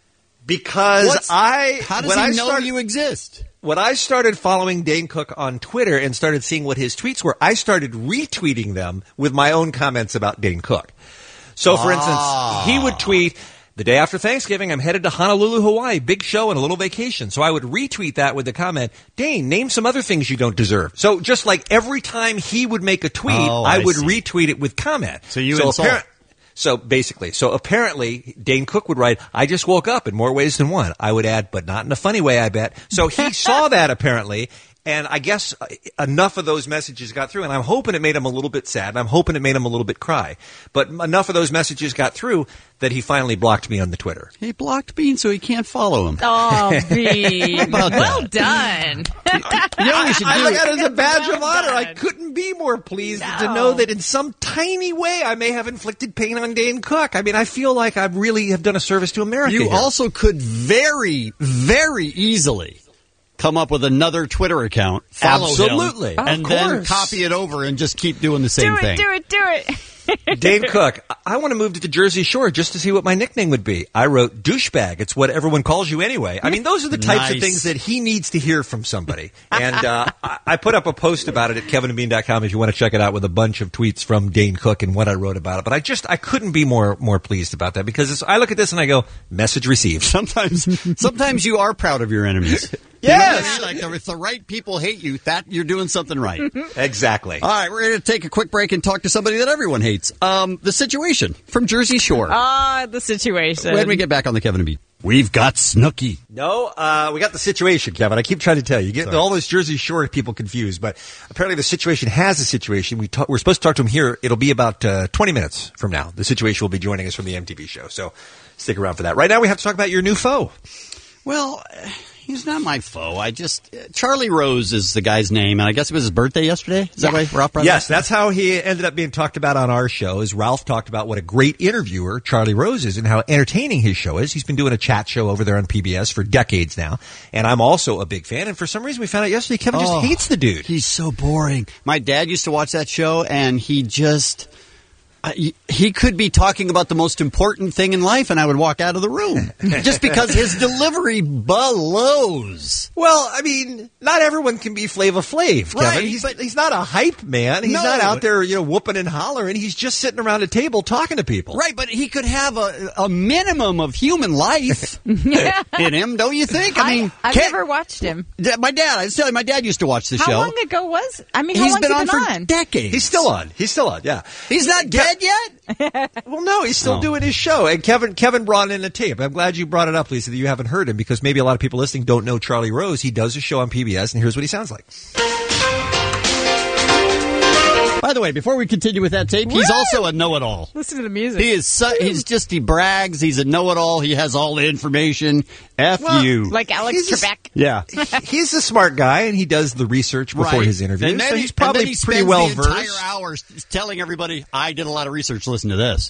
Because What's- I... How does when he I know started- you exist? When I started following Dane Cook on Twitter and started seeing what his tweets were, I started retweeting them with my own comments about Dane Cook. So, for Ah. instance, he would tweet, the day after Thanksgiving, I'm headed to Honolulu, Hawaii, big show and a little vacation. So I would retweet that with the comment, Dane, name some other things you don't deserve. So just like every time he would make a tweet, Oh, I, I would see. retweet it with comment. So you so insult. appar- So basically, so apparently Dane Cook would write, I just woke up in more ways than one. I would add, but not in a funny way, I bet. So he saw that apparently, and I guess uh, enough of those messages got through, and I'm hoping it made him a little bit sad, and I'm hoping it made him a little bit cry. But enough of those messages got through that he finally blocked me on the Twitter. He blocked Bean so he can't follow him. Oh, Bean. about well that? done. You know what we should I do? look at it as a badge of honor. I couldn't be more pleased to know that in some tiny way I may have inflicted pain on Dane Cook. I mean, I feel like I really have done a service to America. You here. also could very, very easily come up with another Twitter account, follow Absolutely. him, Of and then course. copy it over and just keep doing the same do it, thing. do it, do it. Dane Cook, I want to move to the Jersey Shore just to see what my nickname would be. I wrote douchebag. It's what everyone calls you anyway. I mean, those are the types Nice. of things that he needs to hear from somebody. And uh, I, I put up a post about it at kevin and bean dot com if you want to check it out, with a bunch of tweets from Dane Cook and what I wrote about it. But I just, I couldn't be more more pleased about that, because it's, I look at this and I go, message received. Sometimes, sometimes you are proud of your enemies. Yes. You know what I mean? Like, if the right people hate you, that you're doing something right. Exactly. All right, we're going to take a quick break and talk to somebody that everyone hates. Um, the Situation from Jersey Shore. Ah, the Situation. When we get back on the Kevin and Bean, we've got Snooki. No, uh, we got the Situation, Kevin. I keep trying to tell you. You get Sorry. all those Jersey Shore people confused, but apparently the Situation has a situation. We talk, we're supposed to talk to him here. It'll be about uh, twenty minutes from now. The Situation will be joining us from the M T V show, so stick around for that. Right now, we have to talk about your new foe. Well, he's not my foe. I just uh, Charlie Rose is the guy's name, and I guess it was his birthday yesterday. Is that right, Ralph? Brothers? Yes, that's how he ended up being talked about on our show. As Ralph talked about what a great interviewer Charlie Rose is and how entertaining his show is. He's been doing a chat show over there on P B S for decades now, and I'm also a big fan. And for some reason, we found out yesterday Kevin Oh, just hates the dude. He's so boring. My dad used to watch that show, and he just. Uh, he- he could be talking about the most important thing in life, and I would walk out of the room just because his delivery blows. Well, I mean, not everyone can be Flava Flav, Kevin. Right, he's, but- he's not a hype man. He's No. not out there, you know, whooping and hollering. He's just sitting around a table talking to people. Right, but he could have a, a minimum of human life in him, don't you think? I mean, I've can't- never watched him. Yeah, my dad, I was telling you, my dad used to watch the How show. long ago was? I mean, how He's long been has on he for been on? decades. He's still on. He's still on, yeah. He's not dead yet? Well, no, he's still Oh. doing his show. And Kevin Kevin brought in a tape. I'm glad you brought it up, Lisa, that you haven't heard him, because maybe a lot of people listening don't know Charlie Rose. He does a show on P B S, and here's what he sounds like. By the way, before we continue with that tape, he's Woo! also a know-it-all. Listen to the music. He is. Su- he's just. He brags. He's a know-it-all. He has all the information. F Well, you. Like Alex He's a- Trebek. Yeah. He's a smart guy, and he does the research before Right. his interview, And then so he- he's and then probably he pretty spends well the entire versed. hour s- telling everybody, I did a lot of research. Listen to this.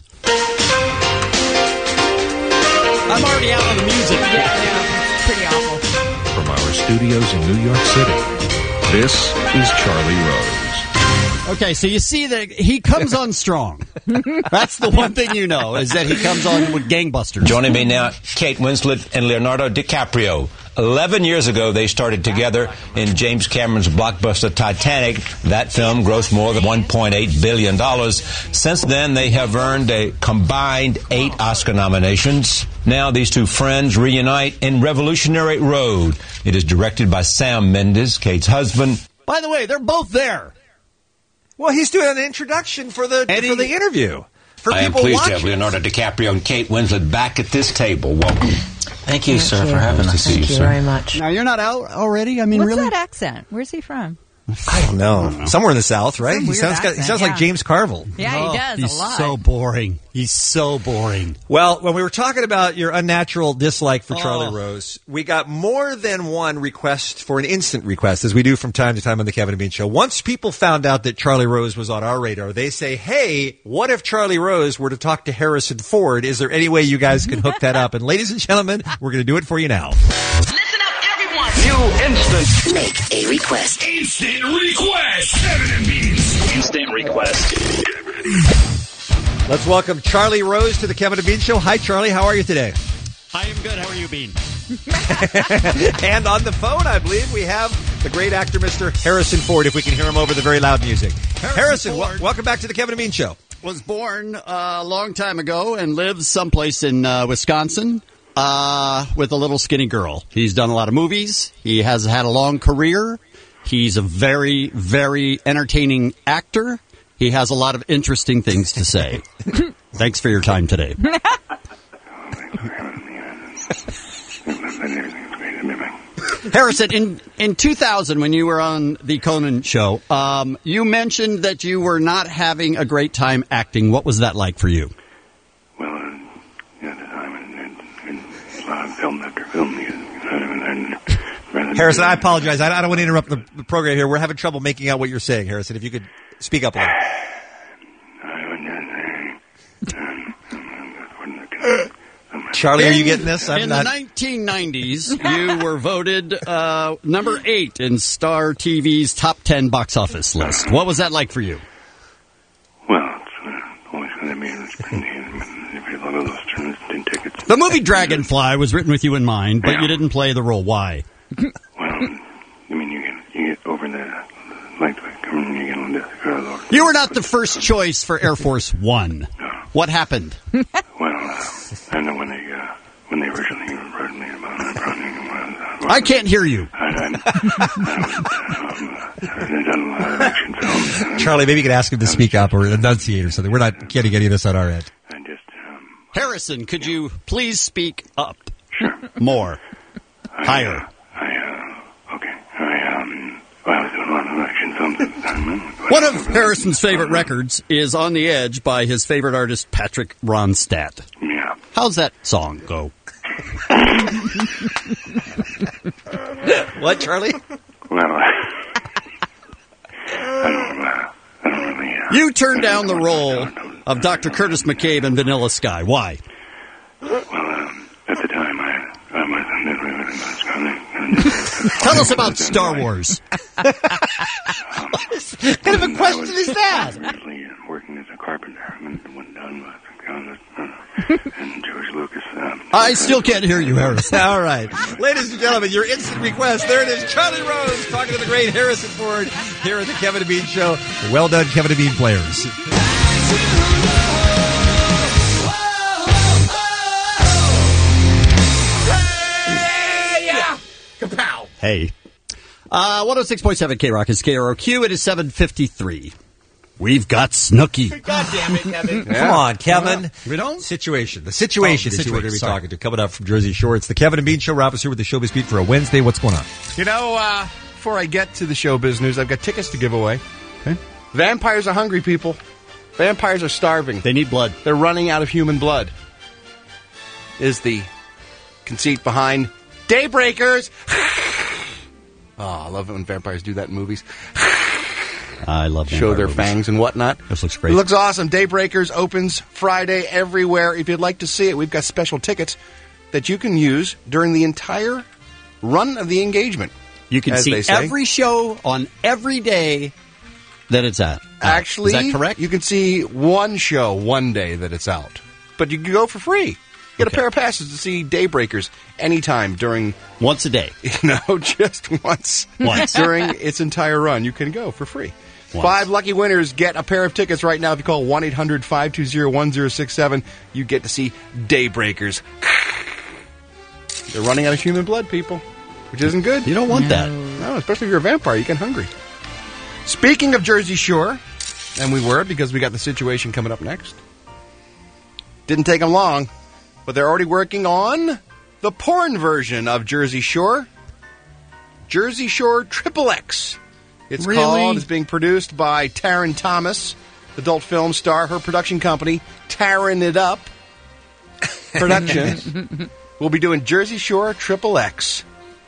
I'm already out on the music. Yeah, I know. It's pretty awful. From our studios in New York City, this is Charlie Rose. Okay, so you see that he comes on strong. That's the one thing you know, is that he comes on with gangbusters. Joining me now, Kate Winslet and Leonardo DiCaprio. Eleven years ago, they started together in James Cameron's blockbuster Titanic. That film grossed more than one point eight billion dollars. Since then, they have earned a combined eight Oscar nominations. Now, these two friends reunite in Revolutionary Road. It is directed by Sam Mendes, Kate's husband. By the way, they're both there. Well, he's doing an introduction for the Eddie- for the interview. For I am people pleased to watching. have Leonardo DiCaprio and Kate Winslet back at this table. Welcome. Thank you, sir, for having us. Thank you very much. Now, you're not out already? I mean, What's really? that accent? Where's he from? I don't know. Somewhere in the South, right? Some He weird sounds, got, he accent, sounds yeah. like James Carville. Yeah, Oh, he does he's a lot. so boring. He's so boring. Well, when we were talking about your unnatural dislike for Charlie Oh. Rose, we got more than one request for an instant request, as we do from time to time on the Kevin and Bean Show. Once people found out that Charlie Rose was on our radar, they say, hey, what if Charlie Rose were to talk to Harrison Ford? Is there any way you guys can hook that up? And ladies and gentlemen, we're going to do it for you now. New instant. Make a request. Instant request. Kevin and Bean's instant request. Let's welcome Charlie Rose to the Kevin and Bean Show. Hi, Charlie. How are you today? I am good. How are you, Bean? And on the phone, I believe, we have the great actor, Mister Harrison Ford, if we can hear him over the very loud music. Harrison, Harrison wel- Ford. welcome back to the Kevin and Bean Show. Was born uh, a long time ago and lives someplace in uh, Wisconsin uh, with a little skinny girl. He's done a lot of movies. He has had a long career. He's a very, very entertaining actor. He has a lot of interesting things to say. Thanks for your time today. Harrison, in, in two thousand, when you were on the Conan show, um, you mentioned that you were not having a great time acting. What was that like for you? Well, uh, at the time, and, and, and a lot of film after film, you know, and, and Harrison, I apologize. I, I don't want to interrupt the, the program here. We're having trouble making out what you're saying, Harrison. If you could speak up a little. Charlie, are you getting this? I'm in not. the nineteen nineties, you were voted uh, number eight in Star T V's top ten box office list. What was that like for you? Well, it's uh, always The movie Dragonfly was written with you in mind, but you didn't play the role. Why? Well, I mean, you get you get over the like I mean, you get on the uh, You were not the first choice for Air Force One. No. What happened? Well, uh, I know when they uh, when they originally wrote me about it, probably was, uh, I can't hear you. I, I, I, um, they've done a lot of action films. Charlie, maybe you could ask him to speak up or enunciate or something. We're not getting any of this on our end. Harrison, could you please speak up? Sure. More. Higher. I, uh, okay. I, um, well, I was doing a lot of action films at the time. One of Harrison's favorite records is On the Edge by his favorite artist, Patrick Ronstadt. Yeah. How's that song go? What, Charlie? Well, I, I don't, uh, I don't really, uh, You turned down the role of Doctor Curtis McCabe in Vanilla Sky. Why? Well, um, at the time, I, I wasn't really really much coming. Tell us about Star Wars. What kind of a question is that? I was originally working as a carpenter. I mean, went down with uh, and George Lucas. Um, I still can't hear you, Harrison. All right. Ladies and gentlemen, your instant request. There it is. Charlie Rose talking to the great Harrison Ford here at the Kevin and Bean Show. Well done, Kevin and Bean players. Kapow! Hey. Uh, one oh six point seven K-Rock is K R O Q. It is seven fifty-three. We've got Snooki. God damn it, Kevin. Come on, Kevin. We don't? Situation. The situation Oh, the is who we're going to be situation, talking to. Coming up from Jersey Shore. It's the Kevin and Bean Show. Rob is here with the Showbiz Beat for a Wednesday. What's going on? You know, uh, before I get to the showbiz news, I've got tickets to give away. Okay. Vampires are hungry, people. Vampires are starving. They need blood. They're running out of human blood. Is the conceit behind Daybreakers. Oh, I love it when vampires do that in movies. I love Show their movies. fangs and whatnot. This looks great. It looks awesome. Daybreakers opens Friday everywhere. If you'd like to see it, we've got special tickets that you can use during the entire run of the engagement. You can as see they say. every show on every day that it's at. Actually, is that correct? You can see one show one day that it's out, but you can go for free. Get Okay. a pair of passes to see Daybreakers anytime during once a day. No, just once. Once during its entire run, you can go for free. Once. Five lucky winners get a pair of tickets right now. If you call one eight hundred five two zero one zero six seven, you get to see Daybreakers. They're running out of human blood, people, which isn't good. You don't want that. No, especially if you're a vampire, you get hungry. Speaking of Jersey Shore, and we were because we got the situation coming up next. Didn't take them long, but they're already working on the porn version of Jersey Shore. Jersey Shore Triple X. It's Really? called. It's being produced by Taryn Thomas, adult film star. Her production company, Taryn It Up Productions, will be doing Jersey Shore Triple X.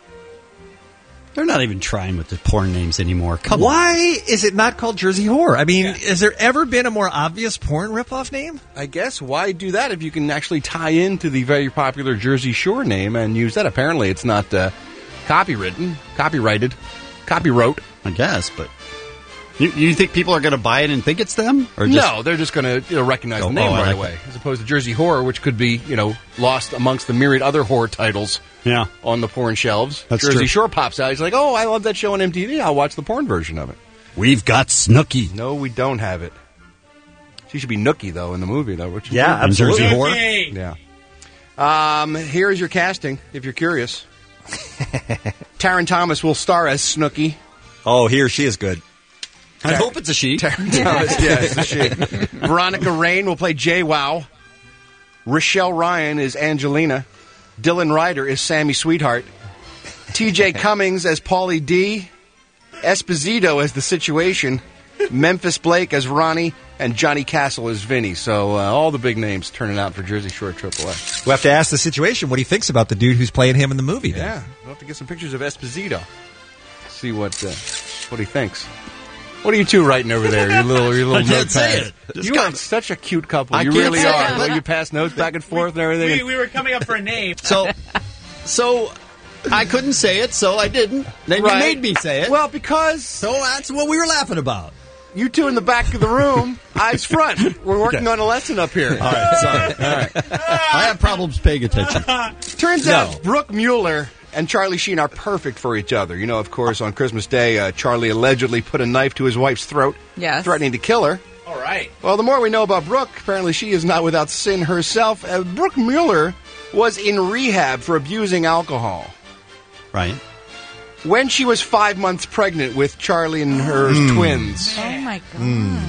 They're not even trying with the porn names anymore. Come Why on. is it not called Jersey Horror? I mean, has there ever been a more obvious porn ripoff name? I guess why do that if you can actually tie into the very popular Jersey Shore name and use that? Apparently, it's not uh, copywritten, copyrighted, copywrote. I guess, but you, you think people are going to buy it and think it's them? Or just, No, they're just going to you know, recognize Oh, the name oh, I right like away, as opposed to Jersey Horror, which could be you know lost amongst the myriad other horror titles. Yeah. On the porn shelves. That's Jersey true. Shore pops out. He's like, oh, I love that show on M T V. I'll watch the porn version of it. We've got Snooki. No, we don't have it. She should be Nookie, though, in the movie, though. Which is Yeah, weird. absolutely. Jersey Horror? Yeah. Um, here is your casting, if you're curious. Taryn Thomas will star as Snooki. Oh, he or she is good. I hope it's a she. Taryn Thomas, yeah, it's a she. Veronica Rain will play JWoww. Rochelle Ryan is Angelina. Dylan Ryder is Sammy Sweetheart. T J Cummings as Paulie D. Esposito as The Situation. Memphis Blake as Ronnie. And Johnny Castle as Vinny. So uh, all the big names turning out for Jersey Shore Triple X. We'll have to ask the situation what he thinks about the dude who's playing him in the movie. Then. Yeah, we'll have to get some pictures of Esposito. See what uh, what he thinks. What are you two writing over there? Your little, your little I can't say notepad. it. Just You go- are such a cute couple. I you can't really say are. it. Well, you pass notes back and forth and everything. We, we were coming up for a name. So, so I couldn't say it, so I didn't. Then Right. you made me say it. Well, because so that's what we were laughing about. You two in the back of the room, eyes front. We're working Okay. on a lesson up here. All right, sorry. All right. I have problems paying attention. Turns No. out Brooke Mueller and Charlie Sheen are perfect for each other. You know, of course, on Christmas Day, uh, Charlie allegedly put a knife to his wife's throat, Yes. threatening to kill her. All right. Well, the more we know about Brooke, apparently she is not without sin herself. Uh, Brooke Mueller was in rehab for abusing alcohol. Right. When she was five months pregnant with Charlie and her Mm. twins. Oh, my God.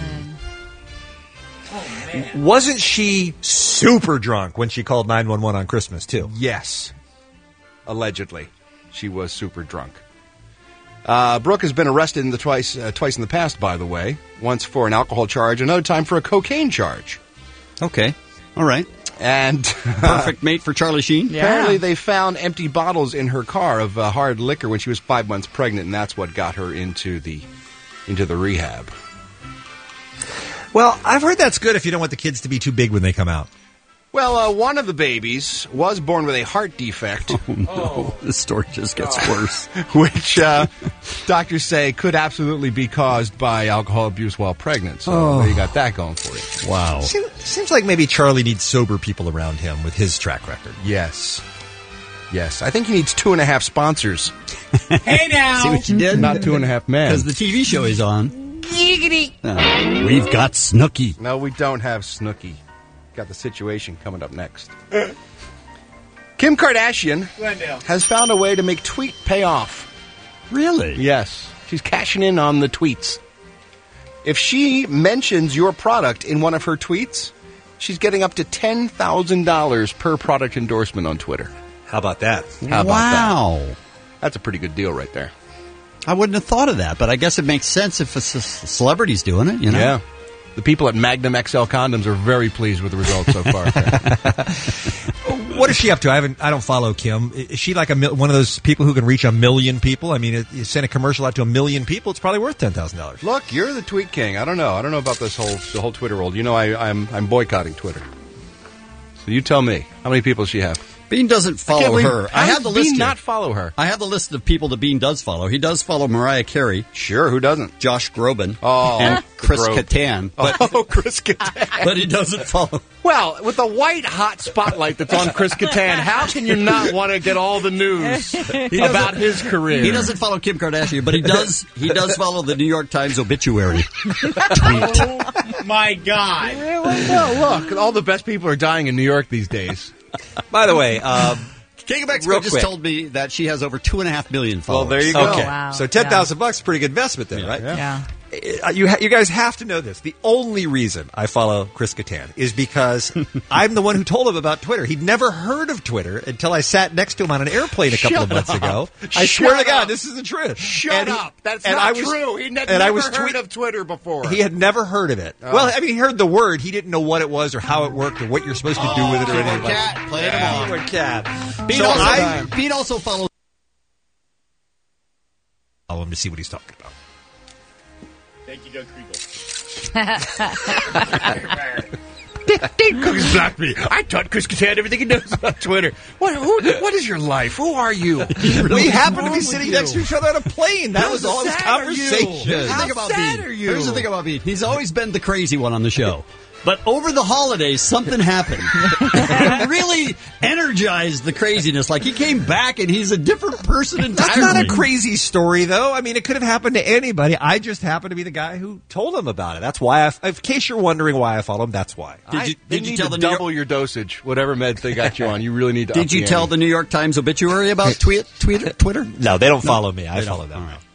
Wasn't she super drunk when she called nine one one on Christmas, too? Yes. Allegedly. She was super drunk. Uh, Brooke has been arrested in the twice uh, twice in the past, by the way. Once for an alcohol charge, another time for a cocaine charge. Okay. All right. And Perfect mate for Charlie Sheen. apparently they found empty bottles in her car of uh, hard liquor when she was five months pregnant, and that's what got her into the into the rehab. Well, I've heard that's good if you don't want the kids to be too big when they come out. Well, uh, one of the babies was born with a heart defect. Oh, no. This story just gets worse. Which uh, doctors say could absolutely be caused by alcohol abuse while pregnant. So Oh. you got that going for you. Wow. Seems, seems like maybe Charlie needs sober people around him with his track record. Yes. Yes. I think he needs two and a half sponsors. Hey now. See what you did? Not two and a half men. Because the T V show is on. Giggity. Uh, we've got Snooky. No, we don't have Snooki. Got the situation coming up next. Kim Kardashian Glendale. has found a way to make tweet pay off. Really? Yes. She's cashing in on the tweets. If she mentions your product in one of her tweets, she's getting up to ten thousand dollars per product endorsement on Twitter. How about that? How about wow. that? That's a pretty good deal right there. I wouldn't have thought of that, but I guess it makes sense if a c- celebrity's doing it, you know? Yeah. The people at Magnum X L Condoms are very pleased with the results so far. What is she up to? I haven't. I don't follow Kim. Is she like a mil- one of those people who can reach a million people? I mean, if you send a commercial out to a million people, it's probably worth ten thousand dollars. Look, you're the tweet king. I don't know. I don't know about this whole the whole Twitter world. You know, I, I'm I'm boycotting Twitter. So you tell me, how many people does she have? Bean doesn't I follow can't believe- her. how I does have the Bean list here. not follow her? I have the list of people that Bean does follow. He does follow Mariah Carey. Sure, who doesn't? Josh Groban. Oh, and Chris Grob. Kattan. But, oh, Chris Kattan. but he doesn't follow. Well, with the white hot spotlight that's on Chris Kattan, how can you not want to get all the news about his career? He doesn't follow Kim Kardashian, but he does. He does follow the New York Times obituary tweet. My God. Well, look, all the best people are dying in New York these days. By the way, um, King of Mexico Real just quick. told me that she has over two and a half million followers. Well, there you go. okay, wow. so ten thousand bucks is a pretty good investment there, right? Yeah. Uh, You ha- you guys have to know this. The only reason I follow Chris Kattan is because I'm the one who told him about Twitter. He'd never heard of Twitter until I sat next to him on an airplane a couple Shut of months up. ago. I Shut swear to up. God, this is the truth. Shut And he- up. That's and not I was- true. He ne- and never I was heard tweet- of Twitter before. He had never heard of it. Well, I mean, he heard the word. He didn't know what it was or how it worked or what you're supposed to do with it or anything like that. Cat, played him off. Keyword cat. Bean, So also, I Bean also follows. follow him to see what he's talking about. Thank you, Doug Kriegel. Dave Cook's blocked me. I taught Chris Kattan everything he knows about Twitter. What, who, what is your life? Who are you? We happened to wrong be with sitting you? next to each other on a plane. That How was all. It was sad are you? conversation. Here's the How thing about sad Bean. are you? Here's the thing about Bean. He's always been the crazy one on the show. But over the holidays, something happened. It really energized the craziness. Like he came back and he's a different person entirely. That's not a crazy story, though. I mean, it could have happened to anybody. I just happened to be the guy who told him about it. That's why. I, in case you're wondering why I follow him, that's why. Did you, They did you need tell to the New double York, your dosage, whatever meds they got you on. You really need to. Did up you the tell ante. the New York Times obituary about tweet, tweet, Twitter? No, they don't follow me. I They follow don't. them. All right.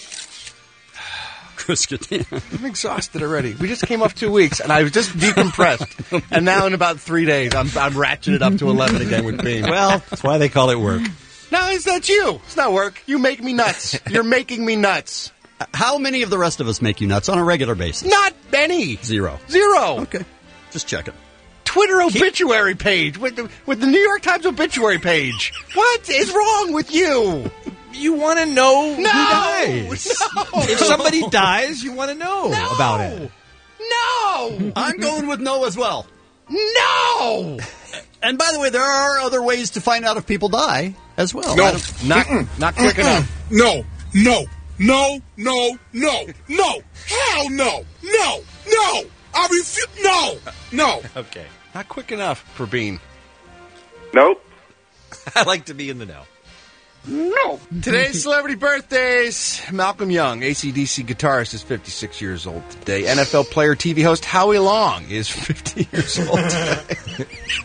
Chris Kattan. I'm exhausted already. We just came off two weeks, and I was just decompressed. And now in about three days, I'm, I'm ratcheted up to eleven again with Bean. Well, that's why they call it work. No, it's not you. It's not work. You make me nuts. You're making me nuts. How many of the rest of us make you nuts on a regular basis? Not any. Zero. Zero. Okay. Just checking. Twitter obituary page with the, with the New York Times obituary page. What is wrong with you? You want to know No. who dies. No. If somebody dies, you want to know No. about it. No. I'm going with no as well. No. And by the way, there are other ways to find out if people die as well. No. Not, not quick enough. No, no, no, no, no, no. Hell no, no, no. I refuse. No, no. Okay. Not quick enough for Bean. Nope. I like to be in the know. No. Today's celebrity birthdays. Malcolm Young, A C D C guitarist, is fifty-six years old today. N F L player, T V host Howie Long is fifty years old today.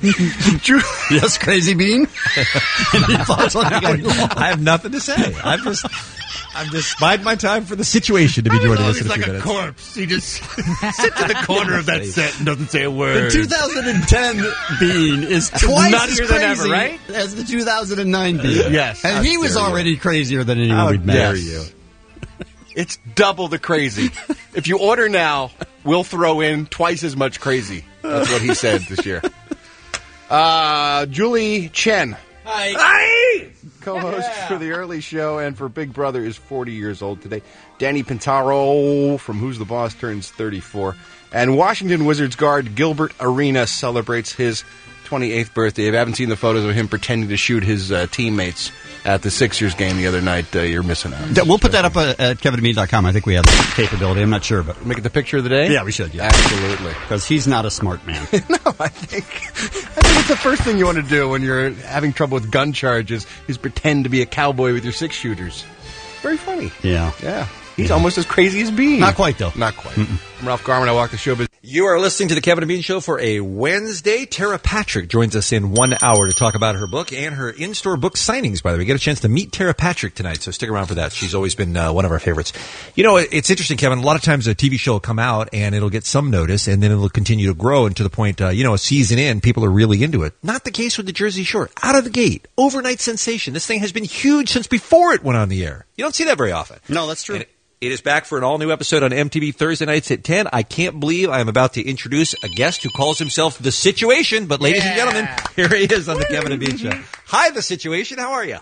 Yes, Crazy Bean? Any thoughts on Howie Long? I have nothing to say. I'm just... I'm just bide my time for the situation to be joining us in He's a like few a minutes. corpse. He just sits in the corner of that set and doesn't say a word. The two thousand ten Bean is twice as Nuttier crazy than ever, right? as the two thousand nine Bean. Yes. And How he was dare you. already crazier than anyone How we'd met. dare you. It's double the crazy. If you order now, we'll throw in twice as much crazy. That's what he said this year. Uh, Julie Chen. Hi. Hi! Co-host yeah. for The Early Show and for Big Brother is forty years old today. Danny Pintaro from Who's the Boss turns thirty-four. And Washington Wizards guard Gilbert Arenas celebrates his twenty-eighth birthday. If you haven't seen the photos of him pretending to shoot his uh, teammates at the Sixers game the other night, uh, you're missing out. We'll put that up at, at kevin and bean dot com. I think we have the capability. I'm not sure, but make it the picture of the day? Yeah, we should. Yeah. Absolutely. Because he's not a smart man. No, I think I think it's the first thing you want to do when you're having trouble with gun charges is pretend to be a cowboy with your six shooters. Very funny. Yeah. Yeah. He's yeah. almost as crazy as Bean. Not quite, though. Not quite. Mm-mm. I'm Ralph Garman. I walk the show. You are listening to the Kevin and Bean Show for a Wednesday. Tara Patrick joins us in one hour to talk about her book and her in-store book signings, by the way. We get a chance to meet Tara Patrick tonight, so stick around for that. She's always been uh, one of our favorites. You know, it's interesting, Kevin. A lot of times a T V show will come out and it'll get some notice and then it'll continue to grow and to the point, uh, you know, a season in, people are really into it. Not the case with the Jersey Shore. Out of the gate. Overnight sensation. This thing has been huge since before it went on the air. You don't see that very often. No, that's true. And It is back for an all-new episode on M T V Thursday nights at ten. I can't believe I am about to introduce a guest who calls himself The Situation. But ladies yeah. and gentlemen, here he is on the Kevin and Bean Show. Hi, The Situation. How are you?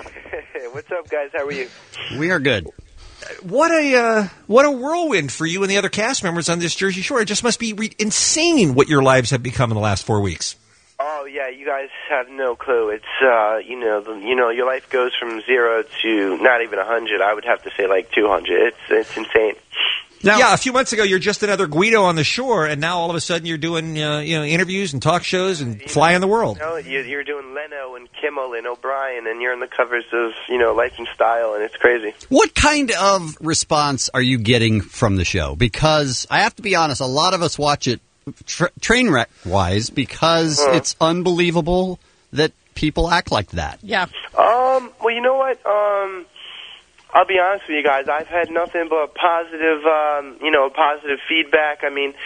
What's up, guys? How are you? We are good. What a uh, what a whirlwind for you and the other cast members on this Jersey Shore. It just must be re- insane what your lives have become in the last four weeks. Oh yeah, you guys have no clue. It's uh, you know, the, you know, your life goes from zero to not even a hundred. I would have to say like two hundred. It's it's insane. Now, yeah, a few months ago you're just another Guido on the shore, and now all of a sudden you're doing uh, you know interviews and talk shows and flying the world. You know, you're doing Leno and Kimmel and O'Brien, and you're in the covers of you know Life and Style, and it's crazy. What kind of response are you getting from the show? Because I have to be honest, a lot of us watch it Tra- train wreck wise because uh-huh. it's unbelievable that people act like that. Yeah. Um. Well, you know what? Um. I'll be honest with you guys. I've had nothing but positive, um, you know, positive feedback. I mean,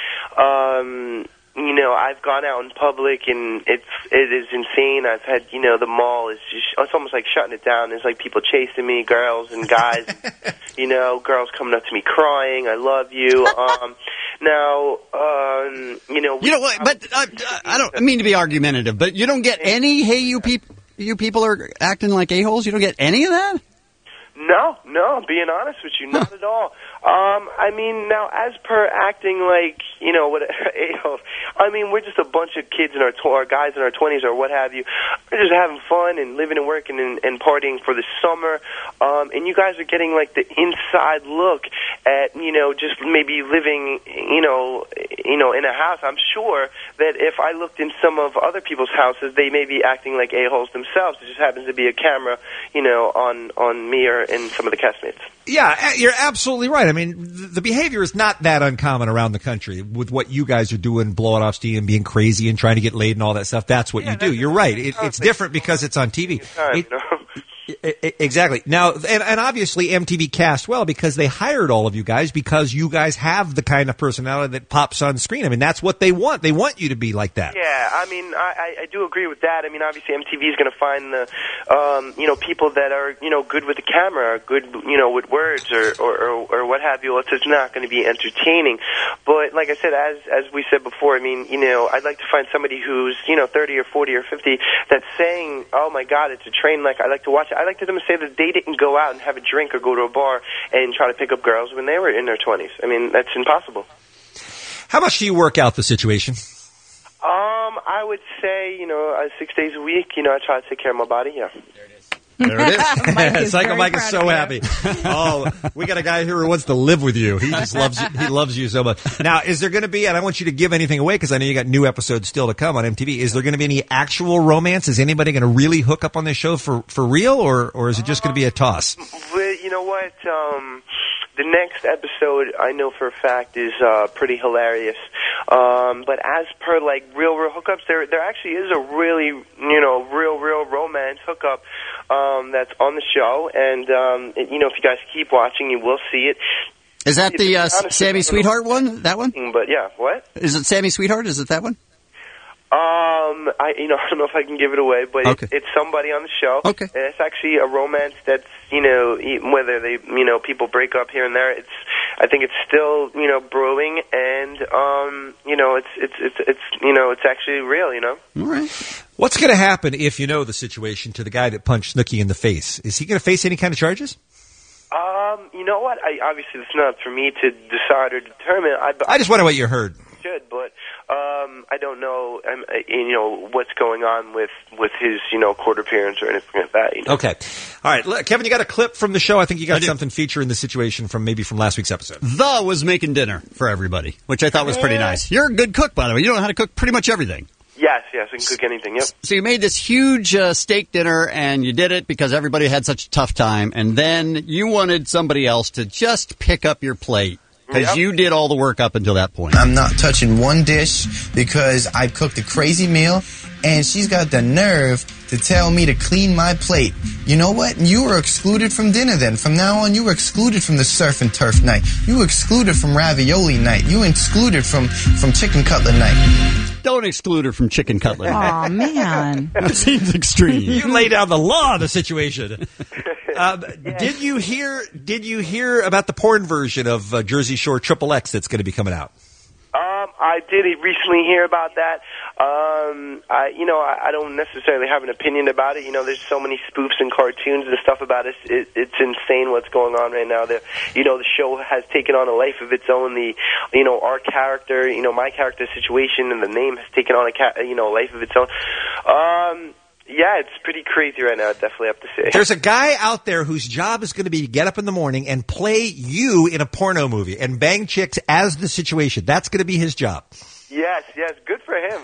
um, you know, I've gone out in public and it's it is insane. I've had, you know, the mall is just it's almost like shutting it down. There's like people chasing me, girls and guys. You know, girls coming up to me crying, "I love you." Um, now, um, you know, you know what? But uh, I don't mean to be argumentative, but you don't get any. Hey, you people, you people are acting like a-holes. You don't get any of that. No, no, I'm being honest with you, not at all. Um, I mean, now, as per acting like, you know, what, I mean, we're just a bunch of kids in our, tw- or guys in our twenties or what have you. We're just having fun and living and working and, and partying for the summer. Um, and you guys are getting, like, the inside look at, you know, just maybe living, you know, you know, in a house. I'm sure that if I looked in some of other people's houses, they may be acting like a-holes themselves. It just happens to be a camera, you know, on, on me or in some of the castmates. Yeah, you're absolutely right. I mean, the behavior is not that uncommon around the country with what you guys are doing, blowing off steam, being crazy and trying to get laid and all that stuff. That's what yeah, you do. You're right. It, it's different because it's on T V. It, exactly. Now, and, and obviously M T V cast well because they hired all of you guys because you guys have the kind of personality that pops on screen. I mean, that's what they want. They want you to be like that. Yeah, I mean, I, I do agree with that. I mean, obviously M T V is going to find the, um, you know, people that are, you know, good with the camera, good, you know, with words or, or, or, or what have you. It's just not going to be entertaining. But like I said, as as we said before, I mean, you know, I'd like to find somebody who's, you know, thirty or forty or fifty that's saying, oh, my God, it's a train wreck. I like to watch it. I like to them to say that they didn't go out and have a drink or go to a bar and try to pick up girls when they were in their twenties. I mean, that's impossible. How much do you work out the situation? Um, I would say, you know, uh, six days a week, you know, I try to take care of my body, yeah. There it is. Mike is Psycho Mike is so happy. Oh, we got a guy here who wants to live with you. He just loves you. He loves you so much. Now, is there going to be, and I don't want you to give anything away because I know you got new episodes still to come on M T V. Is there going to be any actual romance? Is anybody going to really hook up on this show for, for real, or, or is it just going to be a toss? Well, you know what? Um, the next episode, I know for a fact, is uh, pretty hilarious. Um, but as per like real, real hookups, there there actually is a really, you know, real, real romance hookup um, that's on the show. And um, it, you know, if you guys keep watching, you will see it. Is that the uh, Honestly, Sammy Sweetheart one? That one? But yeah, what? Is it Sammy Sweetheart? Is it that one? Um, I you know I don't know if I can give it away, but Okay. it's, it's somebody on the show. Okay. And it's actually a romance that's you know e- whether they you know people break up here and there. It's I think it's still you know brewing, and um you know it's it's it's it's you know it's actually real. You know. All right. What's going to happen if you know the situation to the guy that punched Snooki in the face? Is he going to face any kind of charges? Um, you know what? I obviously it's not for me to decide or determine. I, I just wonder what you heard. Should, but um, I don't know. Um, uh, you know what's going on with, with his you know court appearance or anything like that. You know? Okay. All right. Look, Kevin, you got a clip from the show. I think you got something featuring the situation from maybe from last week's episode. The was making dinner for everybody, which I thought was pretty nice. You're a good cook, by the way. You know how to cook pretty much everything. Yes, yes, I can cook anything. Yep. So you made this huge uh, steak dinner, and you did it because everybody had such a tough time, and then you wanted somebody else to just pick up your plate. Because Yep. you did all the work up until that point. I'm not touching one dish because I cooked a crazy meal, and she's got the nerve to tell me to clean my plate. You know what? You were excluded from dinner then. From now on, you were excluded from the surf and turf night. You were excluded from ravioli night. You were excluded from, from chicken cutlet night. Don't exclude her from chicken cutlet night. Aw, man. That seems extreme. You lay down the law of the situation. Uh, Did you hear? Did you hear about the porn version of uh, Jersey Shore Triple X that's going to be coming out? Um, I did recently hear about that. Um, I, you know, I, I don't necessarily have an opinion about it. You know, there's so many spoofs and cartoons and stuff about it. It it's insane what's going on right now. The, you know, the show has taken on a life of its own. The, you know, our character, you know, my character situation and the name has taken on a, ca- you know, life of its own. Um, yeah, it's pretty crazy right now, I definitely have to say. There's a guy out there whose job is going to be to get up in the morning and play you in a porno movie and bang chicks as the situation. That's going to be his job. Yes, yes, good for him.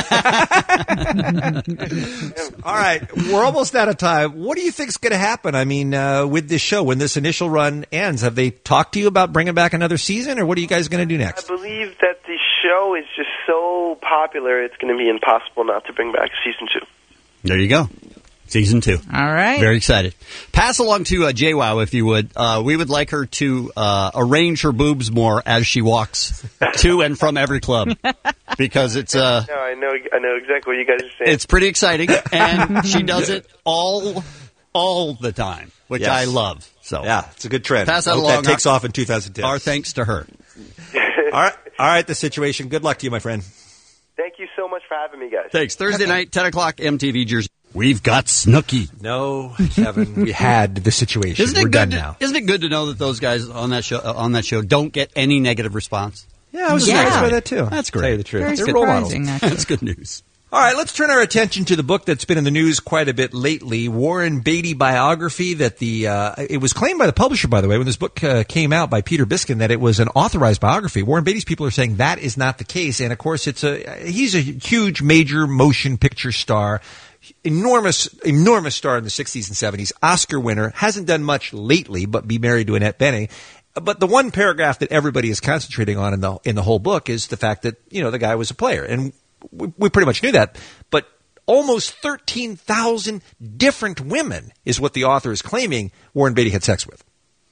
All right, we're almost out of time. What do you think's going to happen? I mean, uh, with this show, when this initial run ends, have they talked to you about bringing back another season, or what are you guys going to do next? I believe that the show is just so popular, it's going to be impossible not to bring back season two. There you go. Season two. All right. Very excited. Pass along to uh, JWoww, if you would. Uh, we would like her to uh, arrange her boobs more as she walks to and from every club. Because it's... Uh, no, I know I know exactly what you guys are saying. It's pretty exciting, and she does it all all the time, which Yes. I love. So Yeah, it's a good trend. Pass that I hope along. that takes off in two thousand ten. Our thanks to her. All right, all right, the situation. Good luck to you, my friend. Thank you so much for having me, guys. Thanks. Thursday night, ten o'clock, M T V Jersey. We've got Snooki. No, Kevin, we had the situation. Isn't it We're good done to, now. Isn't it good to know that those guys on that show uh, on that show don't get any negative response? Yeah, I was Yeah. surprised by that too. That's To great. tell you the truth. Very They're role models. surprising, actually. That's good news. All right, let's turn our attention to the book that's been in the news quite a bit lately, Warren Beatty biography. That the uh, it was claimed by the publisher, by the way, when this book uh, came out by Peter Biskin, that it was an authorized biography. Warren Beatty's people are saying that is not the case, and of course, it's a he's a huge, major motion picture star, enormous, enormous star in the sixties and seventies, Oscar winner, hasn't done much lately, but be married to Annette Bening. But the one paragraph that everybody is concentrating on in the in the whole book is the fact that you know the guy was a player, and we, we pretty much knew that. But almost thirteen thousand different women is what the author is claiming Warren Beatty had sex with.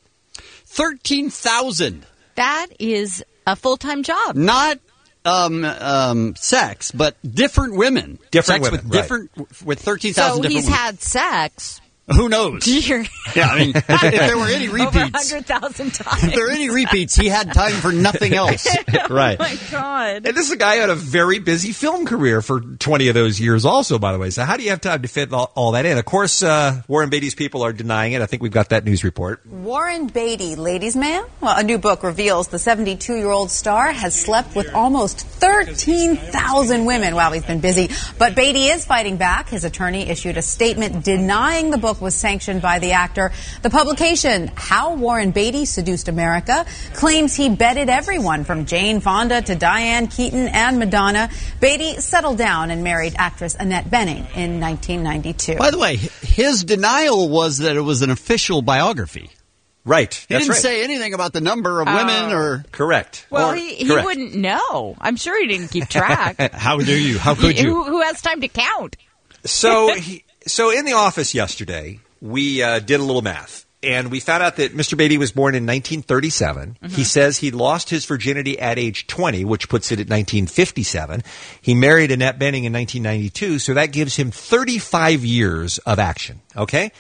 thirteen thousand. That is a full-time job. Not um, um, sex, but different women. Different sex women, with right. different with thirteen thousand So different he's women. had sex. Who knows? Dear. Yeah, I mean, if, if there were any Over repeats, one hundred thousand times. if there were any repeats, he had time for nothing else. Right. Oh, my God. And this is a guy who had a very busy film career for twenty of those years also, by the way. So how do you have time to fit all, all that in? Of course, uh, Warren Beatty's people are denying it. I think we've got that news report. Warren Beatty, ladies' man. Well, a new book reveals the seventy-two-year-old star has slept with almost thirteen thousand women while he's been busy. But Beatty is fighting back. His attorney issued a statement denying the book book was sanctioned by the actor. The publication, How Warren Beatty Seduced America, claims he bedded everyone from Jane Fonda to Diane Keaton and Madonna. Beatty settled down and married actress Annette Bening in nineteen ninety-two. By the way, his denial was that it was an official biography. Right. He That's didn't right. say anything about the number of women Oh. or... Correct. Well, or- he, he correct. wouldn't know. I'm sure he didn't keep track. How do you? How could you? Who, who has time to count? So, he, so in the office yesterday, we uh, did a little math, and we found out that Mister Beatty was born in nineteen thirty-seven. Mm-hmm. He says he lost his virginity at age twenty, which puts it at nineteen fifty-seven. He married Annette Bening in nineteen ninety-two, so that gives him thirty-five years of action. Okay.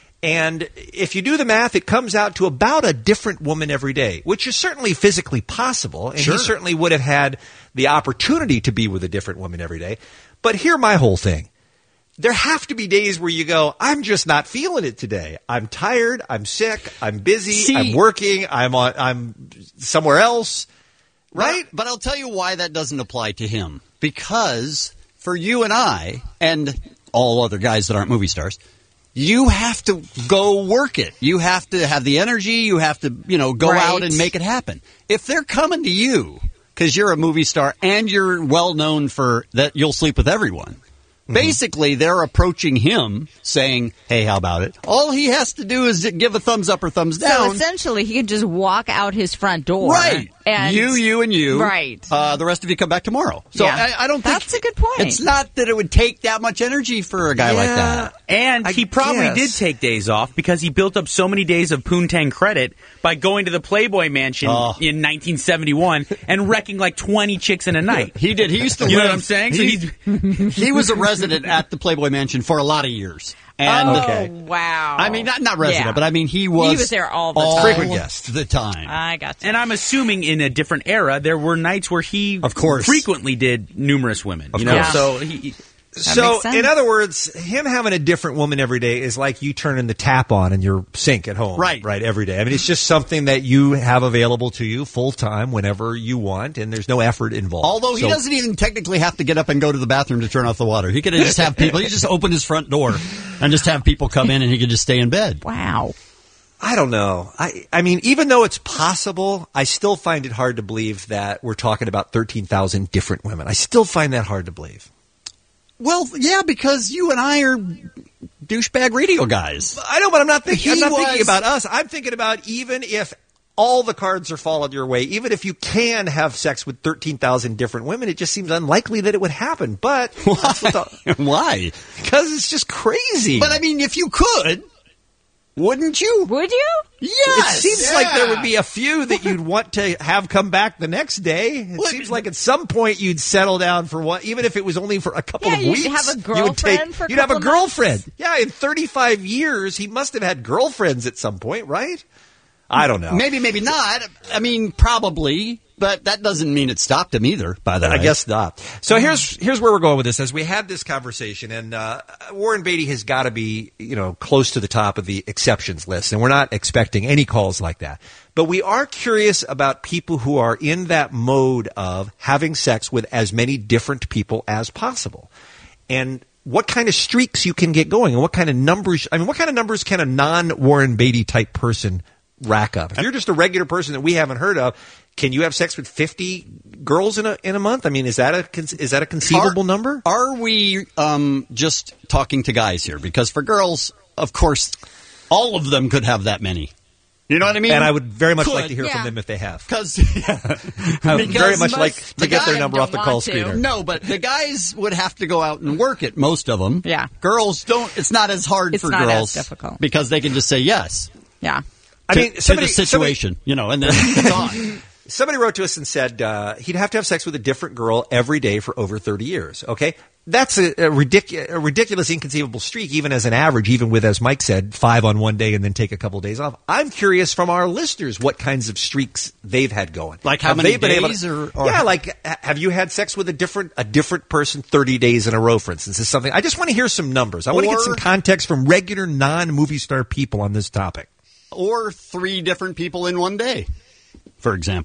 And if you do the math, it comes out to about a different woman every day, which is certainly physically possible. And Sure. he certainly would have had the opportunity to be with a different woman every day. But here my whole thing. There have to be days where you go, I'm just not feeling it today. I'm tired. I'm sick. I'm busy. See- I'm working. I'm on, I'm somewhere else. Right? But, but I'll tell you why that doesn't apply to him. Because for you and I, and all other guys that aren't movie stars, you have to go work it. You have to have the energy. You have to, you know, go Right. out and make it happen. If they're coming to you because you're a movie star and you're well known for that you'll sleep with everyone, basically they're approaching him saying, hey, how about it? All he has to do is give a thumbs up or thumbs So down. essentially, he could just walk out his front door. Right. And you, you, and you. Right. Uh, the rest of you come back tomorrow. So Yeah. I, I don't think That's a good point. It's not that it would take that much energy for a guy like that. And he probably guess. did take days off because he built up so many days of Poontang credit by going to the Playboy Mansion Oh. in nineteen seventy-one and wrecking like twenty chicks in a night. He did. He used to You know live- what I'm saying? So he- he's He was a resident at the Playboy Mansion for a lot of years. And oh, okay. wow. I mean, not not resident, Yeah. but I mean, he was He was there all the all time. Frequent guest. the time. I got you. And I'm assuming in a different era, there were nights where he, Of course. frequently did numerous women. Of you know, course. so he. So, makes sense. in other words, him having a different woman every day is like you turning the tap on in your sink at home. Right. Right, every day. I mean, it's just something that you have available to you full time whenever you want, and there's no effort involved. Although he So- doesn't even technically have to get up and go to the bathroom to turn off the water. He could just have people, he could just open his front door and just have people come in and he could just stay in bed. Wow. I don't know. I, I mean, even though it's possible, I still find it hard to believe that we're talking about thirteen thousand different women. I still find that hard to believe. Well, yeah, because you and I are douchebag radio guys. I know, but I'm not thinking. I'm He not was- thinking about us. I'm thinking about even if all the cards are falling your way, even if you can have sex with thirteen thousand different women, it just seems unlikely that it would happen. But that's what the, Why? because it's just crazy. But I mean, if you could, wouldn't you? Would you? Yes. It seems like there would be a few that you'd want to have come back the next day. It Well, seems like at some point you'd settle down for one, even if it was only for a couple Yeah, of you'd weeks. have a you would take- girlfriend for a You'd have a couple of months. girlfriend. Yeah, in thirty-five years, he must have had girlfriends at some point, right? I don't know. Maybe, maybe not. I mean, probably, but that doesn't mean it stopped him either, by the way. I guess not. So here's here's where we're going with this. As we had this conversation, and uh, Warren Beatty has got to be, you know, close to the top of the exceptions list, and we're not expecting any calls like that. But we are curious about people who are in that mode of having sex with as many different people as possible, and what kind of streaks you can get going, and what kind of numbers. I mean, what kind of numbers can a non-Warren Beatty type person rack up? If you're just a regular person that we haven't heard of, can you have sex with fifty girls in a in a month? I mean, is that a con- is that a conceivable Are- number? Are we um, just talking to guys here? because for girls, of course, all of them could have that many. You know what I mean? And I would very much like Could. to hear Yeah. from them if they have. Because I would very much like to the get their guy number off the don't call want to. screener. No, but the guys would have to go out and work it, most of them. Yeah. Girls don't, it's not as hard It's for not as girls. difficult. Because they can just say yes. Yeah. I to- mean, to somebody, the situation, you know, and then it's on. Somebody wrote to us and said uh, he'd have to have sex with a different girl every day for over thirty years. Okay, that's a, a, ridic- a ridiculous, inconceivable streak, even as an average, even with, as Mike said, five on one day and then take a couple of days off. I'm curious from our listeners what kinds of streaks they've had going. Like how Have many they been able days to- or- or- yeah, like ha- have you had sex with a different a different person thirty days in a row, for instance? Is something I just want to hear some numbers. I want to get Or- some context from regular non-movie star people on this topic. Or three different people in one day, for example.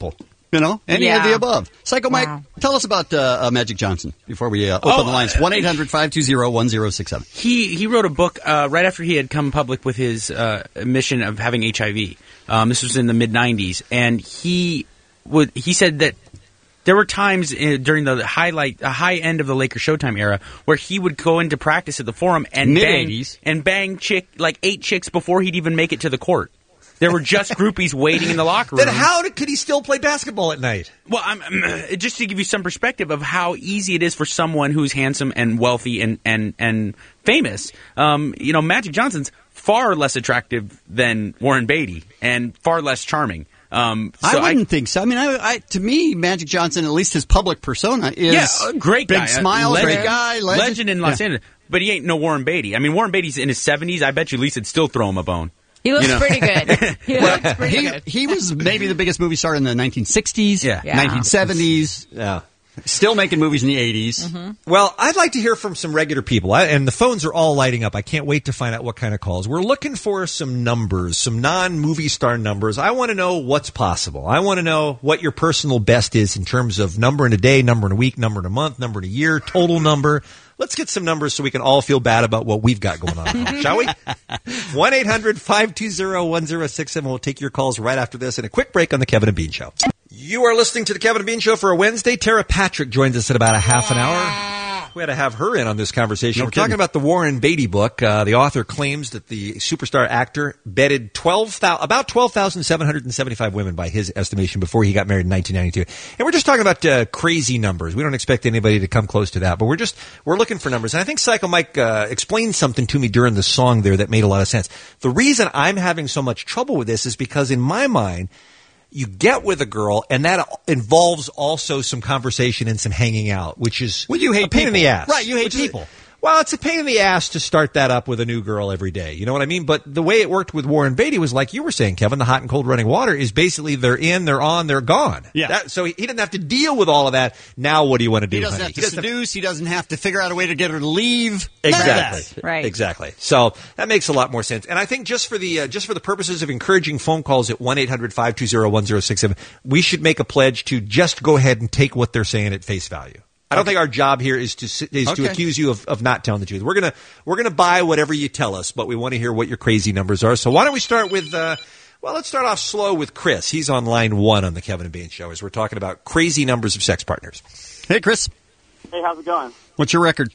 You know, any Yeah. of the above. Psycho Mike, Wow. tell us about uh, uh, Magic Johnson before we uh, open Oh, the lines. one eight hundred five two zero one zero six seven. He he wrote a book uh, right after he had come public with his uh, mission of having H I V. Um, this was in the mid nineties, and he would he said that there were times in, during the highlight the high end of the Laker Showtime era where he would go into practice at the Forum and bang Mid-eighties. and bang chick like eight chicks before he'd even make it to the court. There were just groupies waiting in the locker room. Then how did, could he still play basketball at night? Well, I'm, I'm- just to give you some perspective of how easy it is for someone who's handsome and wealthy and and and famous. Um, you know, Magic Johnson's far less attractive than Warren Beatty and far less charming. Um, so I wouldn't think so. I mean, I, I, to me, Magic Johnson, at least his public persona, is yeah, a great big guy, smile, legend, great guy, legend, legend in Los Yeah. Angeles. But he ain't no Warren Beatty. I mean, Warren Beatty's in his seventies. I bet you Lisa would still throw him a bone. He looks You know? pretty good. He looks pretty he, good. he was maybe the biggest movie star in the nineteen sixties, Yeah. Yeah. nineteen seventies. Yeah. Still making movies in the eighties. Mm-hmm. Well, I'd like to hear from some regular people, I, and the phones are all lighting up. I can't wait to find out what kind of calls. We're looking for some numbers, some non-movie star numbers. I want to know what's possible. I want to know what your personal best is in terms of number in a day, number in a week, number in a month, number in a year, total number. Let's get some numbers so we can all feel bad about what we've got going on at home, shall we? one eight hundred five two zero one zero six seven. We'll take your calls right after this and a quick break on The Kevin and Bean Show. You are listening to The Kevin and Bean Show for a Wednesday. Tara Patrick joins us in about a half an hour. We had to have her in on this conversation. No We're kidding. talking about the Warren Beatty book. Uh, the author claims that the superstar actor bedded twelve thousand, about twelve thousand seven hundred seventy-five women by his estimation before he got married in nineteen ninety-two. And we're just talking about uh, crazy numbers. We don't expect anybody to come close to that, but we're just we're looking for numbers. And I think Psycho Mike uh, explained something to me during the song there that made a lot of sense. The reason I'm having so much trouble with this is because in my mind, you get with a girl, and that involves also some conversation and some hanging out, which is Well, you hate a pain in people. the ass. Right, you hate Which is- people. well, it's a pain in the ass to start that up with a new girl every day. You know what I mean? But the way it worked with Warren Beatty was like you were saying, Kevin, the hot and cold running water is basically they're in, they're on, they're gone. Yeah. That, so he, he didn't have to deal with all of that. Now what do you want to do, He doesn't honey? have to seduce. He doesn't have to figure out a way to get her to leave. None of Exactly. that. Right. Exactly. So that makes a lot more sense. And I think just for the uh, just for the purposes of encouraging phone calls at one eight hundred five two zero one zero six seven, we should make a pledge to just go ahead and take what they're saying at face value. I don't think our job here is to is Okay. to accuse you of, of not telling the truth. We're gonna we're gonna buy whatever you tell us, but we want to hear what your crazy numbers are. So why don't we start with uh, well, let's start off slow with Chris. He's on line one on the Kevin and Bean Show as we're talking about crazy numbers of sex partners. Hey, Chris, Hey, how's it going? what's your record?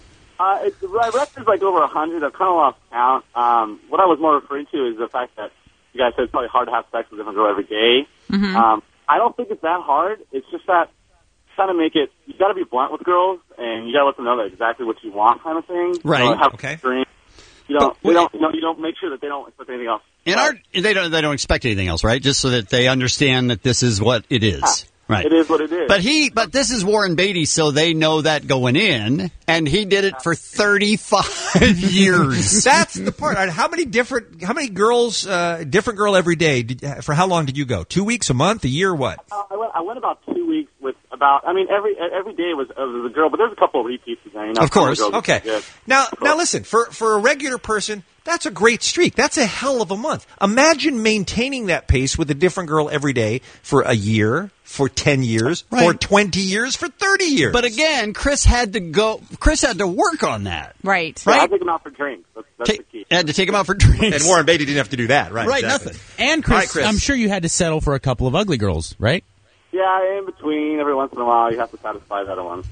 Uh, it, my record's like over a hundred. I've kind of lost count. Um, what I was more referring to is the fact that you guys said it's probably hard to have sex with a different girl every day. Mhm. Um, I don't think it's that hard. It's just that kind of make it. You got to be blunt with girls, and you got to let them know that exactly what you want, kind of thing. Right. You know, have Okay. a dream. You don't. You don't. You know. You don't make sure that they don't expect anything else. In our, they don't. They don't expect anything else, right? Just so that they understand that this is what it is. Right. It is what it is. But he, but this is Warren Beatty, so they know that going in, and he did it for thirty-five years. That's the part. All right, how many different, how many girls, uh, different girl every day? Did, for how long did you go? Two weeks, a month, a year, what? Uh, I went. I went about two weeks with about. I mean, every every day was, uh, was a girl, but there's a couple of repeats in there. You know, Of course. some of the girls Okay. are good. Now, now listen. For for a regular person, that's a great streak. That's a hell of a month. Imagine maintaining that pace with a different girl every day for a year, for ten years, for Right. twenty years, for thirty years. But again, Chris had to go. Chris had to work on that. Right. Yeah, I Right. take them out for drinks. That's, that's the key. Had to take him out for drinks. And Warren Beatty didn't have to do that, right? Right, exactly. nothing. And Chris, All right, Chris. I'm sure you had to settle for a couple of ugly girls, right? Yeah, in between, every once in a while, you have to satisfy that one.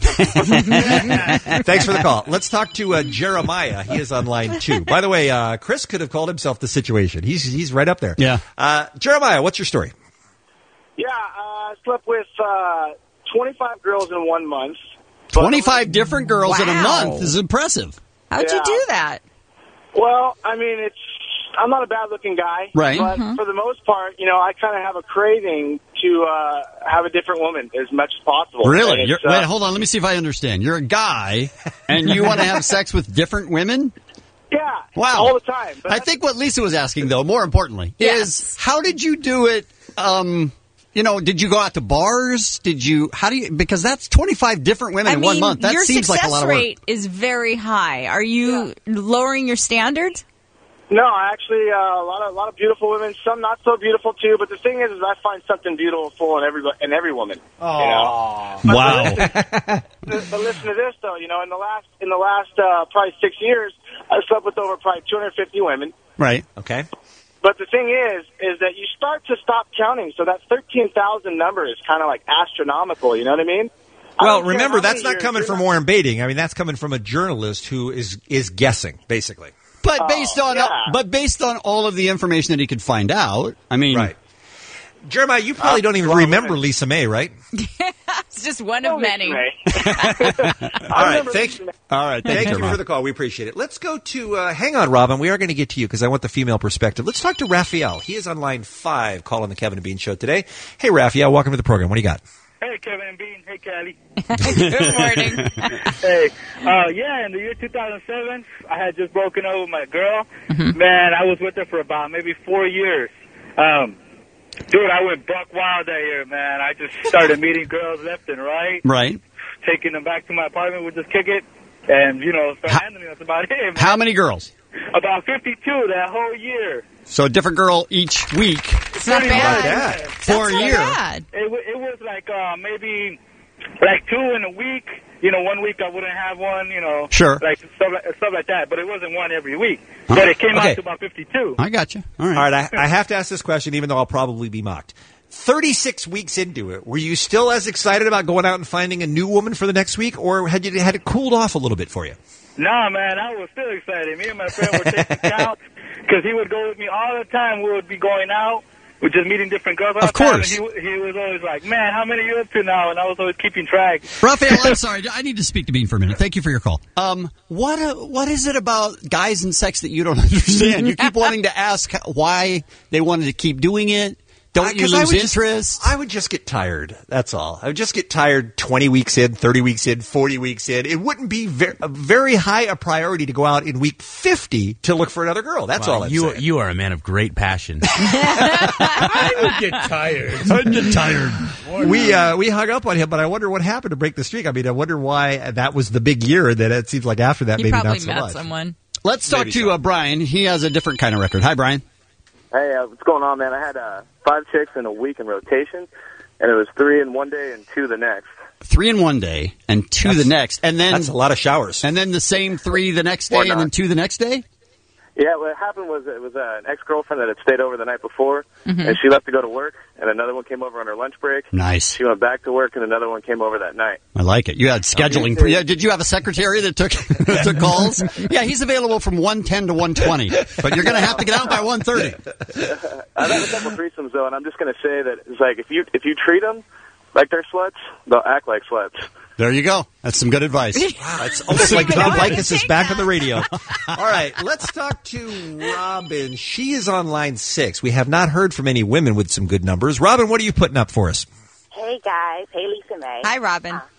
Thanks for the call. Let's talk to uh, Jeremiah. He is on line two. By the way, uh, Chris could have called himself The Situation. He's he's right up there. Yeah. Uh, Jeremiah, what's your story? Yeah, uh, I slept with uh, twenty-five girls in one month. Twenty-five different girls in a Wow. month is impressive. How'd you Yeah. do that? Well, I mean, it's I'm not a bad-looking guy, Right. But Mhm. for the most part, you know, I kind of have a craving to uh, have a different woman as much as possible. Really? And You're, it's, uh, wait, hold on. Let me see if I understand. You're a guy, and you want to have sex with different women? Yeah. Wow. All the time. But I think what Lisa was asking, though, more importantly, is how did you do it? Um, you know, did you go out to bars? Did you? How do you? Because that's twenty-five different women I in mean, one month. That your seems like a success lot of work. rate is very high. Are you lowering your standards? No, I actually, uh, a lot of a lot of beautiful women, some not so beautiful too. But the thing is, is I find something beautiful in every in every woman. Oh, you know? But wow! Listen, but listen to this though. You know, in the last in the last uh, probably six years, I slept with over probably two hundred fifty women. Right. Okay. But the thing is, is that you start to stop counting. So that thirteen thousand number is kind of like astronomical. You know what I mean? I Well, don't care remember, how that's many not years coming you're from not- Warren Beatty. I mean, that's coming from a journalist who is is guessing, basically. But based on yeah. but based on all of the information that he could find out, I mean, Right. Jeremiah, you probably don't even remember Lisa May, right? It's just one of many. All right, thank you. All right, thank, Thank you, you Mom. for the call. We appreciate it. Let's go to, uh, hang on, Robin. We are going to get to you because I want the female perspective. Let's talk to Raphael. He is on line five calling the Kevin and Bean Show today. Hey, Raphael, welcome to the program. What do you got? Hey, Kevin and Bean. Hey, Callie. Good morning. Hey, uh, yeah, in the year two thousand seven, I had just broken up with my girl. Mm-hmm. Man, I was with her for about maybe four years. Um, dude, I went buck wild that year, man. I just started meeting girls left and right, Right. taking them back to my apartment. We'd just kick it, and, you know, start handling it. That's about it, man. How many girls? About fifty-two that whole year. So a different girl each week It's not Pretty bad. much. for a not year. bad. It, w- it was like uh, maybe like two in a week. You know, one week I wouldn't have one, you know. Sure. Like stuff like, stuff like that. But it wasn't one every week. But it came Okay. out to about fifty-two. I got you. All right. All right, I, I have to ask this question, even though I'll probably be mocked. thirty-six weeks into it, were you still as excited about going out and finding a new woman for the next week, or had you had it cooled off a little bit for you? Nah, man, I was still excited. Me and my friend were taking count because he would go with me all the time. We would be going out. We're just meeting different girls all Of the time. course. And he, he was always like, man, how many are you up to now? And I was always keeping track. Raphael, I'm sorry. I need to speak to Bean for a minute. Thank you for your call. Um, what uh, what is it about guys and sex that you don't understand? You keep wanting to ask why they wanted to keep doing it. Don't I- you 'cause I lose would just- interest? I would just get tired. That's all. I would just get tired twenty weeks in, thirty weeks in, forty weeks in. It wouldn't be ver- a very high a priority to go out in week fifty to look for another girl. That's Wow, all I'm you saying. you are a man of great passion. I would get tired. I'd get tired. We uh, we hung up on him, but I wonder what happened to break the streak. I mean, I wonder why that was the big year. That it seems like after that, He maybe probably not so met much. someone. Let's talk Maybe to so. uh, Brian. He has a different kind of record. Hi, Brian. Hey, uh, what's going on, man? I had uh, five chicks in a week in rotation, and it was three in one day and two the next. Three in one day and two the next, and then That's a lot of showers. and then the same three the next Or day, and not. then two the next day. Yeah, what happened was it was uh, an ex-girlfriend that had stayed over the night before, Mhm. and she left to go to work, and another one came over on her lunch break. Nice. She went back to work, and another one came over that night. I like it. You had scheduling. Okay. Yeah, did you have a secretary that took that took calls? Yeah, he's available from one ten to one twenty, but you're going to have to get out by one thirty. I've had a couple threesomes, though, and I'm just going to say that it's like if you if you treat them like they're sluts, they'll act like sluts. There you go. That's some good advice. Wow, it's almost like Tom Likas is back on the radio. All right, let's talk to Robin. She is on line six. We have not heard from any women with some good numbers. Robin, what are you putting up for us? Hey guys, hey Lisa May. Hi, Robin. Uh,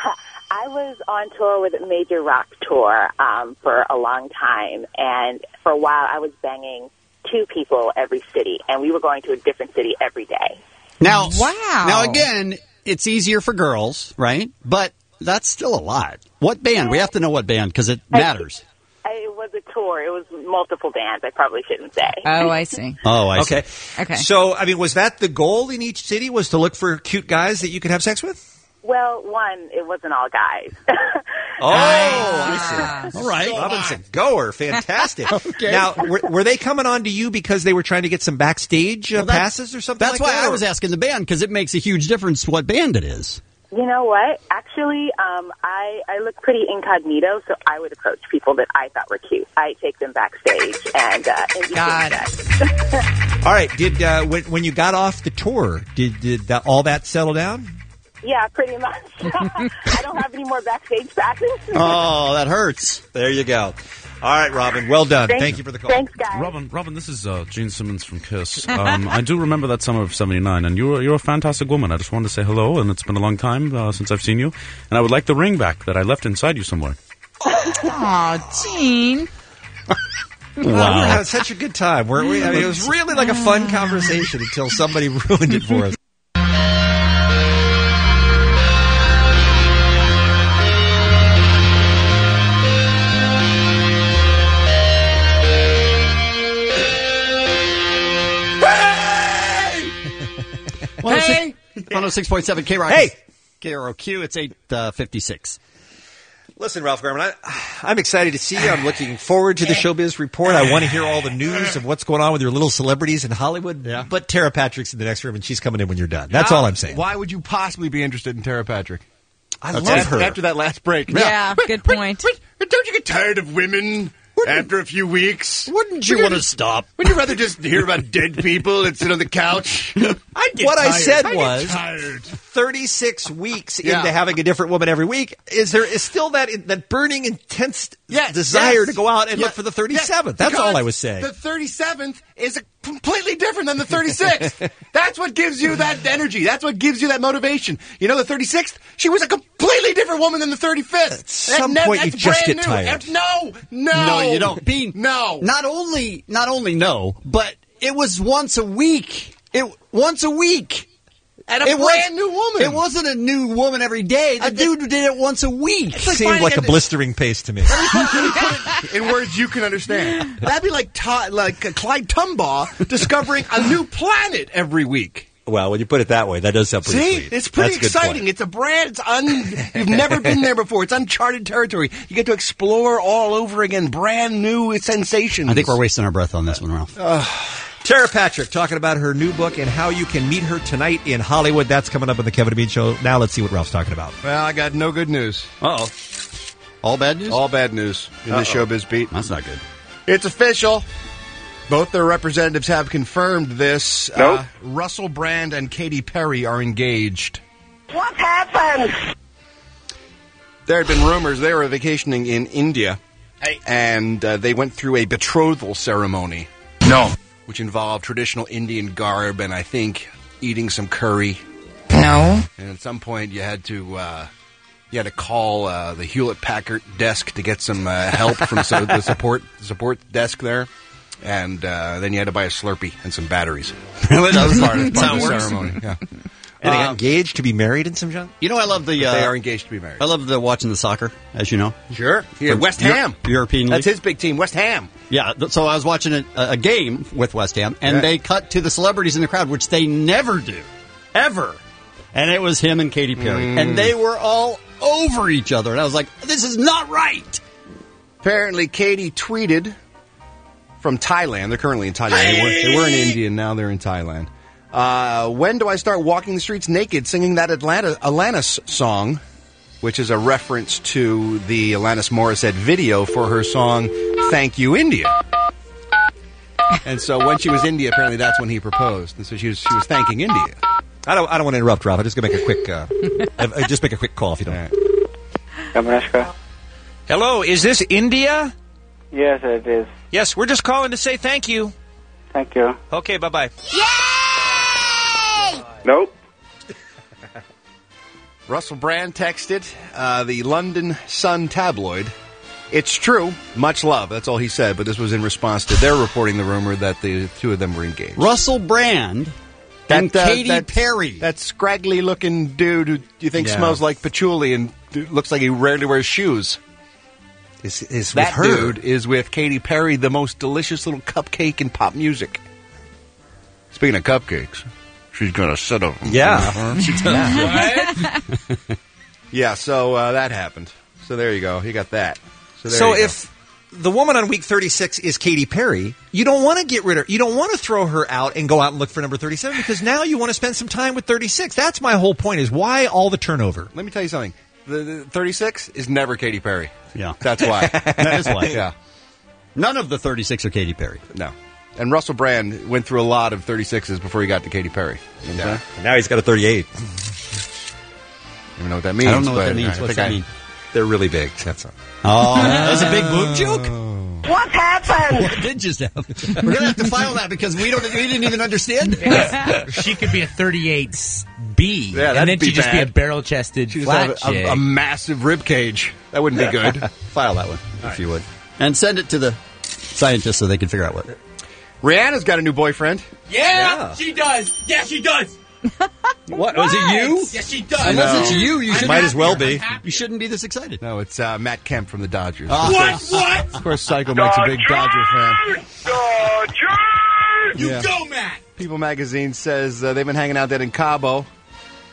I was on tour with Major Rock Tour um, for a long time, and for a while I was banging two people every city, and we were going to a different city every day. Now, Wow. Now again, it's easier for girls, right? But that's still a lot. What band? We have to know what band because it matters. I, it was a tour. It was multiple bands. I probably shouldn't say. Oh, I see. Oh, I okay. see. Okay. So, I mean, was that the goal in each city? Was to look for cute guys that you could have sex with? Well, one, it wasn't all guys. Oh, I see. All right. Robinson, goer, fantastic. Okay. Now, were, were they coming on to you because they were trying to get some backstage uh, Well, that's- passes or something That's like why that? I or- was asking the band because it makes a huge difference what band it is. You know what? Actually, um, I, I look pretty incognito, so I would approach people that I thought were cute. I take them backstage and uh, and Got it. All right. Did uh, when, when you got off the tour, did, did that, all that settle down? Yeah, pretty much. I don't have any more backstage passes. Oh, that hurts. There you go. All right, Robin. Well done. Thanks- Thank you for the call. Thanks, guys. Robin, Robin, this is uh, Gene Simmons from Kiss. Um, I do remember that summer of seventy-nine, and you're you're a fantastic woman. I just wanted to say hello, and it's been a long time uh, since I've seen you, and I would like the ring back that I left inside you somewhere. Aw, Gene. Wow. We were having such a good time, weren't we? I mean, it was really like a fun conversation until somebody ruined it for us. one oh six point seven K Rock. Hey! K R O Q, it's eight fifty-six. Listen, Ralph Garman, I, I'm excited to see you. I'm looking forward to the Showbiz Report. I want to hear all the news of what's going on with your little celebrities in Hollywood. Yeah. But Tara Patrick's in the next room, and she's coming in when you're done. That's How- all I'm saying. Why would you possibly be interested in Tara Patrick? I That's love after, her. After that last break. Yeah, good point. Don't you get tired of women after a few weeks? Wouldn't you want to stop? Wouldn't you rather just hear about dead people and sit on the couch? I get what I tired. said I get was tired. thirty-six weeks Yeah. into having a different woman every week. Is there is still that that burning, intense Yes, desire yes. to go out and Yeah, look for the yes, thirty-seventh? That's because all I was saying. The thirty-seventh is a completely different than the thirty-sixth. That's what gives you that energy. That's what gives you that motivation. You know, the thirty-sixth, she was a completely different woman than the thirty-fifth. At some point, you just get tired. No, no. No, you don't. Bean, no. Not only, not only no, but it was once a week. It once a week. And a It was- brand new woman. It wasn't a new woman every day. The dude did it once a week. Seemed like a blistering pace to me. In words you can understand. That'd be like Ti- like uh, Clyde Tumbaugh discovering a new planet every week. Well, when you put it that way, that does sound pretty See, sweet. it's pretty That's a good exciting. point. It's a brand. It's un. You've never been there before. It's uncharted territory. You get to explore all over again. Brand new sensations. I think we're wasting our breath on this one, Ralph. Tara Patrick talking about her new book and how you can meet her tonight in Hollywood. That's coming up on the Kevin and Bean Show. Now let's see what Ralph's talking about. Well, I got no good news. Uh-oh. All bad news? All bad news in Uh-oh. the Showbiz Beat. That's not good. It's official. Both their representatives have confirmed this. Nope. Uh, Russell Brand and Katy Perry are engaged. What happened? There had been rumors they were vacationing in India, and uh, they went through a betrothal ceremony. No. Which involved traditional Indian garb and I think eating some curry. No. And at some point, you had to uh, you had to call uh, the Hewlett Packard desk to get some uh, help from so, the support the support desk there, and uh, then you had to buy a Slurpee and some batteries. Really? That was part of, That's part how of it the works. ceremony. Yeah. And they got Uh, engaged to be married in some junk? You know, I love the. But Uh, they are engaged to be married. I love the watching the soccer, as you know. Sure. Yeah, From West Eu- Ham. European League. That's his big team, West Ham. Yeah, th- so I was watching a, a game with West Ham, and Yeah. they cut to the celebrities in the crowd, which they never do. Ever. And it was him and Katy Perry. Mm. And they were all over each other. And I was like, this is not right. Apparently, Katy tweeted from Thailand. They're currently in Thailand. They, were, they were in India, and now they're in Thailand. Uh, when do I start walking the streets naked singing that Atlanta, Alanis song, which is a reference to the Alanis Morissette video for her song Thank You, India. And so when she was in India, apparently that's when he proposed. And so she was, she was thanking India. I don't. I don't want to interrupt, Ralph. I'm just going to make a quick. Uh, uh, just make a quick call if you don't. Kamarashka. Hello, is this India? Yes, it is. Yes, we're just calling to say thank you. Thank you. Okay, bye-bye. Nope. Russell Brand texted uh, the London Sun tabloid. It's true. Much love. That's all he said. But this was in response to their reporting the rumor that the two of them were engaged. Russell Brand and uh, Katy that- Perry. That scraggly looking dude who you think Yeah. smells like patchouli and d- looks like he rarely wears shoes. Is, is That with her. dude is with Katy Perry, the most delicious little cupcake in pop music. Speaking of cupcakes, she's going to sit up. Yeah. She does. Yeah, so uh, that happened. So there you go. You got that. So, there So you go. if the woman on week thirty-six is Katy Perry, you don't want to get rid of her. You don't want to throw her out and go out and look for number thirty-seven because now you want to spend some time with thirty-six. That's my whole point is why all the turnover. Let me tell you something. The, the thirty-six is never Katy Perry. Yeah. That's why. That is why. Yeah. None of the thirty-six are Katy Perry. No. And Russell Brand went through a lot of thirty-sixes before he got to Katy Perry. You know what I'm saying? And now he's got a thirty-eight. I don't even know what that means. I don't know what but that means. I What's think that I- mean? They're really big. That's all. Oh, that was a big boob joke? What happened? What did just happen? We're going to have to file that because we don't. We didn't even understand it. She could be a thirty-eight B, Yeah, and that'd then be she'd just be a bad. barrel-chested She just flat have chick. a, a, a massive rib cage. That wouldn't be good. File that one, if you would. And send it to the scientists so they can figure out what. Rihanna's got a new boyfriend. yeah, Yeah. she does. Yeah, she does. What? Was it you? Yes, she does. Unless it's you, you I'm should Might as well be. You shouldn't be this excited. No, it's uh, Matt Kemp from the Dodgers. Ah. What? What? Of course, Psycho makes a big Dodger fan. Dodgers! You Yeah. go, Matt. People magazine says uh, they've been hanging out there in Cabo.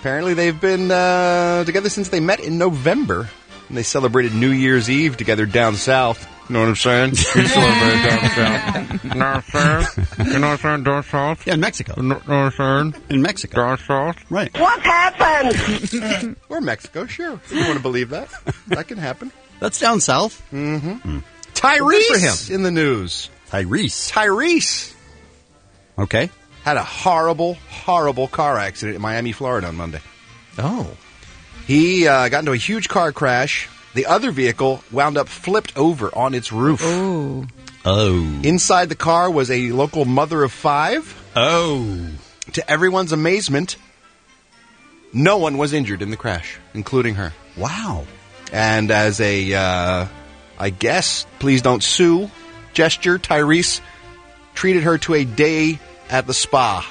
Apparently they've been uh, together since they met in November. And they celebrated New Year's Eve together down south. You know what I'm saying? You celebrate down south. You know what I'm saying? You know what I'm saying? Down south? Yeah, in Mexico. You know what I'm saying? In Mexico. Down south? Right. What happened? Or Mexico, sure. If you want to believe that. That can happen. That's down south. Mm-hmm. Mm. Tyrese Good for him. in the news. Tyrese. Tyrese. Okay. Had a horrible, horrible car accident in Miami, Florida on Monday. Oh. He uh, got into a huge car crash. The other vehicle wound up flipped over on its roof. Oh. Oh. Inside the car was a local mother of five. Oh. To everyone's amazement, no one was injured in the crash, including her. Wow. And as a, uh, I guess, please don't sue gesture, Tyrese treated her to a day at the spa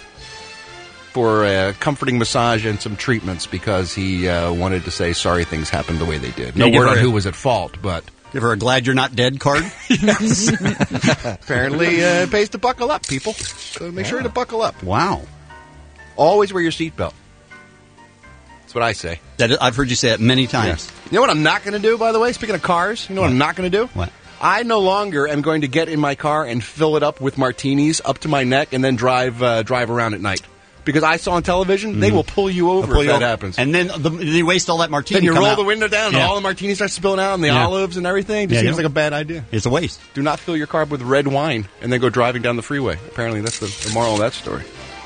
for a comforting massage and some treatments because he uh, wanted to say sorry things happened the way they did. No Yeah, give word her on a- who was at fault, but Give her a glad you're not dead card. apparently uh, it pays to buckle up, people. So make sure to buckle up. Wow. Always wear your seatbelt. That's what I say. That, I've heard you say it many times. You know what I'm not going to do, by the way? Speaking of cars, you know what, I'm not going to do? What? I no longer am going to get in my car and fill it up with martinis up to my neck and then drive uh, drive around at night. Because I saw on television, they will pull you over Pull if you that over. happens. And then the, you waste all that martini. Then you come roll out. the window down, Yeah. and all the martini starts spilling out, and the Yeah. olives and everything. It just Yeah, seems you like know. a bad idea. It's a waste. Do not fill your car up with red wine and then go driving down the freeway. Apparently, that's the, the moral of that story.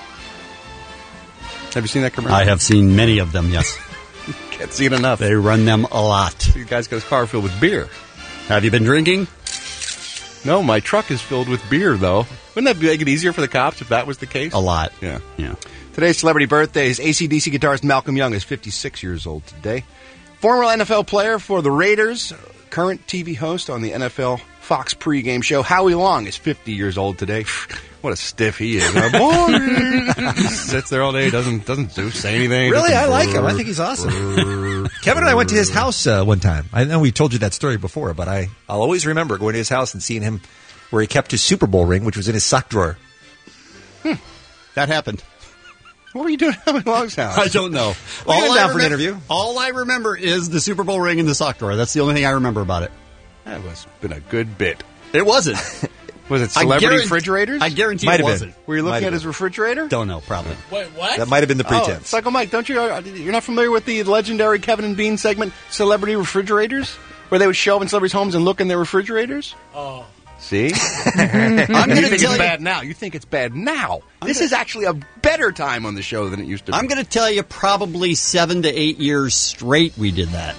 Have you seen that commercial? I have seen many of them, yes. Can't see it enough. They run them a lot. The guy's got his car filled with beer. Have you been drinking? No, my truck is filled with beer, though. Wouldn't that make it easier for the cops if that was the case? A lot. Yeah. Yeah. Today's celebrity birthdays. A C D C guitarist Malcolm Young is fifty-six years old today. Former N F L player for the Raiders, current T V host on the N F L Fox pregame show, Howie Long, is fifty years old today. What a stiff he is. Huh? Boy! Sits there all day, doesn't doesn't do, say anything. Really? doesn't I like him. I brr, think he's awesome. brr. Kevin and I went to his house uh, one time. I know we told you that story before, but I, I'll always remember going to his house and seeing him where he kept his Super Bowl ring, which was in his sock drawer. Hmm. That happened. What were you doing at Howie Long's house? I don't know. We went I down for an remem- interview. All I remember is the Super Bowl ring in the sock drawer. That's the only thing I remember about it. That was been a good bit. It wasn't. Was it I celebrity guarant- refrigerators? I guarantee Might it have been. wasn't. Were you looking Might at have his refrigerator? Don't know, probably. Wait, what? That might have been the Oh, pretense. Psycho Mike, don't you? uh, You're not familiar with the legendary Kevin and Bean segment, Celebrity Refrigerators, where they would show up in celebrities' homes and look in their refrigerators? Oh. See? I'm you going to think tell it's you. bad now. You think it's bad now. This is actually a better time on the show than it used to be. I'm going to tell you probably seven to eight years straight we did that.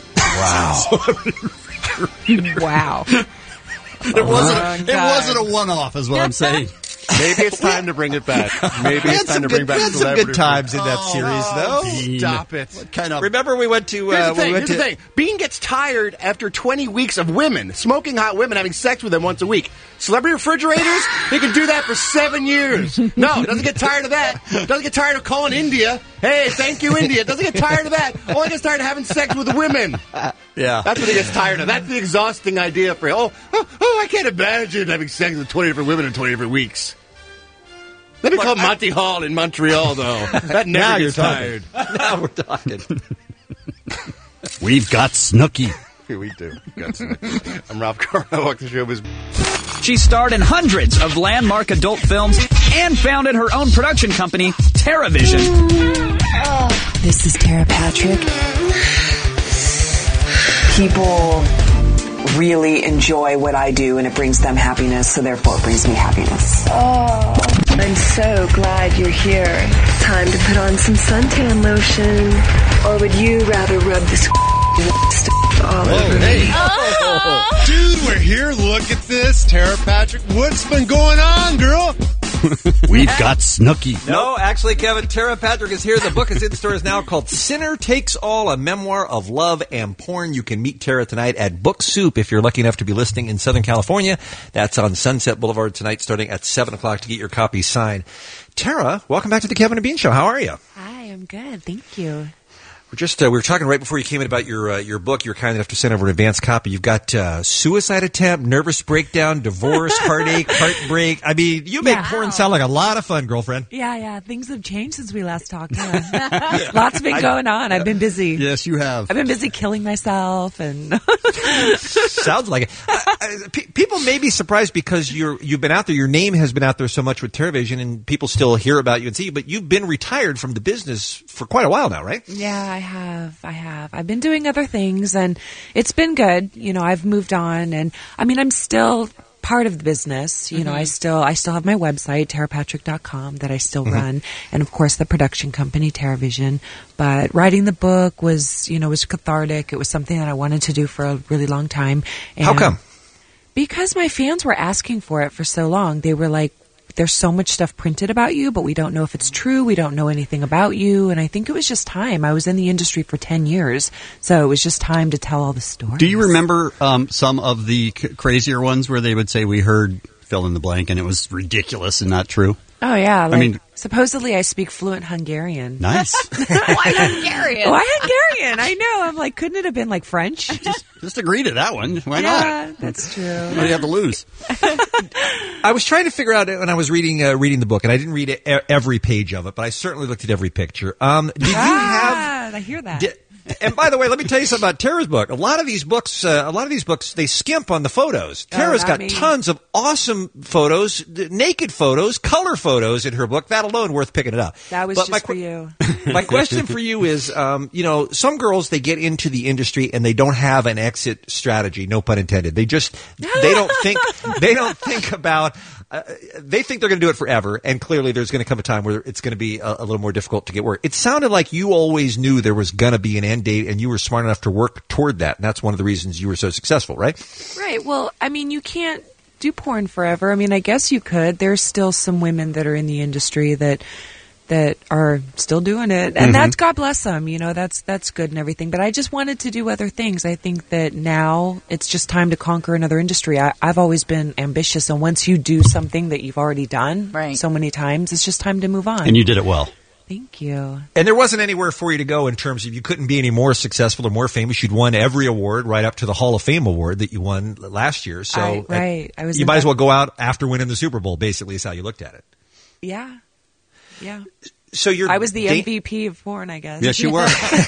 Wow. Wow. It wasn't. Oh, A, it God. wasn't a one-off, is what I'm saying. Maybe it's time to bring it back. Maybe We it's had time some to bring good, back we had some Celebrity good times in that Oh, series, though. Bean. Stop it. What kind of? Remember we went to... Here's Uh, the thing. we went Here's to the thing. Bean gets tired after twenty weeks of women, smoking hot women, having sex with him once a week. Celebrity refrigerators, he can do that for seven years. No, he doesn't get tired of that. Doesn't get tired of calling India. Hey, thank you, India. Doesn't get tired of that. Only gets tired of having sex with women. Yeah. That's what he gets tired of. That's the exhausting idea for him. Oh, oh, oh, I can't imagine having sex with twenty different women in twenty different weeks. Let me call Monty Hall in Montreal, though. That never Now gets you're tired. now we're talking. We've got Snooky. Here we do. Got some- I'm Rob Carr. I walk the show. Is She starred in hundreds of landmark adult films and founded her own production company, TerraVision. This is Tara Patrick. People really enjoy what I do, and it brings them happiness, so therefore it brings me happiness. Oh, I'm so glad you're here. Time to put on some suntan lotion. Or would you rather rub this stuff all over me? Dude, we're here. Look at this. Tara Patrick, what's been going on, girl? We've got Snooky. No, actually, Kevin, Tara Patrick is here. The book is in stores now called Sinner Takes All, a memoir of love and porn. You can meet Tara tonight at Book Soup if you're lucky enough to be listening in Southern California. That's on Sunset Boulevard tonight starting at seven o'clock to get your copy signed. Tara, welcome back to the Kevin and Bean Show. How are you? Hi, I'm good. Thank you. We're just uh, we were talking right before you came in about your uh, your book. You were kind enough to send over an advance copy. You've got uh, suicide attempt, nervous breakdown, divorce, heartache, heartbreak. I mean, you make Yeah. porn sound like a lot of fun, girlfriend. Yeah, yeah. Things have changed since we last talked. Yeah. Lots been going on. I've been busy. Yes, you have. I've been busy killing myself, and Sounds like it. Uh, uh, pe- people may be surprised because you're you've been out there. Your name has been out there so much with TerraVision, and people still hear about you and see you. But you've been retired from the business for quite a while now, right? yeah, I have. I have. I've been doing other things, and it's been good. You know, I've moved on, and I mean, I'm still part of the business. You know, I still I still have my website, tara patrick dot com, that I still Mhm. run, and of course the production company TerraVision. But writing the book was, you know, was cathartic. It was something that I wanted to do for a really long time. And How come? Because my fans were asking for it for so long. They were like, there's so much stuff printed about you, but we don't know if it's true. We don't know anything about you. And I think it was just time. I was in the industry for ten years, so it was just time to tell all the stories. Do you remember um, some of the c- crazier ones where they would say we heard fill in the blank and it was ridiculous and not true? Oh, yeah. Like, I mean, supposedly I speak fluent Hungarian. nice. Why Hungarian? Why Hungarian? I know. I'm like, couldn't it have been like French? Just, just agree to that one. Why yeah, not? that's true. What do you have to lose? I was trying to figure out when I was reading uh, reading the book, and I didn't read e- every page of it, but I certainly looked at every picture. Um, did you have? Ah, I hear that. Did, and by the way, let me tell you something about Tara's book. A lot of these books, uh, a lot of these books, they skimp on the photos. Oh, Tara's not got me. tons of awesome photos, d- naked photos, color photos in her book. That alone worth picking it up. That was But my just for you. My question for you is, um, you know, some girls, they get into the industry and they don't have an exit strategy, no pun intended. They just, they don't think, they don't think about, uh, they think they're going to do it forever. And clearly there's going to come a time where it's going to be a, a little more difficult to get work. It sounded like you always knew there was going to be an end date and you were smart enough to work toward that. And that's one of the reasons you were so successful, right? Right. Well, I mean, you can't do porn forever. I mean, I guess you could. There's still some women that are in the industry that that are still doing it, and Mhm. that's God bless them. You know, that's that's good and everything. But I just wanted to do other things. I think that now it's just time to conquer another industry. I, I've always been ambitious, and once you do something that you've already done right. so many times, it's just time to move on. And you did it well. Thank you. And there wasn't anywhere for you to go in terms of you couldn't be any more successful or more famous. You'd won every award right up to the Hall of Fame award that you won last year. So I- right. I was you in might as that- well go out after winning the Super Bowl, basically, is how you looked at it. Yeah. Yeah. So you're I was the da- M V P of porn, I guess. Yes, you were.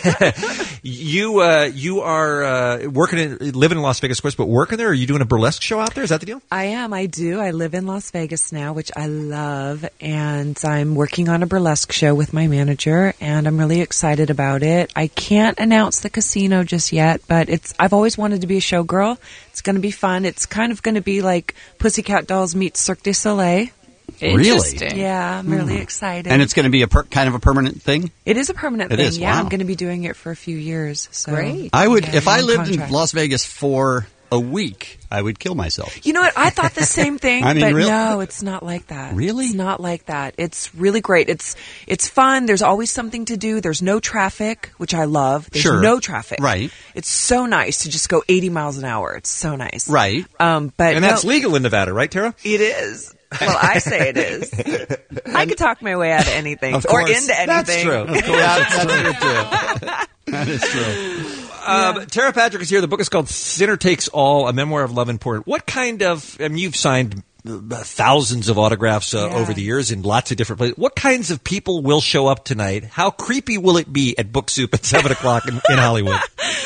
you uh, you are uh, working in living in Las Vegas, of course, but working there. Are you doing a burlesque show out there? Is that the deal? I am. I do. I live in Las Vegas now, which I love, and I'm working on a burlesque show with my manager, and I'm really excited about it. I can't announce the casino just yet, but it's. I've always wanted to be a showgirl. It's going to be fun. It's kind of going to be like Pussycat Dolls meets Cirque du Soleil. Really? Interesting. Yeah, I'm really Hmm. excited. And it's going to be a per- kind of a permanent thing? It is a permanent It thing. is, Yeah, wow. I'm going to be doing it for a few years. So. Great. I would, Yeah, if I long lived contract. in Las Vegas for a week, I would kill myself. You know what? I thought the same thing, I mean, but real- no, it's not like that. Really? It's not like that. It's really great. It's it's fun. There's always something to do. There's no traffic, which I love. There's Sure. no traffic. Right. It's so nice to just go eighty miles an hour. It's so nice. Right. Um, but And that's no, legal in Nevada, right, Tara? It is. Well, I say it is. I could talk my way out of anything Of or course. into anything. That's true. Of course. That's true, too. That is true. Um, Tara Patrick is here. The book is called Sinner Takes All, A Memoir of Love and Porn. What kind of, I mean, you've signed uh, thousands of autographs uh, Yeah. over the years in lots of different places. What kinds of people will show up tonight? How creepy will it be at Book Soup at seven o'clock in, in Hollywood?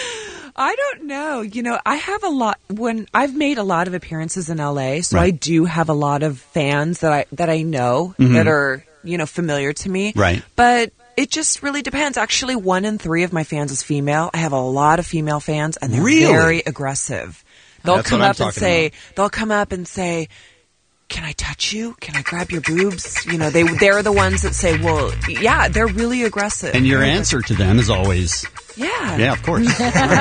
I don't know. You know, I have a lot when I've made a lot of appearances in L A, so Right. I do have a lot of fans that I that I know Mhm. that are, you know, familiar to me. Right. But it just really depends. Actually, one in three of my fans is female. I have a lot of female fans, and they're Really? very aggressive. They'll That's come what I'm up and talking say, about. they'll come up and say, "Can I touch you? Can I grab your boobs?" You know, they they're the ones that say, "Well, yeah." They're really aggressive. And your answer to them is always, yeah, yeah, of course.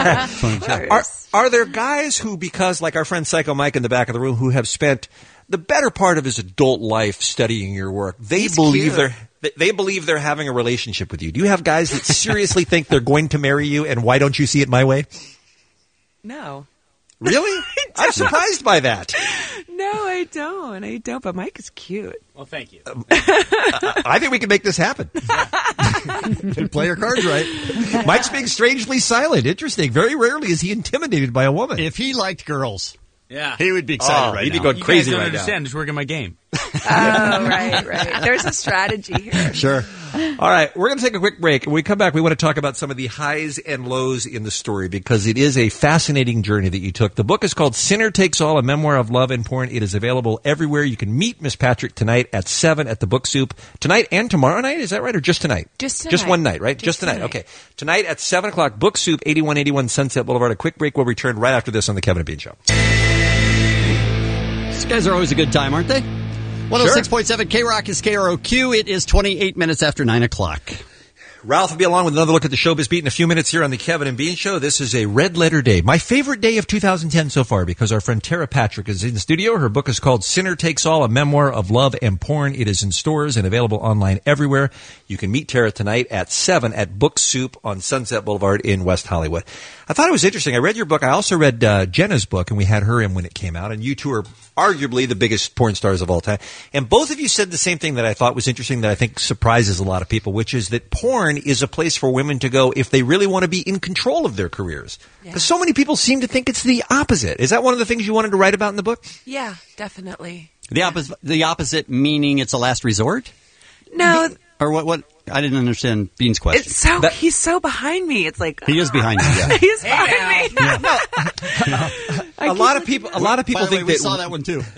Are, are there guys who, because like our friend Psycho Mike in the back of the room, who have spent the better part of his adult life studying your work, they He's believe cute. they're they- they believe they're having a relationship with you? Do you have guys that seriously think they're going to marry you, and why don't you see it my way? No. Really? I'm surprised by that. No, I don't. I don't. But Mike is cute. Well, thank you. I think we can make this happen. Play your cards right. Mike's being strangely silent. Interesting. Very rarely is he intimidated by a woman. If he liked girls, yeah, he would be excited oh, right he'd now. be going you crazy guys don't right understand. now. Just working my game. Oh, right, right. There's a strategy here. Sure. All right, we're going to take a quick break. When we come back, we want to talk about some of the highs and lows in the story because it is a fascinating journey that you took. The book is called Sinner Takes All, A Memoir of Love and Porn. It is available everywhere. You can meet Miss Patrick tonight at seven at the Book Soup. Tonight and tomorrow night, is that right? Or just tonight? Just tonight. Just one night, right? Just, Just tonight. tonight. Okay. Tonight at seven o'clock, Book Soup, eighty-one eighty-one Sunset Boulevard. A quick break. We'll return right after this on The Kevin and Bean Show. These guys are always a good time, aren't they? one oh six point seven K-Rock is K R O Q. It is twenty-eight minutes after nine o'clock. Ralph will be along with another look at the showbiz beat in a few minutes here on the Kevin and Bean Show. This is a red letter day. My favorite day of two thousand ten so far because our friend Tara Patrick is in the studio. Her book is called Sinner Takes All, A Memoir of Love and Porn. It is in stores and available online everywhere. You can meet Tara tonight at seven at Book Soup on Sunset Boulevard in West Hollywood. I thought it was interesting. I read your book. I also read uh, Jenna's book, and we had her in when it came out. And you two are arguably the biggest porn stars of all time. And both of you said the same thing that I thought was interesting that I think surprises a lot of people, which is that porn is a place for women to go if they really want to be in control of their careers. Because so many people seem to think it's the opposite. Is that one of the things you wanted to write about in the book? Yeah, definitely. The opposite, the opposite meaning it's a last resort? No. Or what, what? I didn't understand Bean's question. It's so that, he's so behind me. It's like he is behind you. Yeah. He's behind me. Yeah. a lot of people. A lot of people By the think way, we that saw that one too.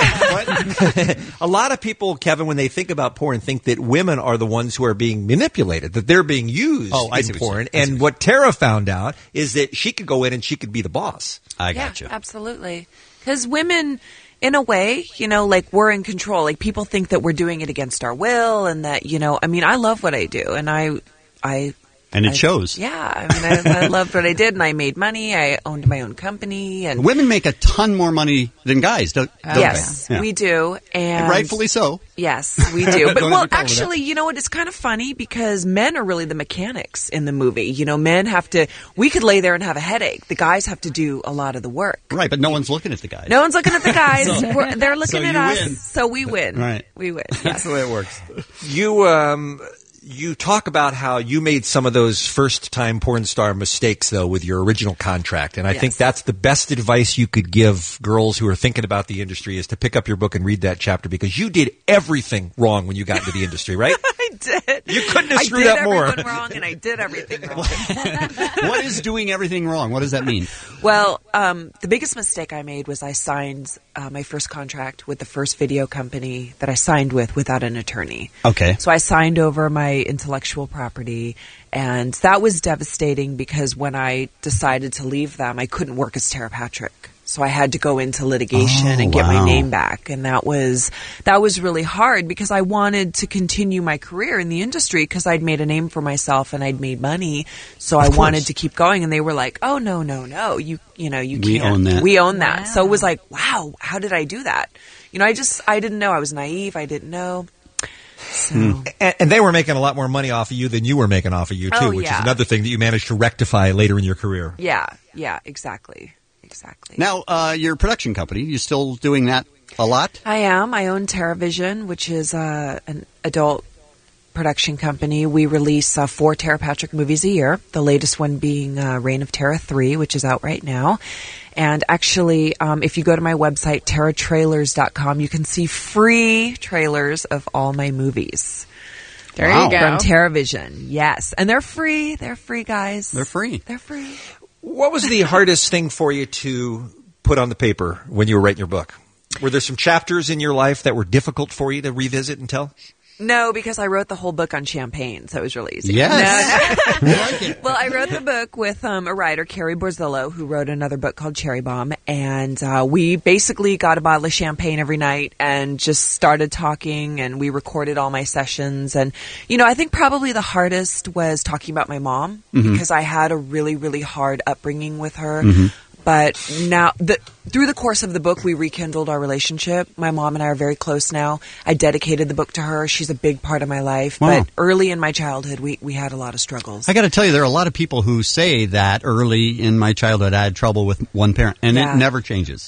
A lot of people, Kevin, when they think about porn, think that women are the ones who are being manipulated, that they're being used oh, I in see what porn. I see And what Tara found out is that she could go in and she could be the boss. I got yeah, you. Absolutely, because women. In a way, you know, like we're in control. Like people think that we're doing it against our will and that, you know, I mean, I love what I do and I, I, and it I, shows. Yeah. I mean, I, I loved what I did and I made money. I owned my own company and women make a ton more money than guys, don't, don't yes, they? Yeah. we do. And, and rightfully so. Yes, we do. But well, actually, you know what? It's kind of funny because men are really the mechanics in the movie. You know, men have to, we could lay there and have a headache. The guys have to do a lot of the work. Right, but no one's looking at the guys. No one's looking at the guys. so, We're, they're looking so at us. Win. So we win. Right. We win. Yes. That's the way it works. You, um, you talk about how you made some of those first-time porn star mistakes, though, with your original contract. And I yes. think that's the best advice you could give girls who are thinking about the industry is to pick up your book and read that chapter because you did everything wrong when you got into the industry, right? I did. You couldn't have I screwed did up more. everyone wrong, and I did everything wrong. What is doing everything wrong? What does that mean? Well, um, the biggest mistake I made was I signed uh, my first contract with the first video company that I signed with without an attorney. Okay. So I signed over my intellectual property, and that was devastating because when I decided to leave them, I couldn't work as Tara Patrick. So I had to go into litigation oh, and get wow. my name back. And that was, that was really hard because I wanted to continue my career in the industry because I'd made a name for myself and I'd made money. So of I course. wanted to keep going. And they were like, oh, no, no, no, you, you know, you we can't. Own that. We own that. Wow. So it was like, wow, how did I do that? You know, I just, I didn't know. I was naive. I didn't know. So. Hmm. And, and they were making a lot more money off of you than you were making off of you, too, Oh, which yeah. is another thing that you managed to rectify later in your career. Yeah, yeah, exactly. Exactly. Now, uh, your production company, you still doing that a lot? I am. I own TerraVision, which is uh, an adult production company. We release uh, four Tara Patrick movies a year, the latest one being uh, Reign of Terror three, which is out right now. And actually, um, if you go to my website, terra trailers dot com, you can see free trailers of all my movies. There wow. you go. From TerraVision, yes. And they're free. They're free, guys. They're free. They're free. What was the hardest thing for you to put on the paper when you were writing your book? Were there some chapters in your life that were difficult for you to revisit and tell? No, because I wrote the whole book on champagne, so it was really easy. Yes. No, no. I like it. Well, I wrote the book with um, a writer, Carrie Borzillo, who wrote another book called Cherry Bomb, and uh, we basically got a bottle of champagne every night and just started talking, and we recorded all my sessions. And, you know, I think probably the hardest was talking about my mom, Mm-hmm. because I had a really, really hard upbringing with her. Mm-hmm. But now, the, through the course of the book, we rekindled our relationship. My mom and I are very close now. I dedicated the book to her. She's a big part of my life. Wow. But early in my childhood, we, we had a lot of struggles. I got to tell you, there are a lot of people who say that early in my childhood I had trouble with one parent, and Yeah. it never changes.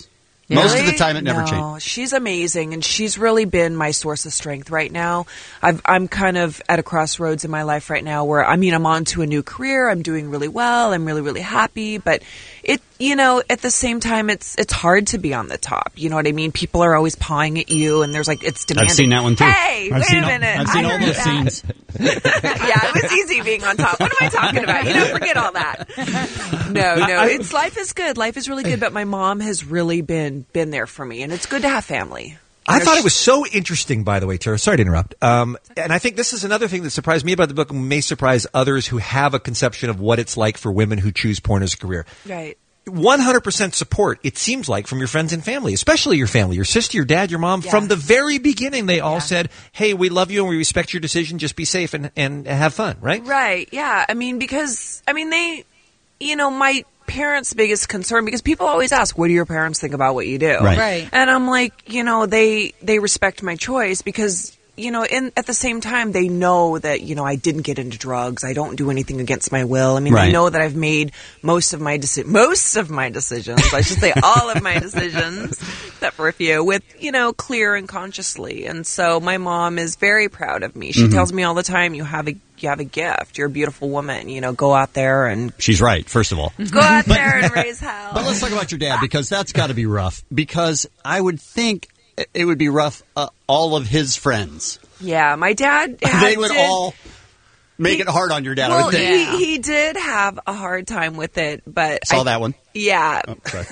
Most of Really? the time, it never no, changes. She's amazing, and she's really been my source of strength right now. I've, I'm kind of at a crossroads in my life right now where, I mean, I'm on to a new career. I'm doing really well. I'm really, really happy. But it, you know, at the same time, it's it's hard to be on the top. You know what I mean? People are always pawing at you, and there's like, it's demanding. I've seen that one too. Hey, I've wait seen a all- minute. I've seen I all heard those that. scenes. Yeah, it was easy being on top. What am I talking about? You know, forget all that. No, no, it's life is good. Life is really good, but my mom has really been been there for me, and it's good to have family. I thought it was so interesting, by the way, Tara. Sorry to interrupt. Um, and I think this is another thing that surprised me about the book and may surprise others who have a conception of what it's like for women who choose porn as a career. Right. one hundred percent support, it seems like, from your friends and family, especially your family, your sister, your dad, your mom. Yeah. From the very beginning, they all said, hey, we love you and we respect your decision. Just be safe and, and have fun, right? Right, yeah. I mean, because, I mean, they, you know, my parents' biggest concern, because people always ask, what do your parents think about what you do? Right. Right. And I'm like, you know, they, they respect my choice because, you know, in, at the same time, they know that, you know, I didn't get into drugs. I don't do anything against my will. I mean, Right. they know that I've made most of my deci- most of my decisions. I should say all of my decisions, except for a few, with, you know, clear and consciously. And so my mom is very proud of me. She Mhm. tells me all the time, you have a, you have a gift. You're a beautiful woman. You know, go out there and She's right, first of all. go out there and raise hell. But let's talk about your dad, because that's got to be rough. Because I would think it would be rough, uh, all of his friends. Yeah, my dad. Had, They would did- all make it hard on your dad, I Well, would think. he, he did have a hard time with it, but Saw I- that one. Yeah. Oh, sorry.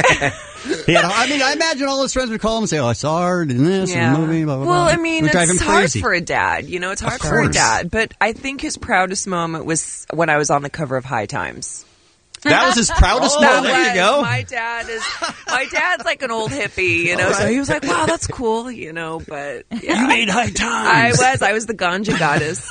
He had, I mean, I imagine all his friends would call him and say, oh, I saw her in this Yeah. and the movie, blah, blah, Well, blah. I mean, It would drive it's him hard crazy. for a dad. You know, it's hard Of for a course. dad. But I think his proudest moment was when I was on the cover of High Times. That was his proudest That moment. There you was- go. My dad is my dad's like an old hippie, you know. So he was like, "Wow, that's cool," you know. But yeah. You made High I Times. was. I was the ganja goddess.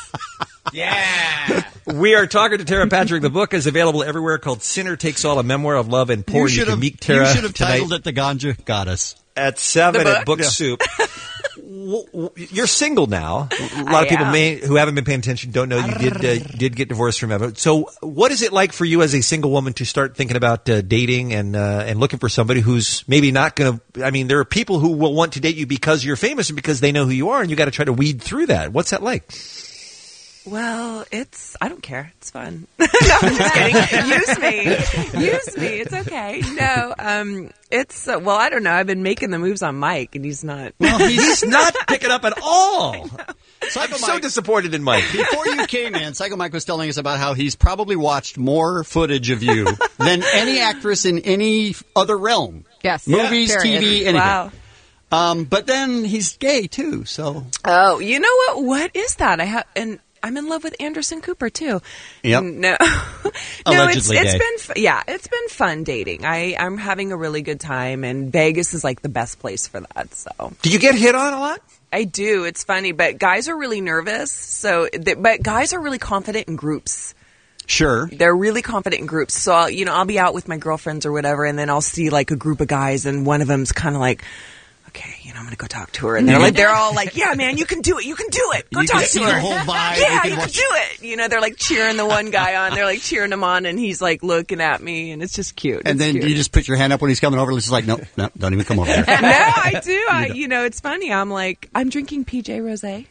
We are talking to Tara Patrick. The book is available everywhere, called Sinner Takes All, a memoir of love and porn. You should can have, meet Tara you should have tonight titled it The Ganja Goddess. at seven The at book? Book Yeah. Soup. W- w- You're single now. A lot I of people am. may who haven't been paying attention don't know you did uh, did get divorced from Emma. So, what is it like for you as a single woman to start thinking about uh, dating and uh, and looking for somebody who's maybe not going to? I mean, there are people who will want to date you because you're famous and because they know who you are, and you got to try to weed through that. What's that like? Well, it's, I don't care. It's fun. No, I'm just kidding. Use me. Use me. It's okay. No, um, it's, uh, well, I don't know. I've been making the moves on Mike and he's not. Well, he's not picking up at all. Psycho I'm so Mike- disappointed in Mike. Before you came in, Psycho Mike was telling us about how he's probably watched more footage of you than any actress in any other realm. Yes. Movies, Yeah, T V, period. anything. Wow. Um, but then he's gay too, so. Oh, you know what? What is that? I have, and I'm in love with Anderson Cooper too. Yep. No, no, it's, Allegedly it's gay. been, fu- yeah, it's been fun dating. I, I'm having a really good time, and Vegas is like the best place for that. So, Do you get hit on a lot? I do. It's funny, but guys are really nervous. So, th- but guys are really confident in groups. Sure. They're really confident in groups. So, I'll, you know, I'll be out with my girlfriends or whatever, and then I'll see like a group of guys, and one of them's kind of like, okay, you know, I'm going to go talk to her. And they're like, they're all like, yeah, man, you can do it. You can do it. Go You talk can to see her. the whole vibe. Yeah, You can you can watch- do it. You know, they're like cheering the one guy on. They're like cheering him on, and he's like looking at me, and it's just cute. And It's then cute. you just put your hand up when he's coming over. It's just like, no, no, don't even come over here. no, I do. I, you know, it's funny. I'm like, I'm drinking P J Rosé.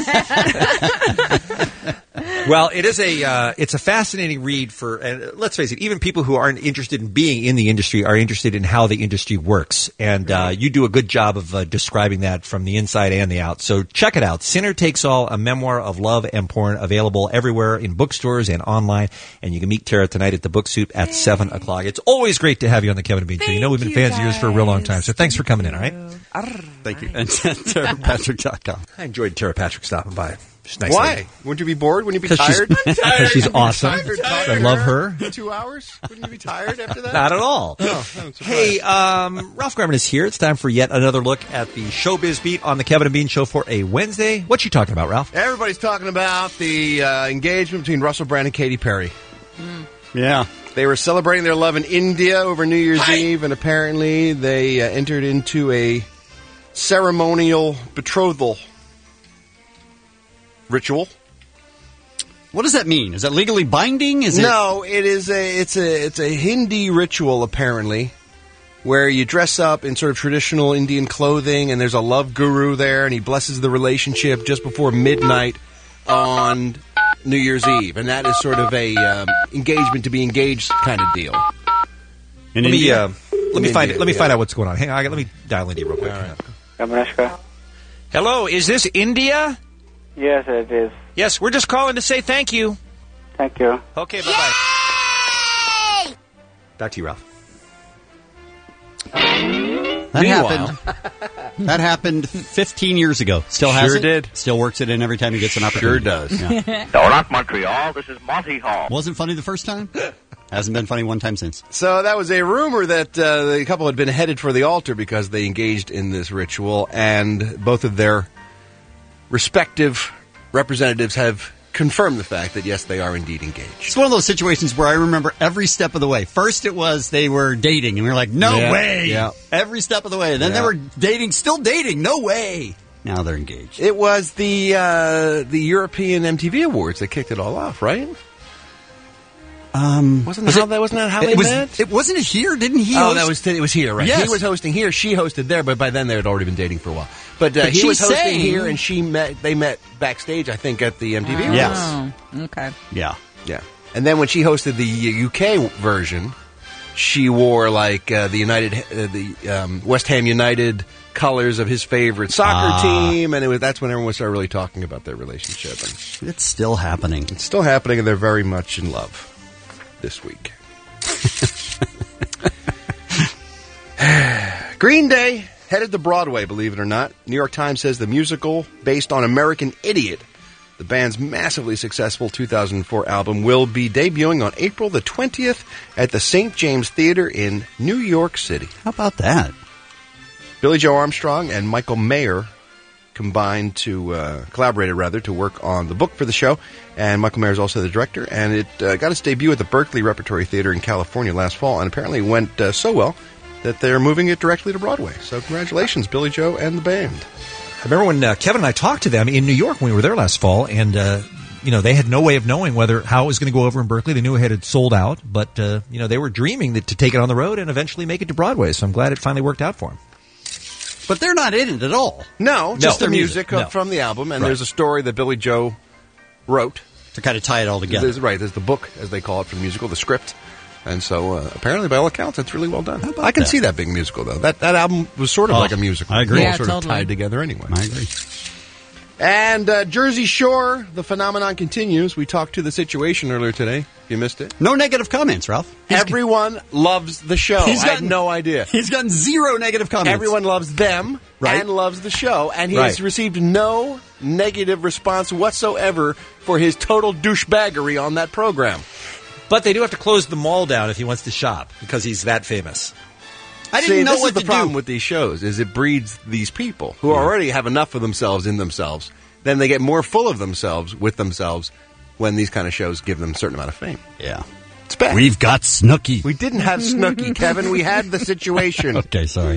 Well, it is a uh, it's a fascinating read for, and let's face it, even people who aren't interested in being in the industry are interested in how the industry works, and uh, you do a good job of uh, describing that from the inside and the out. So check it out, Sinner Takes All, a memoir of love and porn, available everywhere in bookstores and online, and you can meet Tara tonight at the Book Soup at seven o'clock. It's always great to have you on the Kevin and Bean Show. You know we've been you, fans of yours for a real long time, so thanks for coming in. All right, Thank you. And Tara Patrick dot com. I enjoyed Tara Patrick stopping by. She's a nice Why? lady. Wouldn't you be bored? Wouldn't you be 'Cause she's- tired? because she's awesome. Tired, I tired. love her. Two hours? Wouldn't you be tired after that? Not at all. Oh, I'm surprised. Hey, um, Ralph Garman is here. It's time for yet another look at the Showbiz Beat on the Kevin and Bean Show for a Wednesday. What you talking about, Ralph? Everybody's talking about the uh, engagement between Russell Brand and Katy Perry. Yeah. They were celebrating their love in India over New Year's Eve, and apparently they uh, entered into a ceremonial betrothal ritual. What does that mean? Is that legally binding? Is it? No, it is a it's a it's a Hindi ritual apparently, where you dress up in sort of traditional Indian clothing, and there's a love guru there, and he blesses the relationship just before midnight on New Year's Eve, and that is sort of a um, engagement to be engaged kind of deal. let me uh, let me In find India, let me yeah. find out what's going on. Hang on, I got- let me dial into you real quick. Namaskar. Hello, is this India? Yes, it is. Yes, we're just calling to say thank you. Thank you. Okay, bye-bye. Back to you, Ralph. That Meanwhile- happened. That happened fifteen years ago. Still has Sure it? did. Still works it in every time he gets an opportunity. Sure does. Yeah. No, not Montreal. This is Monty Hall. Wasn't funny the first time. Hasn't been funny one time since. So that was a rumor that uh, the couple had been headed for the altar because they engaged in this ritual, and both of their respective representatives have confirmed the fact that, yes, they are indeed engaged. It's one of those situations where I remember every step of the way. First, it was they were dating, and we were like, "No Yeah, way!" yeah. Every step of the way. Then Yeah. they were dating, still dating. No way. Now they're engaged. It was the uh, the European M T V Awards that kicked it all off, right? Um, wasn't that how that wasn't that how it they was, met? It wasn't it here? Didn't he? Oh, host? that was it was here, right? Yes. He was hosting here. She hosted there, but by then they had already been dating for a while. But, uh, But he she's was hosting saying- here, and she met. They met backstage, I think, at the M T V Awards. Yes. Oh, okay. Yeah. Yeah. And then when she hosted the U K version, she wore like uh, the United, uh, the um, West Ham United colors of his favorite soccer Ah. team, and it was that's when everyone started really talking about their relationship. And It's still happening. it's still happening, and they're very much in love this week. Green Day headed to Broadway, believe it or not. New York Times says the musical, based on American Idiot, the band's massively successful two thousand four album, will be debuting on April the twentieth at the Saint James Theater in New York City. How about that? Billy Joe Armstrong and Michael Mayer combined to, uh, collaborated rather, to work on the book for the show. And Michael Mayer is also the director. And it uh, got its debut at the Berkeley Repertory Theater in California last fall, and apparently went uh, so well that they're moving it directly to Broadway. So congratulations, Billy Joe and the band. I remember when uh, Kevin and I talked to them in New York when we were there last fall, and uh, you know they had no way of knowing whether how it was going to go over in Berkeley. They knew it had sold out, but uh, you know they were dreaming that, to take it on the road and eventually make it to Broadway. So I'm glad it finally worked out for them. But they're not in it at all. No, just No. the music No. from the album, and Right. there's a story that Billy Joe wrote. To kind of tie it all together. There's, right, there's the book, as they call it, for the musical, the script. And so, uh, apparently, by all accounts, it's really well done. I can that? see that being a musical, though. That that album was sort of Oh, like a musical. I agree. All Yeah, sort totally. of tied together anyway. I agree. And uh, Jersey Shore, the phenomenon continues. We talked to the situation earlier today. If you missed it. No negative comments, Ralph. He's Everyone loves the show. He's I had gotten- no idea. He's gotten zero negative comments. Everyone loves them Right. and loves the show, and he Right. has received no negative response whatsoever for his total douchebaggery on that program. But they do have to close the mall down if he wants to shop because he's that famous. I didn't See, know this what is the to problem do. with these shows is it breeds these people who already have enough of themselves in themselves. Then they get more full of themselves with themselves when these kind of shows give them a certain amount of fame. Yeah. It's bad. We've got Snooky. We didn't have Snooki, Kevin. We had the situation. Okay, sorry.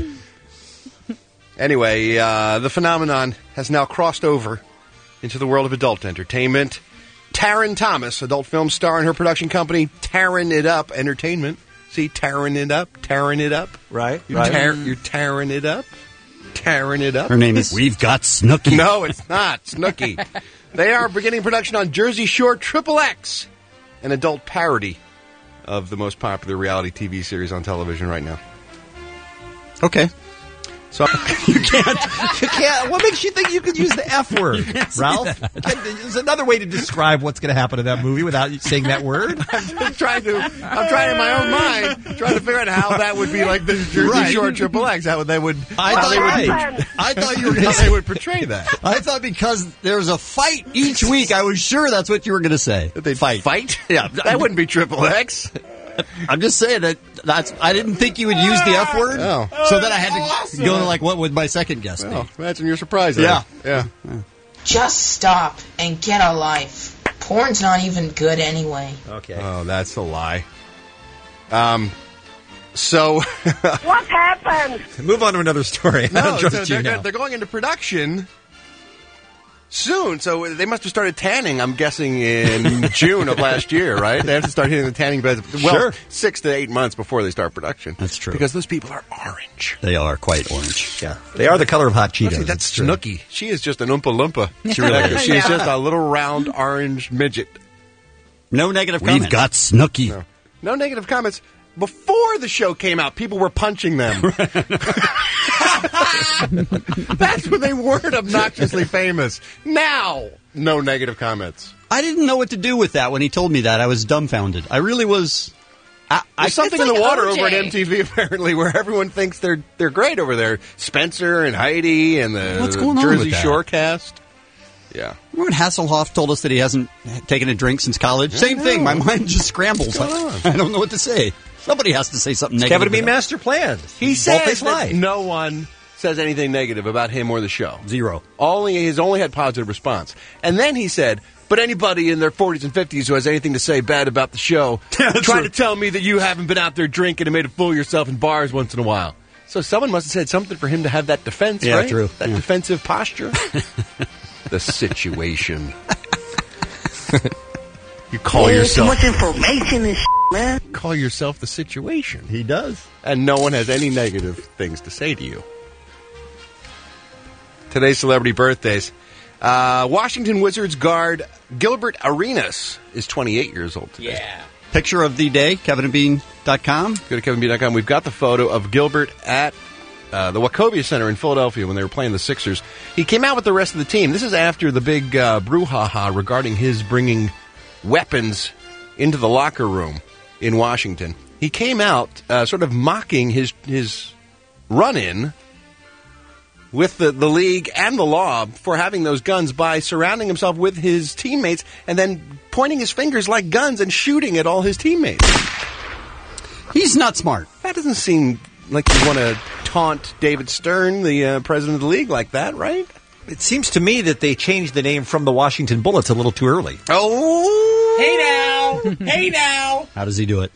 Anyway, uh, the phenomenon has now crossed over into the world of adult entertainment. Taryn Thomas, adult film star, and her production company, Taryn It Up Entertainment. See, Taryn It Up, Taryn It Up. Right, You're, right. tar- you're tearing it up, tearing it up. Her name is We've Got Snooky. No, it's not. Snooki. They are beginning production on Jersey Shore Triple X, an adult parody of the most popular reality T V series on television right now. Okay. So You can't. You can't. What makes you think you could use the F word, Ralph? There's another way to describe what's going to happen in that movie without saying that word. I'm trying to. I'm trying in my own mind, trying to figure out how that would be like the Jersey Right. Shore Triple X. How would they would? I how thought, they would, right. I thought you were going how to they say. would portray that. I thought because there's a fight each week, I was sure that's what you were going to say. They fight. Fight? Yeah. That wouldn't be Triple X. I'm just saying that that's. I didn't think you would use the F word, Oh. so then I had to go to like, what would my second guess be? Well, imagine your surprise. Yeah. Yeah. Just stop and get a life. Porn's not even good anyway. Okay. Oh, that's a lie. Um. So. What happened? Move on to another story. No, I'll so trust you they're, now. they're going into production Soon, so they must have started tanning, I'm guessing, in June of last year, right? They have to start hitting the tanning beds, well, Sure. six to eight months before they start production. That's true. Because those people are orange. They are quite orange. Yeah. They are the color of hot Cheetos. Actually, that's It's true. Snooki. She is just an Oompa Loompa. She really is. She's Yeah. just a little round orange midget. No negative We've comments. got Snooki. No. no negative comments. Before the show came out, people were punching them. That's when they weren't obnoxiously famous. Now, no negative comments. I didn't know what to do with that when he told me that. I was dumbfounded. I really was. I, I, There's something in the water over at M T V, apparently, where everyone thinks they're they're great over there. Spencer and Heidi and the, What's the going on Jersey with that? Shore cast. Yeah. Remember when Hasselhoff told us that he hasn't taken a drink since college? Yeah, Same I thing. know. My mind just scrambles. What's going on? I don't know what to say. Somebody has to say something It's negative. Kevin Bean about- master plan. He Both says face that lie. no one says anything negative about him or the show. Zero. Only he's only had positive response. And then he said, but anybody in their forties and fifties who has anything to say bad about the show, try to tell me that you haven't been out there drinking and made a fool of yourself in bars once in a while. So someone must have said something for him to have that defense, Yeah, right? true. That Yeah. defensive posture. The situation. You call There's yourself... too much information and man. Call yourself the situation. He does. And no one has any negative things to say to you. Today's celebrity birthdays. Uh, Washington Wizards guard Gilbert Arenas is twenty-eight years old today. Yeah. Picture of the day, kevin and bean dot com. Go to kevin bean dot com. We've got the photo of Gilbert at uh, the Wachovia Center in Philadelphia when they were playing the Sixers. He came out with the rest of the team. This is after the big uh, brouhaha regarding his bringing weapons into the locker room in Washington. He came out uh, sort of mocking his his run-in with the, the league and the law for having those guns by surrounding himself with his teammates and then pointing his fingers like guns and shooting at all his teammates. He's not smart. That doesn't seem like you want to taunt David Stern, the uh, president of the league, like that, right? It seems to me that they changed the name from the Washington Bullets a little too early. Oh! Hey now! Hey now! How does he do it?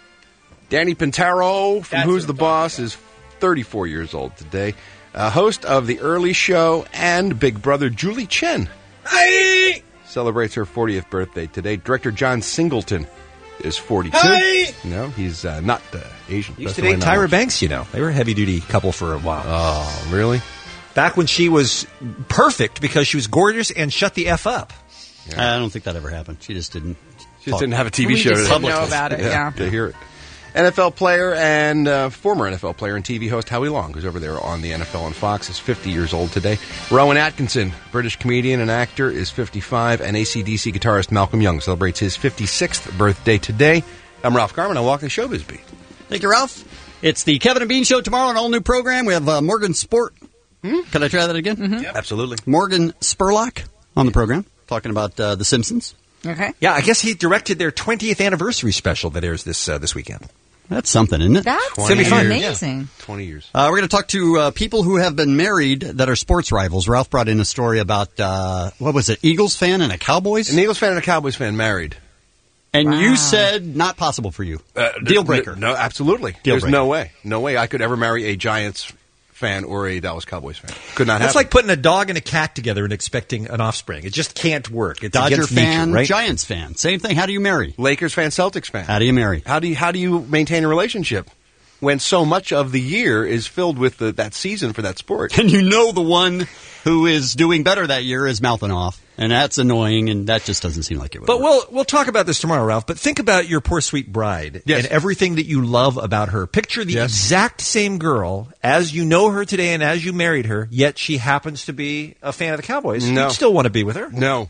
Danny Pintaro from That's Who's what the I'm Boss is thirty-four years old today. Uh, host of The Early Show and Big Brother, Julie Chen. Hey! Celebrates her fortieth birthday today. Director John Singleton is forty-two. Hey! No, he's uh, not uh, Asian. Used Best to of my date Tyra knowledge. Banks, you know. They were a heavy-duty couple for a while. Oh, really? Back when she was perfect because she was gorgeous and shut the F up. I don't think that ever happened. She just didn't. She just didn't have a T V We show just to didn't know about it, yeah. to hear it. N F L player and uh, former N F L player and T V host Howie Long, who's over there on the N F L on Fox, is fifty years old today. Rowan Atkinson, British comedian and actor, is fifty-five, and A C D C guitarist Malcolm Young celebrates his fifty-sixth birthday today. I'm Ralph Garman. I walk the showbiz beat. Thank you, Ralph. It's the Kevin and Bean Show tomorrow, an all-new program. We have uh, Morgan Sport. Hmm? Can I try that again? Mm-hmm. Yep. Absolutely. Morgan Spurlock on the program, talking about uh, The Simpsons. Okay. Yeah, I guess he directed their twentieth anniversary special that airs this uh, this weekend. That's something, isn't it? That's It's gonna be fun. amazing. twenty years. Uh, we're going to talk to uh, people who have been married that are sports rivals. Ralph brought in a story about, uh, what was it, Eagles fan and a Cowboys? An Eagles fan and a Cowboys fan married. And Wow. you said not possible for you. Uh, Deal breaker. No, absolutely. Deal There's breaker. no way. No way I could ever marry a Giants fan or a Dallas Cowboys fan. Could not That's happen. like putting a dog and a cat together and expecting an offspring. It just can't work. It's Dodger against fan, nature, right? Giants fan. Same thing. How do you marry? Lakers fan, Celtics fan. How do you marry? How do you, how do you maintain a relationship when so much of the year is filled with the, that season for that sport? And you know the one who is doing better that year is mouthing off. And that's annoying, and that just doesn't seem like it would But work. we'll we'll talk about this tomorrow, Ralph. But think about your poor sweet bride Yes. and everything that you love about her. Picture the Yes. exact same girl as you know her today and as you married her, yet she happens to be a fan of the Cowboys. No. You'd still want to be with her. No.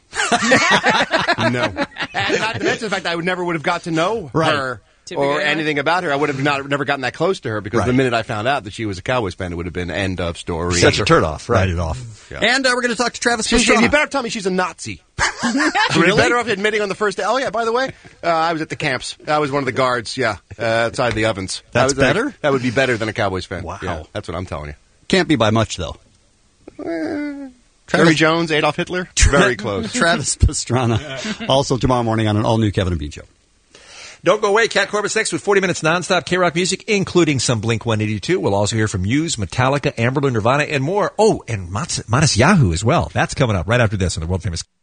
No. And not to mention the fact that I would never would have got to know Right. her To or begin with. anything about her. I would have not never gotten that close to her because Right. the minute I found out that she was a Cowboys fan, it would have been end of story. Such a turn off, Write right? it off. Yeah. And uh, we're going to talk to Travis She's, Pastrana. you better tell me she's a Nazi. She'd be better off admitting on the first day. Oh, yeah, by the way, uh, I was at the camps. I was one of the guards, yeah, uh, outside the ovens. That's I was, better? Uh, that would be better than a Cowboys fan. Wow. Yeah, that's what I'm telling you. Can't be by much, though. Jerry Jones, Adolf Hitler, very close. Travis Pastrana. Also tomorrow morning on an all-new Kevin and Bean Show. Don't go away. Cat Corbett next with forty minutes nonstop K-Rock music, including some Blink one eighty-two. We'll also hear from Muse, Metallica, Amberlin, Nirvana, and more. Oh, and Matis Yahoo as well. That's coming up right after this on the world famous